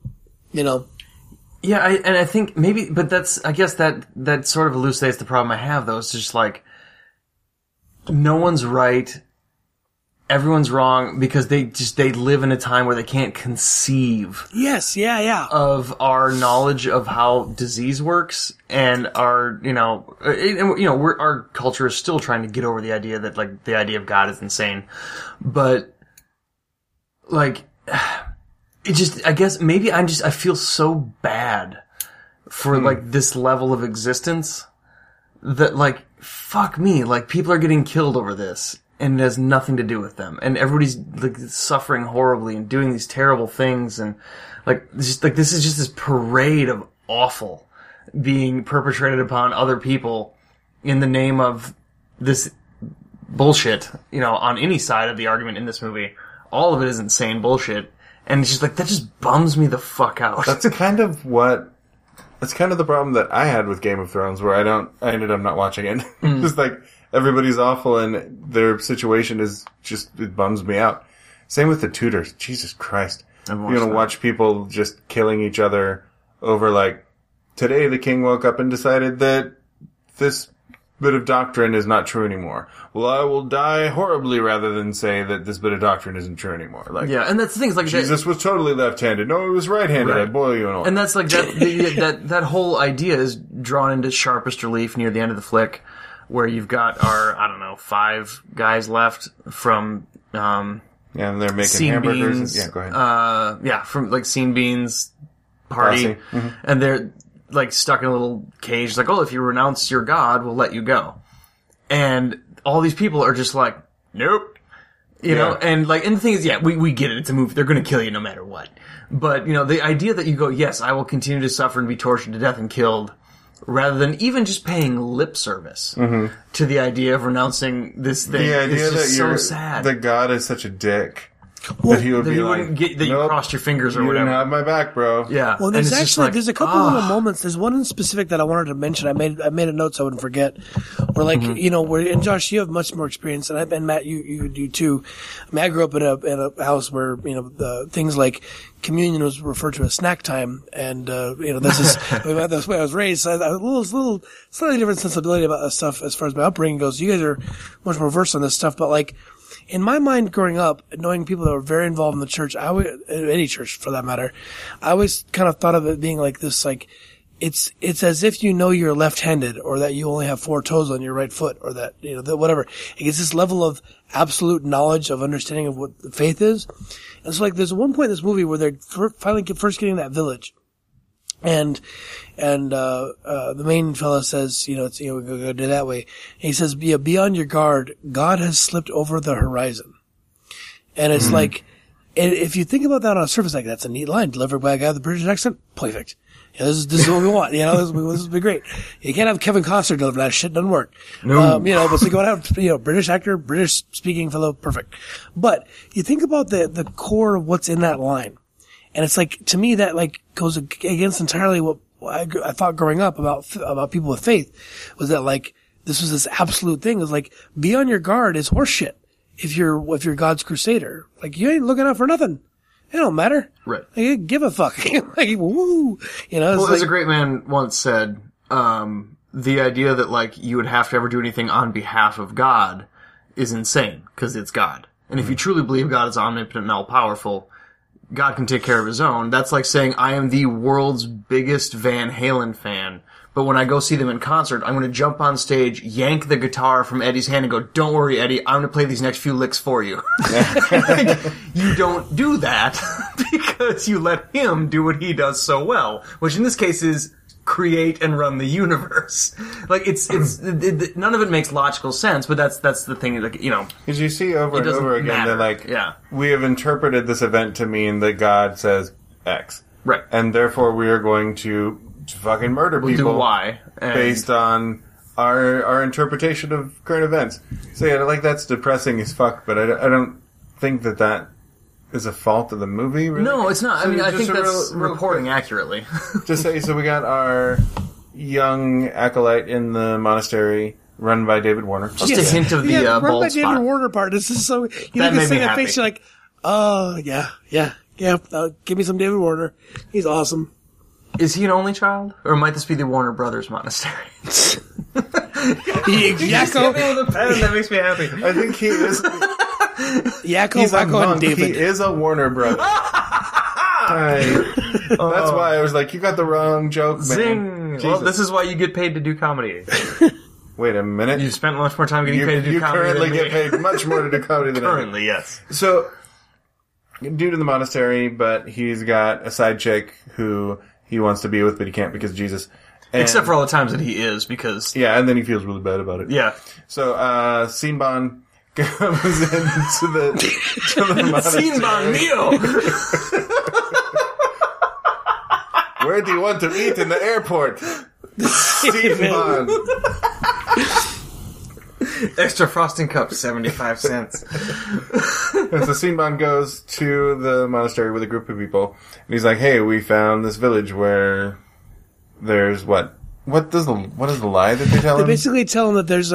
Yeah, I think maybe, but I guess that sort of elucidates the problem I have though. It's just like, no one's right, everyone's wrong, because they live in a time where they can't conceive. Yes, yeah. Of our knowledge of how disease works, and our, our culture is still trying to get over the idea that, like, the idea of God is insane. But, like, it just, I guess, maybe I feel so bad for, like, this level of existence that, like, fuck me, like, people are getting killed over this. And it has nothing to do with them. And everybody's like suffering horribly and doing these terrible things, and like this is just this parade of awful. being perpetrated upon other people in the name of this bullshit, on any side of the argument in this movie. All of it is insane bullshit. And it's just like, that just bums me the fuck out. That's kind of the problem that I had with Game of Thrones, where I ended up not watching it. Just like, everybody's awful and their situation it bums me out. Same with the Tudors. Jesus Christ. Watch people just killing each other over like, today the king woke up and decided that this bit of doctrine is not true anymore. Well, I will die horribly rather than say that this bit of doctrine isn't true anymore. Like, yeah, and that's the thing. It's like Jesus was totally left-handed. No, he was right-handed. Right. I'd boil you in oil. And that's like that whole idea is drawn into sharpest relief near the end of the flick, where you've got our 5 guys left from and they're making Scene hamburgers. Beans, Yeah, go ahead. from like Scene Beans party, and they're like stuck in a little cage. It's like, oh, if you renounce your God, we'll let you go. And all these people are just like, nope. You know, and the thing is, we get it. It's a movie. They're going to kill you no matter what. But, the idea that you go, yes, I will continue to suffer and be tortured to death and killed, rather than even just paying lip service to the idea of renouncing this thing, the idea is just that so sad. that God is such a dick. That he would that be you like, wouldn't get that you nope, crossed your fingers or you whatever. didn't have my back, bro. Yeah. Well, And there's it's just actually like, there's a couple little moments. There's one in specific that I wanted to mention. I made a note so I wouldn't forget. Where where and Josh, you have much more experience, and Matt, you do too. I mean, I grew up in a house where things like communion was referred to as snack time, and this is that's the way I was raised. So I have a little slightly different sensibility about that stuff as far as my upbringing goes. You guys are much more versed on this stuff, but like. In my mind, growing up, knowing people that were very involved in the church, any church for that matter, I always kind of thought of it being like this, like, it's as if you're left-handed, or that you only have 4 toes on your right foot, or that, that whatever. It's this level of absolute knowledge of understanding of what the faith is. And so, like, there's one point in this movie where they're finally first getting that village. And the main fella says, we go do that way. And he says, be on your guard. God has slipped over the horizon. And it's like, and if you think about that on a surface, like, that's a neat line delivered by a guy with a British accent. Perfect. This is what we want. This would be great. You can't have Kevin Costner deliver that shit. Doesn't work. No. But so you gotta have, British actor, British speaking fellow. Perfect. But you think about the core of what's in that line. And it's like, to me, that like goes against entirely what I thought growing up about people with faith, was that like, this was this absolute thing. It was like, be on your guard is horseshit. If you're God's crusader, like, you ain't looking out for nothing. It don't matter. Right. Like, give a fuck. Like, woo. Well, as a great man once said, the idea that like you would have to ever do anything on behalf of God is insane, because it's God. And if you truly believe God is omnipotent and all powerful, God can take care of his own. That's like saying, I am the world's biggest Van Halen fan, but when I go see them in concert, I'm going to jump on stage, yank the guitar from Eddie's hand, and go, don't worry, Eddie, I'm going to play these next few licks for you. Like, you don't do that because you let him do what he does so well, which in this case is create and run the universe. Like, none of it makes logical sense, but that's the thing, like, Because you see over and over again matter. that, like, yeah. we have interpreted this event to mean that God says X. Right. And therefore we are going to fucking murder people. Do Y. Based on our interpretation of current events. So yeah, like, that's depressing as fuck, but I don't think that is a fault of the movie, really. No, it's not. So I mean, I just think a that's real reporting quick- accurately. Just say, so we got our young acolyte in the monastery, run by David Warner. Just a hint of the run by bald David spot. Warner part. This is so, That look made at me that happy. face, you're like, oh, yeah. Give me some David Warner. He's awesome. Is he an only child? Or might this be the Warner Brothers monastery? Yakko, That makes me happy. I think he is. Yakko, He's a Wacko, monk. and David. He is a Warner brother. That's why I was like, you got the wrong joke, man. Zing! Well, Jesus. this is why you get paid to do comedy. Wait a minute. You've spent much more time getting paid to do you comedy currently than me. get paid much more to do comedy than I do. Currently, yes. So, dude in the monastery, but he's got a side chick who he wants to be with, but he can't because of Jesus. And, Except for all the times that he is, because... yeah, and then he feels really bad about it. Yeah. So, Sinbon comes into the monastery. Sinbon Mio! Where do you want to eat in the airport? Steven. Extra frosting cup, 75 cents. So Sinbad goes to the monastery with a group of people, and he's like, "Hey, we found this village where there's what? What is the lie that they tell They him? basically tell him that there's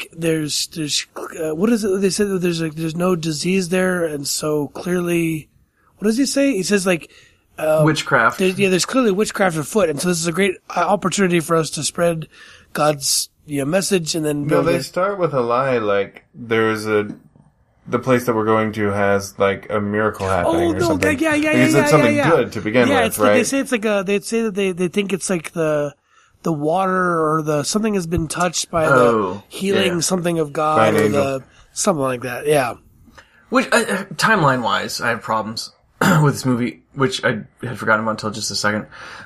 what is it? They said that there's no disease there, and so clearly, what does he say? He says like Witchcraft. there's clearly witchcraft afoot, and so this is a great opportunity for us to spread God's message, and then No, they start with a lie, like the place that we're going to has like a miracle happening or something. Yeah. Because it's something good to begin with, it's right? like, they say it's like they'd say that they think it's like the water or something has been touched by the healing something of God By an or angel. something like that. Yeah. Which, timeline wise, I have problems with this movie, which I had forgotten about until just a second.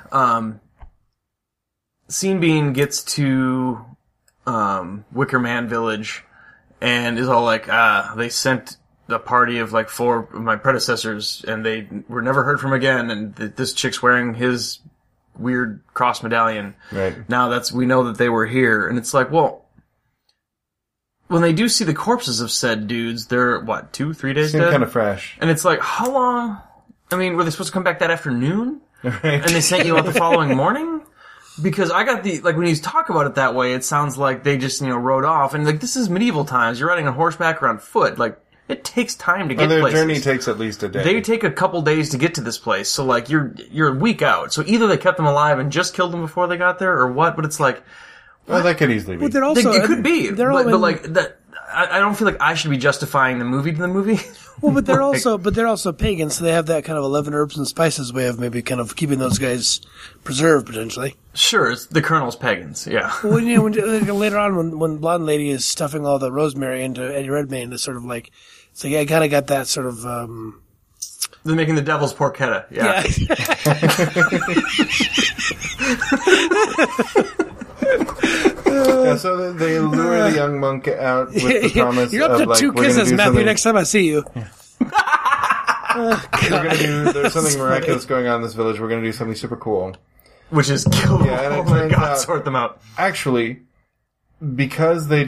Scene Bean gets to Wicker Man Village and is all like, they sent a party of like 4 of my predecessors and they were never heard from again, and this chick's wearing his weird cross medallion. Right. Now we know that they were here, and it's like, well, when they do see the corpses of said dudes, they're, 2-3 days Seem dead? kind of fresh. And it's like, how long? I mean, were they supposed to come back that afternoon? Right. And they sent you out the following morning? Because I got when you talk about it that way, it sounds like they just, rode off. And like, this is medieval times. You're riding on horseback or on foot. Like, it takes time to get Their places. journey takes at least a day. They take a couple days to get to this place. So like, you're a week out. So either they kept them alive and just killed them before they got there, or what? But it's like, Well, that could easily be. But they're also it could be. they're all But like, that, I don't feel like I should be justifying the movie to the movie. well, but they're also pagans, so they have that kind of 11 herbs and spices way of maybe kind of keeping those guys preserved potentially. Sure, it's the Colonel's pagans, yeah. When later on, when Blonde Lady is stuffing all the rosemary into Eddie Redmayne, it's sort of like, it's like, I kind of got that sort of, They're making the devil's porchetta, yeah. Yeah, so they lure the young monk out with the promise You're up of to like, 2 we're gonna kisses, do Matthew, something- next time I see you. there's something miraculous going on in this village. We're going to do something super cool. Which is kill them. Yeah, and it Oh my turns god, out- sort them out. Actually, because they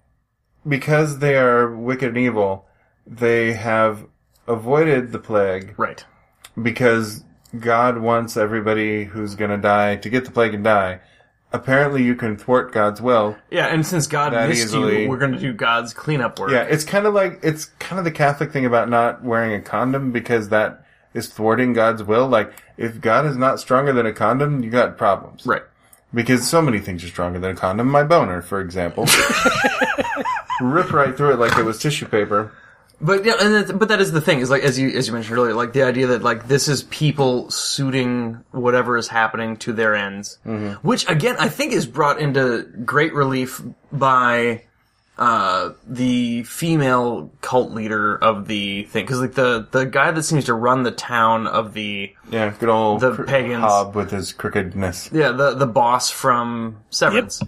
are wicked and evil, they have avoided the plague Right. because God wants everybody who's going to die to get the plague and die. Apparently, you can thwart God's will. Yeah, and since God That missed easily- you, we're going to do God's cleanup work. Yeah, it's kind of the Catholic thing about not wearing a condom because that is thwarting God's will. Like, if God is not stronger than a condom, you got problems. Right. Because so many things are stronger than a condom. My boner, for example. Rip right through it like it was tissue paper. But yeah, but that is the thing, is like, as you mentioned earlier, like the idea that like this is people suiting whatever is happening to their ends. Mm-hmm. Which again, I think is brought into great relief by the female cult leader of the thing, because like the guy that seems to run the town of the Good old The pagans. Hob with his crookedness. the boss from Severance.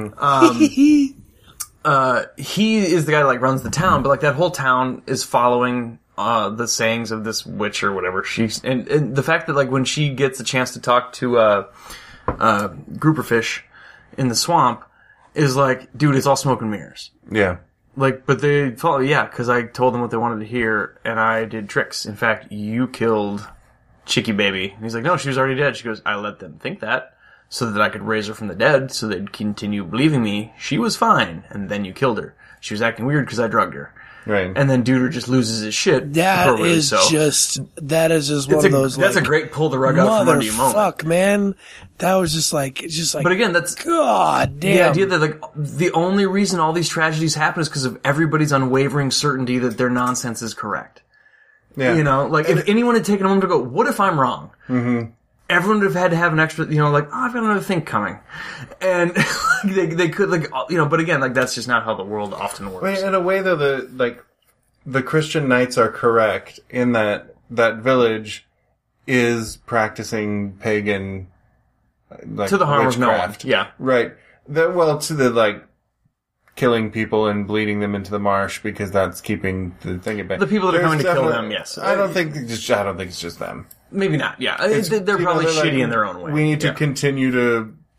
He is the guy that like runs the town, but like that whole town is following the sayings of this witch or whatever. And the fact that like when she gets a chance to talk to grouperfish in the swamp is like, dude, it's all smoke and mirrors. Yeah. Like, but they follow, because I told them what they wanted to hear, and I did tricks. In fact, you killed Chicky Baby. And he's like, no, she was already dead. She goes, I let them think that, so that I could raise her from the dead, so they'd continue believing me. She was fine, and then you killed her. She was acting weird because I drugged her. Right. And then Duder just loses his shit. That appropriately is so. just one of those. That's like, a great pull the rug out from under you moment. Motherfuck, man. That was just like. But again, that's God damn. the idea that like the only reason all these tragedies happen is because of everybody's unwavering certainty that their nonsense is correct. Yeah. You know, like if anyone had taken a moment to go, what if I'm wrong? Mm-hmm. Everyone would have had to have an extra, like, oh, I've got another thing coming. And they could, like, but again, like, that's just not how the world often works. Wait, in a way, though, the Christian knights are correct in that village is practicing pagan, like, To the harm of no one. witchcraft. Yeah. Right. To the, like, killing people and bleeding them into the marsh because that's keeping the thing at bay. The people that are There's coming to kill definitely- them, yes. I don't think it's just them. Maybe not, yeah. They're probably they're shitty like, in their own way. We need to Yeah. continue to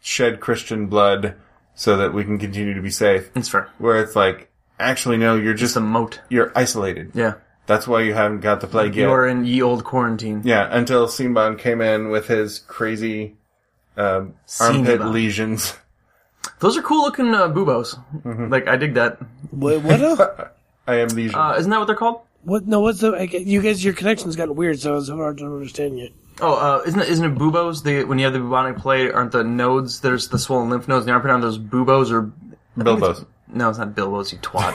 shed Christian blood so that we can continue to be safe. It's fair. Where it's like, actually, no, you're Just a moat. you're isolated. Yeah. That's why you haven't got the plague yet. You're in ye old quarantine. Yeah, until Sinbad came in with his crazy armpit lesions. Those are cool looking buboes. Like, I dig that. What? I am lesion. Isn't that what they're called? What? No, what's the? You guys, your connection's gotten weird, so it's hard to understand you. Oh, isn't it buboes? When you have the bubonic plague, aren't the nodes? There's the swollen lymph nodes in the armpit. Aren't those buboes or Bilbos? No, it's not bilbos. You twat.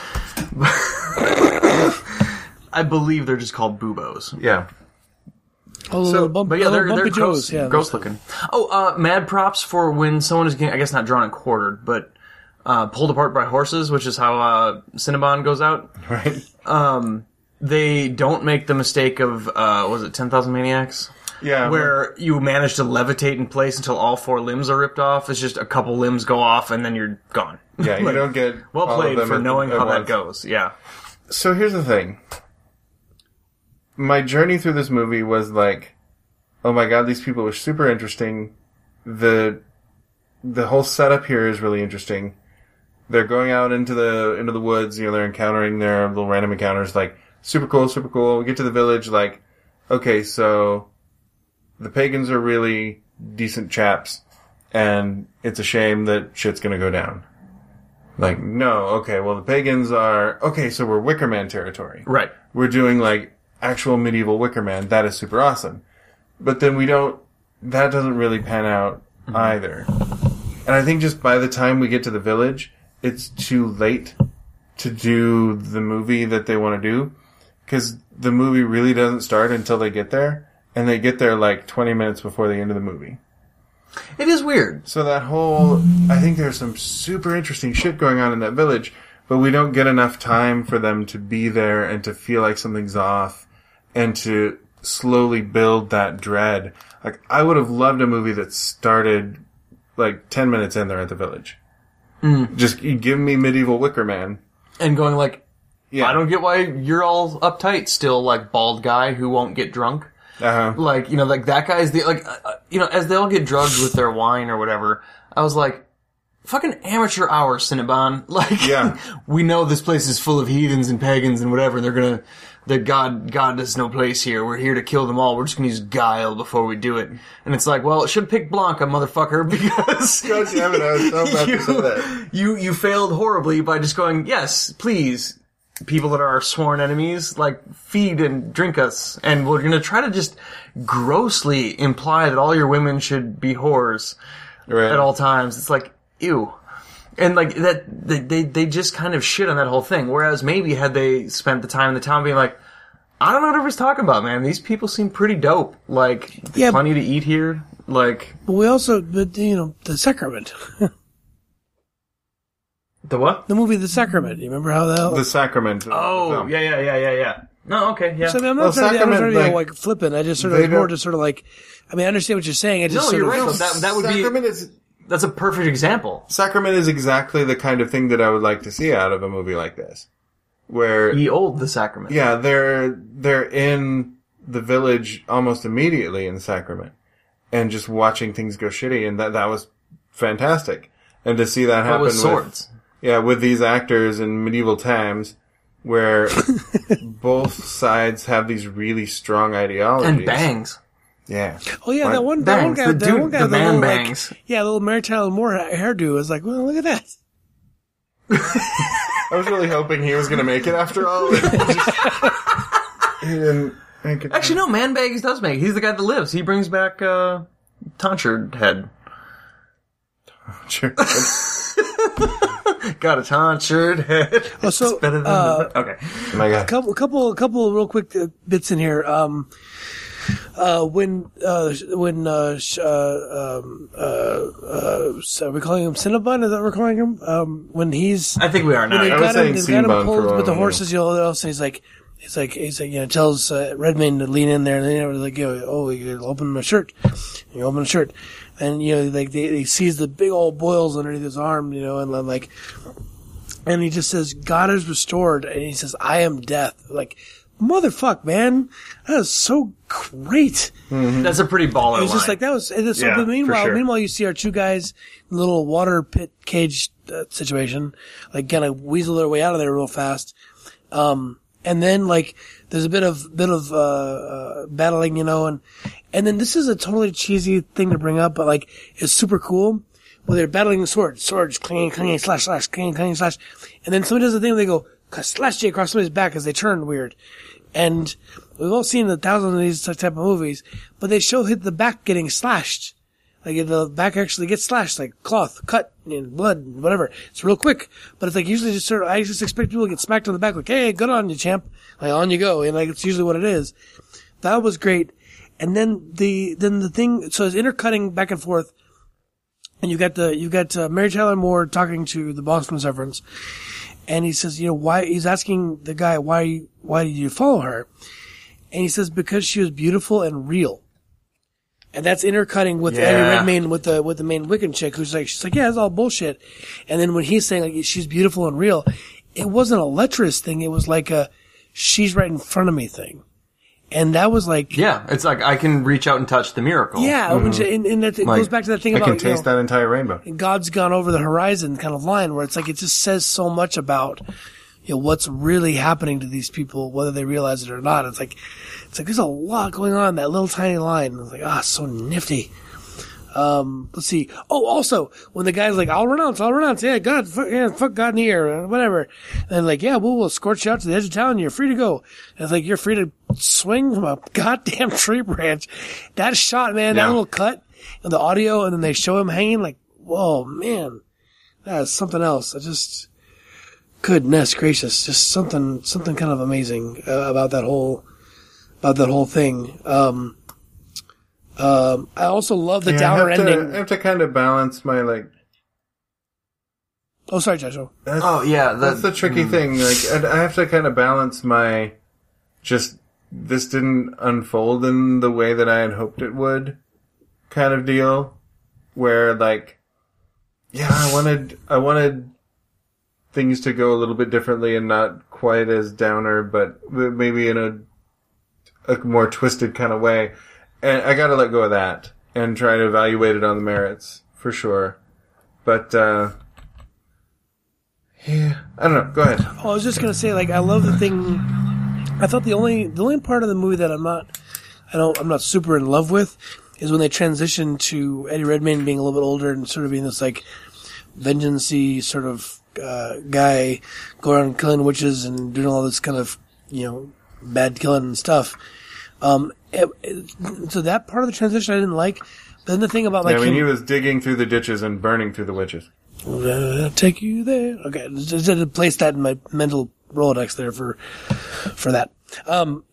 I believe they're just called buboes. Yeah. Oh, But yeah, they're bumpy gross, Joes, yeah, gross looking. Oh, mad props for when someone is getting, I guess not drawn and quartered, but pulled apart by horses, which is how Cinnabon goes out. Right. They don't make the mistake of, was it 10,000 Maniacs? Yeah. Where you manage to levitate in place until all 4 limbs are ripped off. It's just a couple limbs go off and then you're gone. Yeah, you don't get well all played of them for at knowing how once. that goes. Yeah. So here's the thing. My journey through this movie was like, oh my god, these people are super interesting. The whole setup here is really interesting. They're going out into the woods, they're encountering their little random encounters, like, super cool, super cool. We get to the village, like, okay, so the pagans are really decent chaps, and it's a shame that shit's gonna go down. Like, no, okay, well the pagans are, okay, so we're Wicker Man territory. Right. We're doing, like, actual medieval Wicker Man. That is super awesome. But then that doesn't really pan out either. And I think just by the time we get to the village, it's too late to do the movie that they want to do. Because the movie really doesn't start until they get there. And they get there like 20 minutes before the end of the movie. It is weird. So I think there's some super interesting shit going on in that village, but we don't get enough time for them to be there and to feel like something's off and to slowly build that dread. Like, I would have loved a movie that started like 10 minutes in there at the village. Just give me medieval Wicker Man. And going like, Yeah. I don't get why you're all uptight still, like, bald guy who won't get drunk. Uh-huh. Like, like, that guy's the, like, as they all get drugged with their wine or whatever, I was like, fucking amateur hour, Cinnabon. Like, Yeah. we know this place is full of heathens and pagans and whatever, and God has no place here. We're here to kill them all. We're just gonna use guile before we do it. And it's like, well, it should pick Blanca, motherfucker, because God damn it, I was so about to say that. you failed horribly by just going, yes, please, people that are our sworn enemies, like, feed and drink us. And we're gonna try to just grossly imply that all your women should be whores Right. at all times. It's like, ew. And like that, they just kind of shit on that whole thing. Whereas maybe had they spent the time in the town being like, I don't know what everybody's talking about, man. These people seem pretty dope. Like, Yeah. plenty to eat here. Like, But we also, the Sacrament. the what? The movie The Sacrament. You remember how that? The Sacrament. Oh, yeah. No, okay, yeah. So I mean, I'm Well, not trying to Sacrament, be like, like flippant. I just sort they of more don't- to sort of like. I mean, I understand what you're saying. I just No, sort you're of, right. That would Sacrament be, is that's a perfect example. Sacrament is exactly the kind of thing that I would like to see out of a movie like this. Where Ye old the sacrament. yeah, they're in the village almost immediately in Sacrament, and just watching things go shitty, and that was fantastic. And to see that But happen with swords. with these actors in medieval times, where both sides have these really strong ideologies And bangs. Yeah, oh yeah, What? that one Bangs. guy, The that dude- one guy, the with man little, bangs. Like, yeah, the little Mary Tyler Moore hairdo is like, well, look at that. I was really hoping he was going to make it after all. He didn't make it. Actually, no, Man Bangs does make it. He's the guy that lives. He brings back, tonsured head. Sure. Got a tonsured head. Oh, so It's better than okay. Oh my God. couple of real quick bits in here. When so are we calling him Cinnabon? Is that what we're calling him? When he's I think we are now. when they I was got him, saying they got Cinnabon him pulled for with the all, horses, else, and he's like, tells Redmayne to lean in there, and then like, oh, you open my shirt, you open the shirt, and like they sees the big old boils underneath his arm, and then like, and he just says, God is restored, and he says, I am death, like. motherfuck, man, that is so great. That's a pretty baller It was just line. like that was. And so, Yeah, but meanwhile, for sure. meanwhile, you see our two guys in a little water pit cage situation, like kind of weasel their way out of there real fast. And then like there's a bit of battling, and then this is a totally cheesy thing to bring up, but like it's super cool. Well, they're battling the swords, clang, slash, clang, slash, and then somebody does the thing where they go slash J across somebody's back as they turn weird. And we've all seen 1,000 of these type of movies, but they show the back getting slashed. Like the back actually gets slashed, like cloth, cut, and blood, whatever. It's real quick, but it's like usually just I just expect people to get smacked on the back, like, hey, good on you, champ. Like, on you go. And like, it's usually what it is. That was great. And then the thing, so it's intercutting back and forth. And you've got Mary Tyler Moore talking to the Boston Severance. And he says, why, he's asking the guy, why did you follow her? And he says, because she was beautiful and real. And that's intercutting with Eddie Redmayne with the main Wiccan chick who's like, she's like, yeah, it's all bullshit. And then when he's saying like, she's beautiful and real, it wasn't a lecherous thing. It was like a, she's right in front of me thing. And that was like, yeah, it's like I can reach out and touch the miracle. yeah, and that, it goes back to that thing I about, can taste that entire rainbow. God's gone over the horizon kind of line where it's like, it just says so much about, what's really happening to these people, whether they realize it or not. It's like there's a lot going on in that little tiny line. It's like, so nifty. Let's see. Oh, also, when the guy's like, I'll renounce. Yeah, God, fuck God in the air, whatever. And like, yeah, we'll escort you out to the edge of town. You're free to go. And it's like, you're free to swing from a goddamn tree branch. That shot, man, that little cut and the audio, and then they show him hanging like, whoa, man, that is something else. I just, goodness gracious, just something kind of amazing about that whole thing. I also love the downer ending. I have to kind of balance my like. Oh, sorry, Joshua. That's the tricky thing. Like, I have to kind of balance my just this didn't unfold in the way that I had hoped it would kind of deal. Where like, yeah, I wanted things to go a little bit differently and not quite as downer, but maybe in a more twisted kind of way. And I gotta let go of that and try to evaluate it on the merits, for sure. But, yeah, I don't know. Go ahead. Oh, I was just gonna say, like, I love the thing. I thought the only part of the movie that I'm not super in love with is when they transition to Eddie Redmayne being a little bit older and sort of being this, like, vengeance-y sort of, guy, going around killing witches and doing all this kind of, bad killing and stuff. So that part of the transition I didn't like. But then the thing about like he was digging through the ditches and burning through the witches. I'll take you there. Okay, just had to place that in my mental Rolodex there for that. No,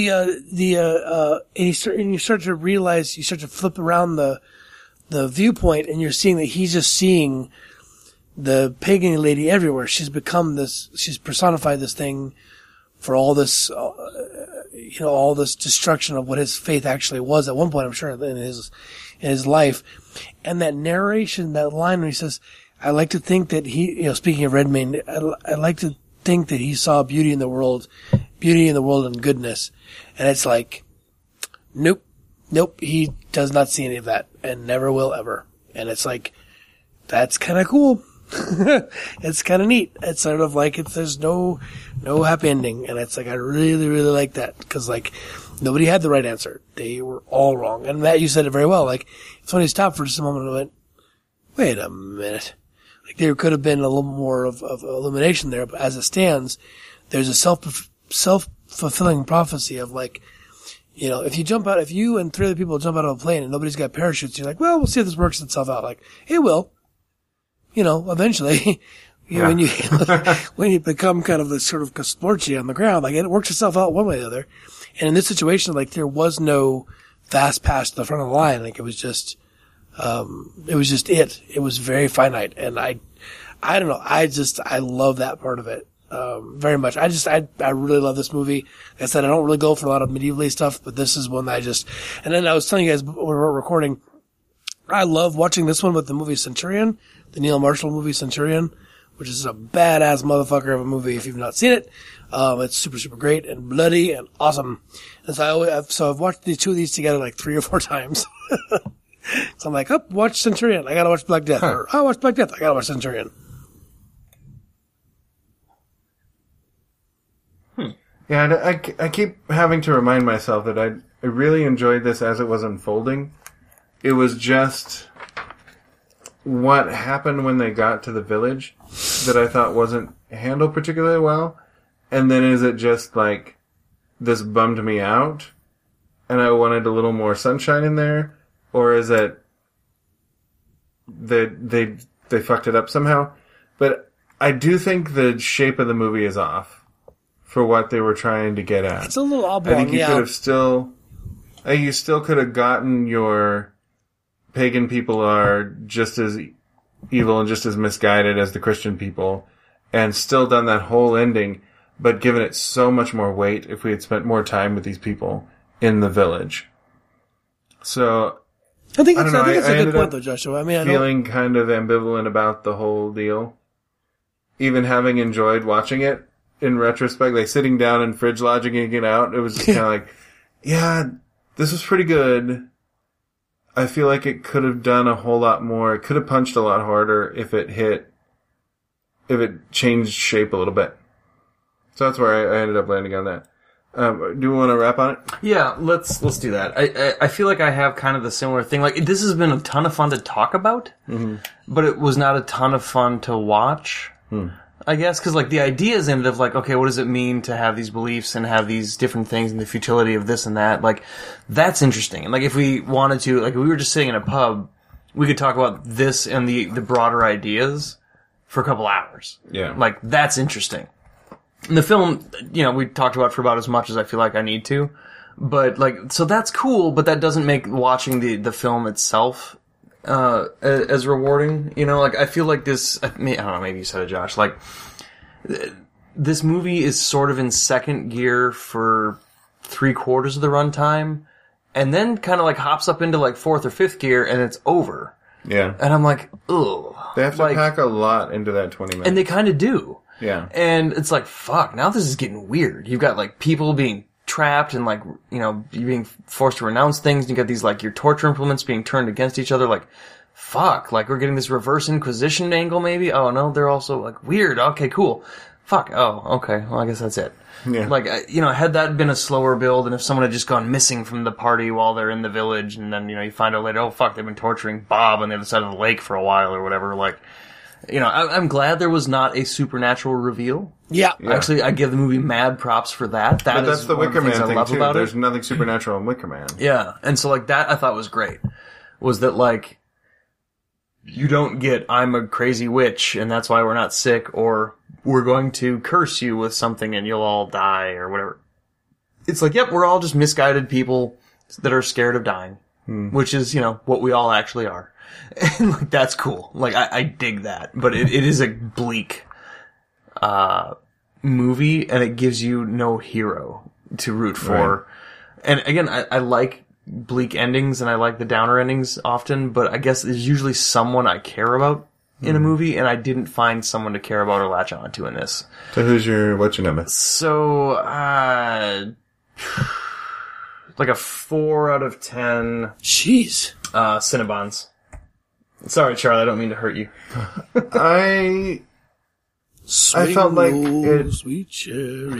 and you start to realize, you start to flip around the viewpoint, and you're seeing that he's just seeing the pagan lady everywhere. She's become this. She's personified this thing for all this. All this destruction of what his faith actually was at one point, I'm sure, in his life. And that narration, that line where he says, I like to think that he, speaking of Redmayne, I like to think that he saw beauty in the world and goodness. And it's like, nope, he does not see any of that and never will ever. And it's like, that's kind of cool. It's kind of neat. It's sort of like there's no happy ending, and it's like I really, really like that because like nobody had the right answer. They were all wrong. And Matt, you said it very well. Like if somebody stopped for just a moment and went, "Wait a minute," like there could have been a little more of illumination there. But as it stands, there's a self-fulfilling prophecy of like, if you and three other people jump out of a plane and nobody's got parachutes, you're like, well, we'll see if this works itself out. Like it will. Eventually, when you become kind of this sort of Casporci on the ground, like it works itself out one way or the other. And in this situation, like there was no fast pass to the front of the line. Like it was just it was very finite. And I don't know. I love that part of it, very much. I really love this movie. Like I said, I don't really go for a lot of medieval stuff, but this is one that and then I was telling you guys when we were recording, I love watching this one with the movie Centurion, the Neil Marshall movie Centurion, which is a badass motherfucker of a movie if you've not seen it. It's super, super great and bloody and awesome. And so I've watched the two of these together like 3 or 4 times. So I'm like, watch Centurion. I gotta watch Black Death. Or, watch Black Death. I gotta watch Centurion. Yeah, and I keep having to remind myself that I really enjoyed this as it was unfolding. It was just what happened when they got to the village that I thought wasn't handled particularly well. And then is it just like, this bummed me out and I wanted a little more sunshine in there? Or is it that they fucked it up somehow? But I do think the shape of the movie is off for what they were trying to get at. It's a little oblong, I think you could have still... you still could have gotten your pagan people are just as evil and just as misguided as the Christian people, and still done that whole ending, but given it so much more weight if we had spent more time with these people in the village. So, I think that's I a good ended point, up though, Joshua. I mean, feeling kind of ambivalent about the whole deal. Even having enjoyed watching it in retrospect, like sitting down and fridge logicking it out, it was just kind of like, yeah, this was pretty good. I feel like it could have done a whole lot more. It could have punched a lot harder if it changed shape a little bit. So that's where I ended up landing on that. Do we want to wrap on it? Yeah, let's do that. I feel like I have kind of the similar thing. Like, this has been a ton of fun to talk about, but it was not a ton of fun to watch. I guess, because like the ideas in it of like, okay, what does it mean to have these beliefs and have these different things and the futility of this and that? Like, that's interesting. And like, if we wanted to, like, if we were just sitting in a pub, we could talk about this and the broader ideas for a couple hours. Yeah. Like, that's interesting. And the film, we talked about for about as much as I feel like I need to. But like, so that's cool, but that doesn't make watching the film itself as rewarding, like I feel like this, I don't know, maybe you said it, Josh, like this movie is sort of in second gear for 3/4 of the runtime and then kind of like hops up into like 4th or 5th gear and it's over. Yeah. And I'm like, ugh. They have to pack a lot into that 20 minutes. And they kind of do. Yeah. And it's like, fuck, now this is getting weird. You've got like people being trapped and like, you're being forced to renounce things. You got these like your torture implements being turned against each other. Like, fuck, like we're getting this reverse Inquisition angle maybe. Oh no, they're also like weird. Okay, cool. Fuck. Oh, okay. Well, I guess that's it. Yeah. Like, had that been a slower build and if someone had just gone missing from the party while they're in the village and then, you find out later, oh fuck, they've been torturing Bob on the other side of the lake for a while or whatever, like, I'm glad there was not a supernatural reveal. Yeah. Actually, I give the movie mad props for that. But that's the Wicker Man thing, too. There's it. nothing supernatural in Wicker Man. Yeah. And so, like, that I thought was great. Was that, like, you don't get, I'm a crazy witch, and that's why we're not sick, or we're going to curse you with something and you'll all die, or whatever. It's like, yep, we're all just misguided people that are scared of dying. Which is, what we all actually are. And, like, that's cool. Like, I dig that. But it is a bleak, movie, and it gives you no hero to root for. Right. And again, I like bleak endings, and I like the downer endings often, but I guess there's usually someone I care about in a movie, and I didn't find someone to care about or latch on to in this. So what's your number? So, like a 4 out of 10. Jeez. Cinnabons. Sorry, Charlie, I don't mean to hurt you. I felt like it... Sweet cherry.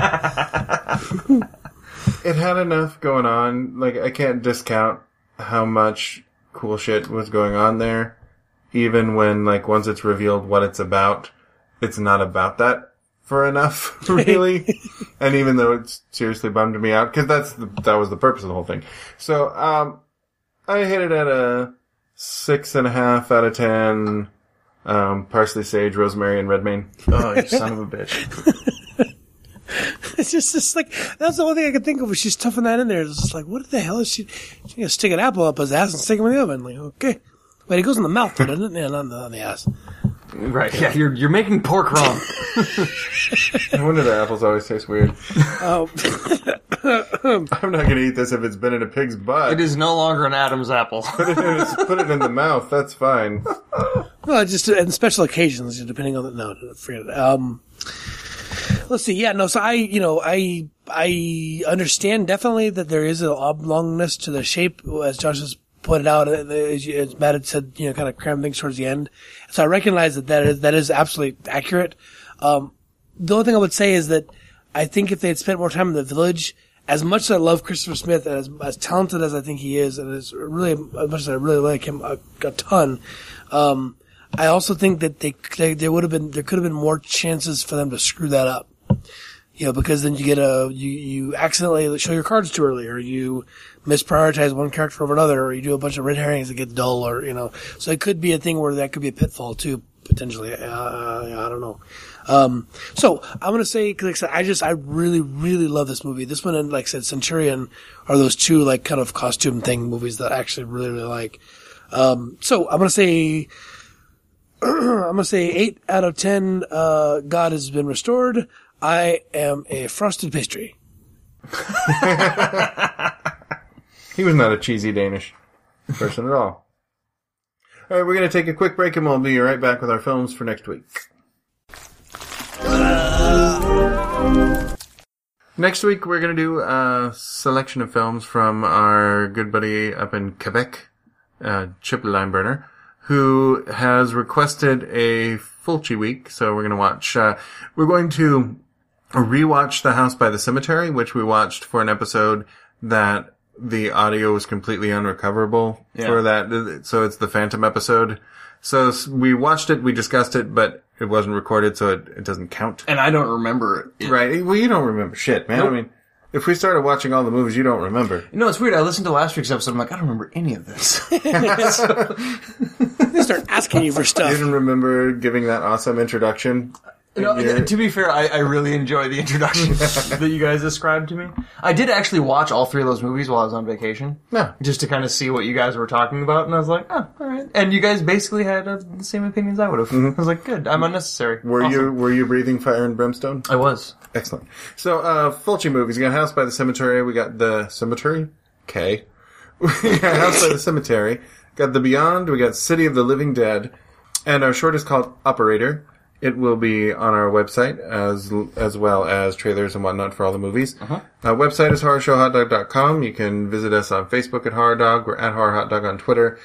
It had enough going on. Like, I can't discount how much cool shit was going on there. Even when, like, once it's revealed what it's about, it's not about that for enough, really. And even though it seriously bummed me out, because that was the purpose of the whole thing. So, I hit it at a 6.5 out of 10. Parsley, sage, rosemary, and red mane. Oh, you son of a bitch. It's just like, that's the only thing I could think of was she's stuffing that in there. It's just like, what the hell is she gonna stick an apple up his ass and stick him in the oven? Like, okay. But it goes in the mouth, doesn't it? Yeah, not on the ass. Right, yeah, you're making pork wrong. No wonder the apples always taste weird. Oh. I'm not gonna eat this if it's been in a pig's butt. It is no longer an Adam's apple. Put it in the mouth, that's fine. Well, just in special occasions, depending on the, no, forget it. Let's see. Yeah, no, so I understand definitely that there is an oblongness to the shape, as Josh has pointed out, as Matt had said, kind of cram things towards the end. So I recognize that is absolutely accurate. The only thing I would say is that I think if they had spent more time in the village, as much as I love Christopher Smith and as talented as I think he is, and as much as I really like him a ton, I also think that there could have been more chances for them to screw that up. Because then you get you accidentally show your cards too early, or you misprioritize one character over another, or you do a bunch of red herrings that get dull, or, so it could be a thing where that could be a pitfall too, potentially. I don't know. So I'm going to say, cause like I said, I really, really love this movie. This one and, like I said, Centurion are those two, like, kind of costume thing movies that I actually really, really like. So I'm going to say 8 out of 10, God has been restored. I am a frosted pastry. He was not a cheesy Danish person at all. All right, we're going to take a quick break and we'll be right back with our films for next week. Next week, we're going to do a selection of films from our good buddy up in Quebec, Chip Lineburner, who has requested a Fulci week. So we're going to rewatch The House by the Cemetery, which we watched for an episode that the audio was completely unrecoverable for that. So it's the Phantom episode. So we watched it, we discussed it, but it wasn't recorded, so it doesn't count. And I don't remember it. Right. Well, you don't remember shit, man. Nope. I mean, if we started watching all the movies, you don't remember. It's weird. I listened to last week's episode. I'm like, I don't remember any of this. They start asking you for stuff. You didn't remember giving that awesome introduction? To be fair, I really enjoy the introduction that you guys described to me. I did actually watch all 3 of those movies while I was on vacation. Yeah. Just to kind of see what you guys were talking about, and I was like, oh, alright. And you guys basically had the same opinions I would have. Mm-hmm. I was like, good, I'm unnecessary. Were you breathing fire and brimstone? I was. Excellent. So, Fulci movies. We got House by the Cemetery. We got The Cemetery? Okay. We got House by the Cemetery. Got The Beyond. We got City of the Living Dead. And our short is called Operator. It will be on our website as well as trailers and whatnot for all the movies. Uh-huh. Our website is horrorshowhotdog.com. You can visit us on Facebook at Horror Dog. We're at Horror Hot Dog on Twitter,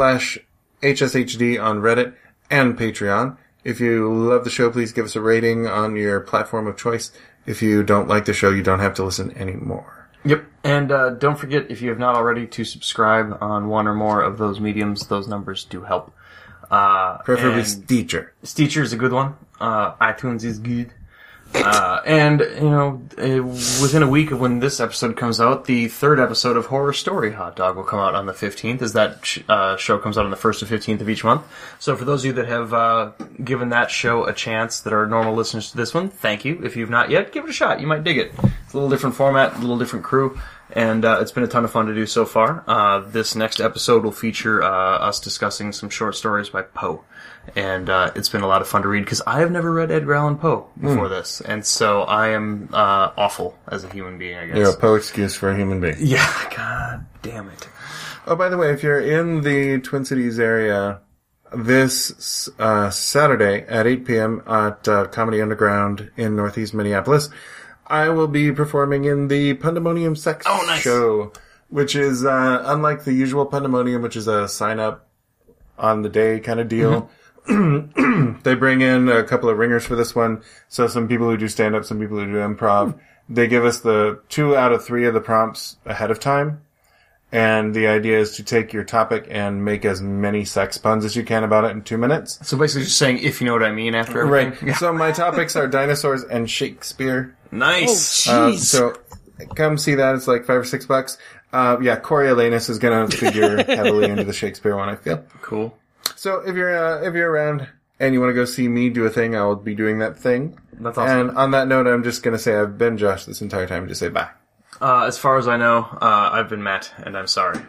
/HSHD on Reddit and Patreon. If you love the show, please give us a rating on your platform of choice. If you don't like the show, you don't have to listen anymore. Yep. And don't forget, if you have not already, to subscribe on one or more of those mediums. Those numbers do help. Preferably Stitcher. Stitcher is a good one. iTunes is good. And, within a week of when this episode comes out, the 3rd episode of Horror Story Hot Dog will come out on the 15th, as that show comes out on the 1st and 15th of each month. So for those of you that have given that show a chance that are normal listeners to this one, thank you. If you've not yet, give it a shot. You might dig it. It's a little different format, a little different crew. And it's been a ton of fun to do so far. This next episode will feature us discussing some short stories by Poe. And it's been a lot of fun to read, because I have never read Edgar Allan Poe before this. And so I am awful as a human being, I guess. You're a Poe excuse for a human being. Yeah, god damn it. Oh, by the way, if you're in the Twin Cities area, this Saturday at 8 p.m. at Comedy Underground in Northeast Minneapolis, I will be performing in the Pandemonium Sex Show, which is unlike the usual Pandemonium, which is a sign-up on the day kind of deal. Mm-hmm. They bring in a couple of ringers for this one, so some people who do stand-up, some people who do improv. They give us the 2 out of 3 of the prompts ahead of time, and the idea is to take your topic and make as many sex puns as you can about it in 2 minutes. So basically just saying, if you know what I mean, after everything. Right. Yeah. So my topics are dinosaurs and Shakespeare. Nice. Oh, jeez. So come see that. It's like $5 or $6. Corey Alanus is going to figure heavily into the Shakespeare one, I feel. Cool. So if you're around and you want to go see me do a thing, I will be doing that thing. That's awesome. And on that note, I'm just going to say I've been Josh this entire time and just say bye. As far as I know, I've been Matt, and I'm sorry.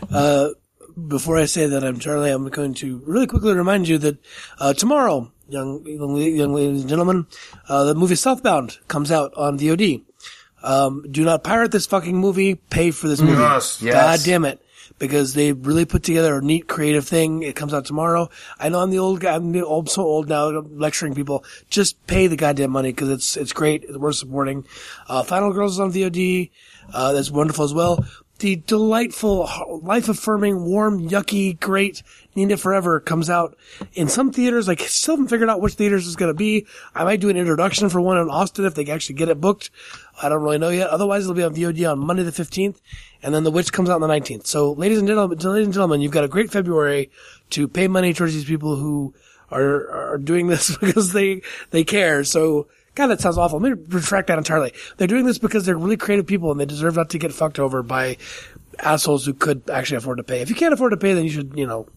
Before I say that I'm Charlie, I'm going to really quickly remind you that tomorrow, young ladies and gentlemen, the movie Southbound comes out on VOD. Do not pirate this fucking movie. Pay for this movie. Yes. God damn it. because they really put together a neat creative thing. It comes out tomorrow. I know I'm the old guy. I'm so old now, lecturing people. Just pay the goddamn money because it's great. It's worth supporting. Final Girls is on VOD. That's wonderful as well. The delightful, life-affirming, warm, yucky, great Need It Forever comes out in some theaters. I still haven't figured out which theaters it's going to be. I might do an introduction for one in Austin if they actually get it booked. I don't really know yet. Otherwise, it'll be on VOD on Monday the 15th, and then The Witch comes out on the 19th. So, ladies and gentlemen, you've got a great February to pay money towards these people who are doing this because they care. So, God, that sounds awful. Let me retract that entirely. They're doing this because they're really creative people and they deserve not to get fucked over by assholes who could actually afford to pay. If you can't afford to pay, then you should,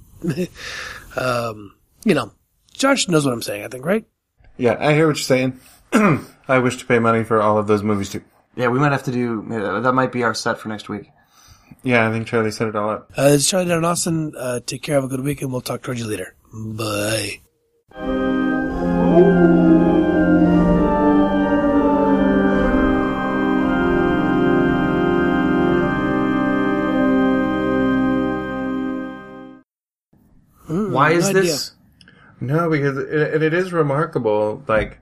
Josh knows what I'm saying, I think, right? Yeah, I hear what you're saying. I wish to pay money for all of those movies too. Yeah, we might have to do, that might be our set for next week. Yeah, I think Charlie set it all up. This is Charlie down in Austin. Take care, have a good week, and we'll talk towards you later. Bye. Why is this? No, because it is remarkable, like...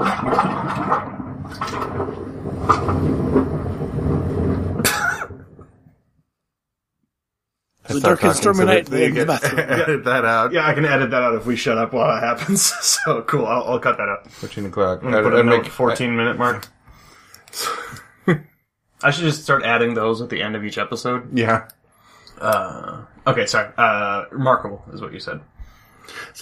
It's a dark and stormy night in the bathroom. Edit that out. Yeah, I can edit that out if we shut up while that happens. So, cool, I'll cut that out. 14 o'clock. I'm gonna put a note 14-minute mark. I should just start adding those at the end of each episode. Yeah. Okay, sorry. Remarkable is what you said.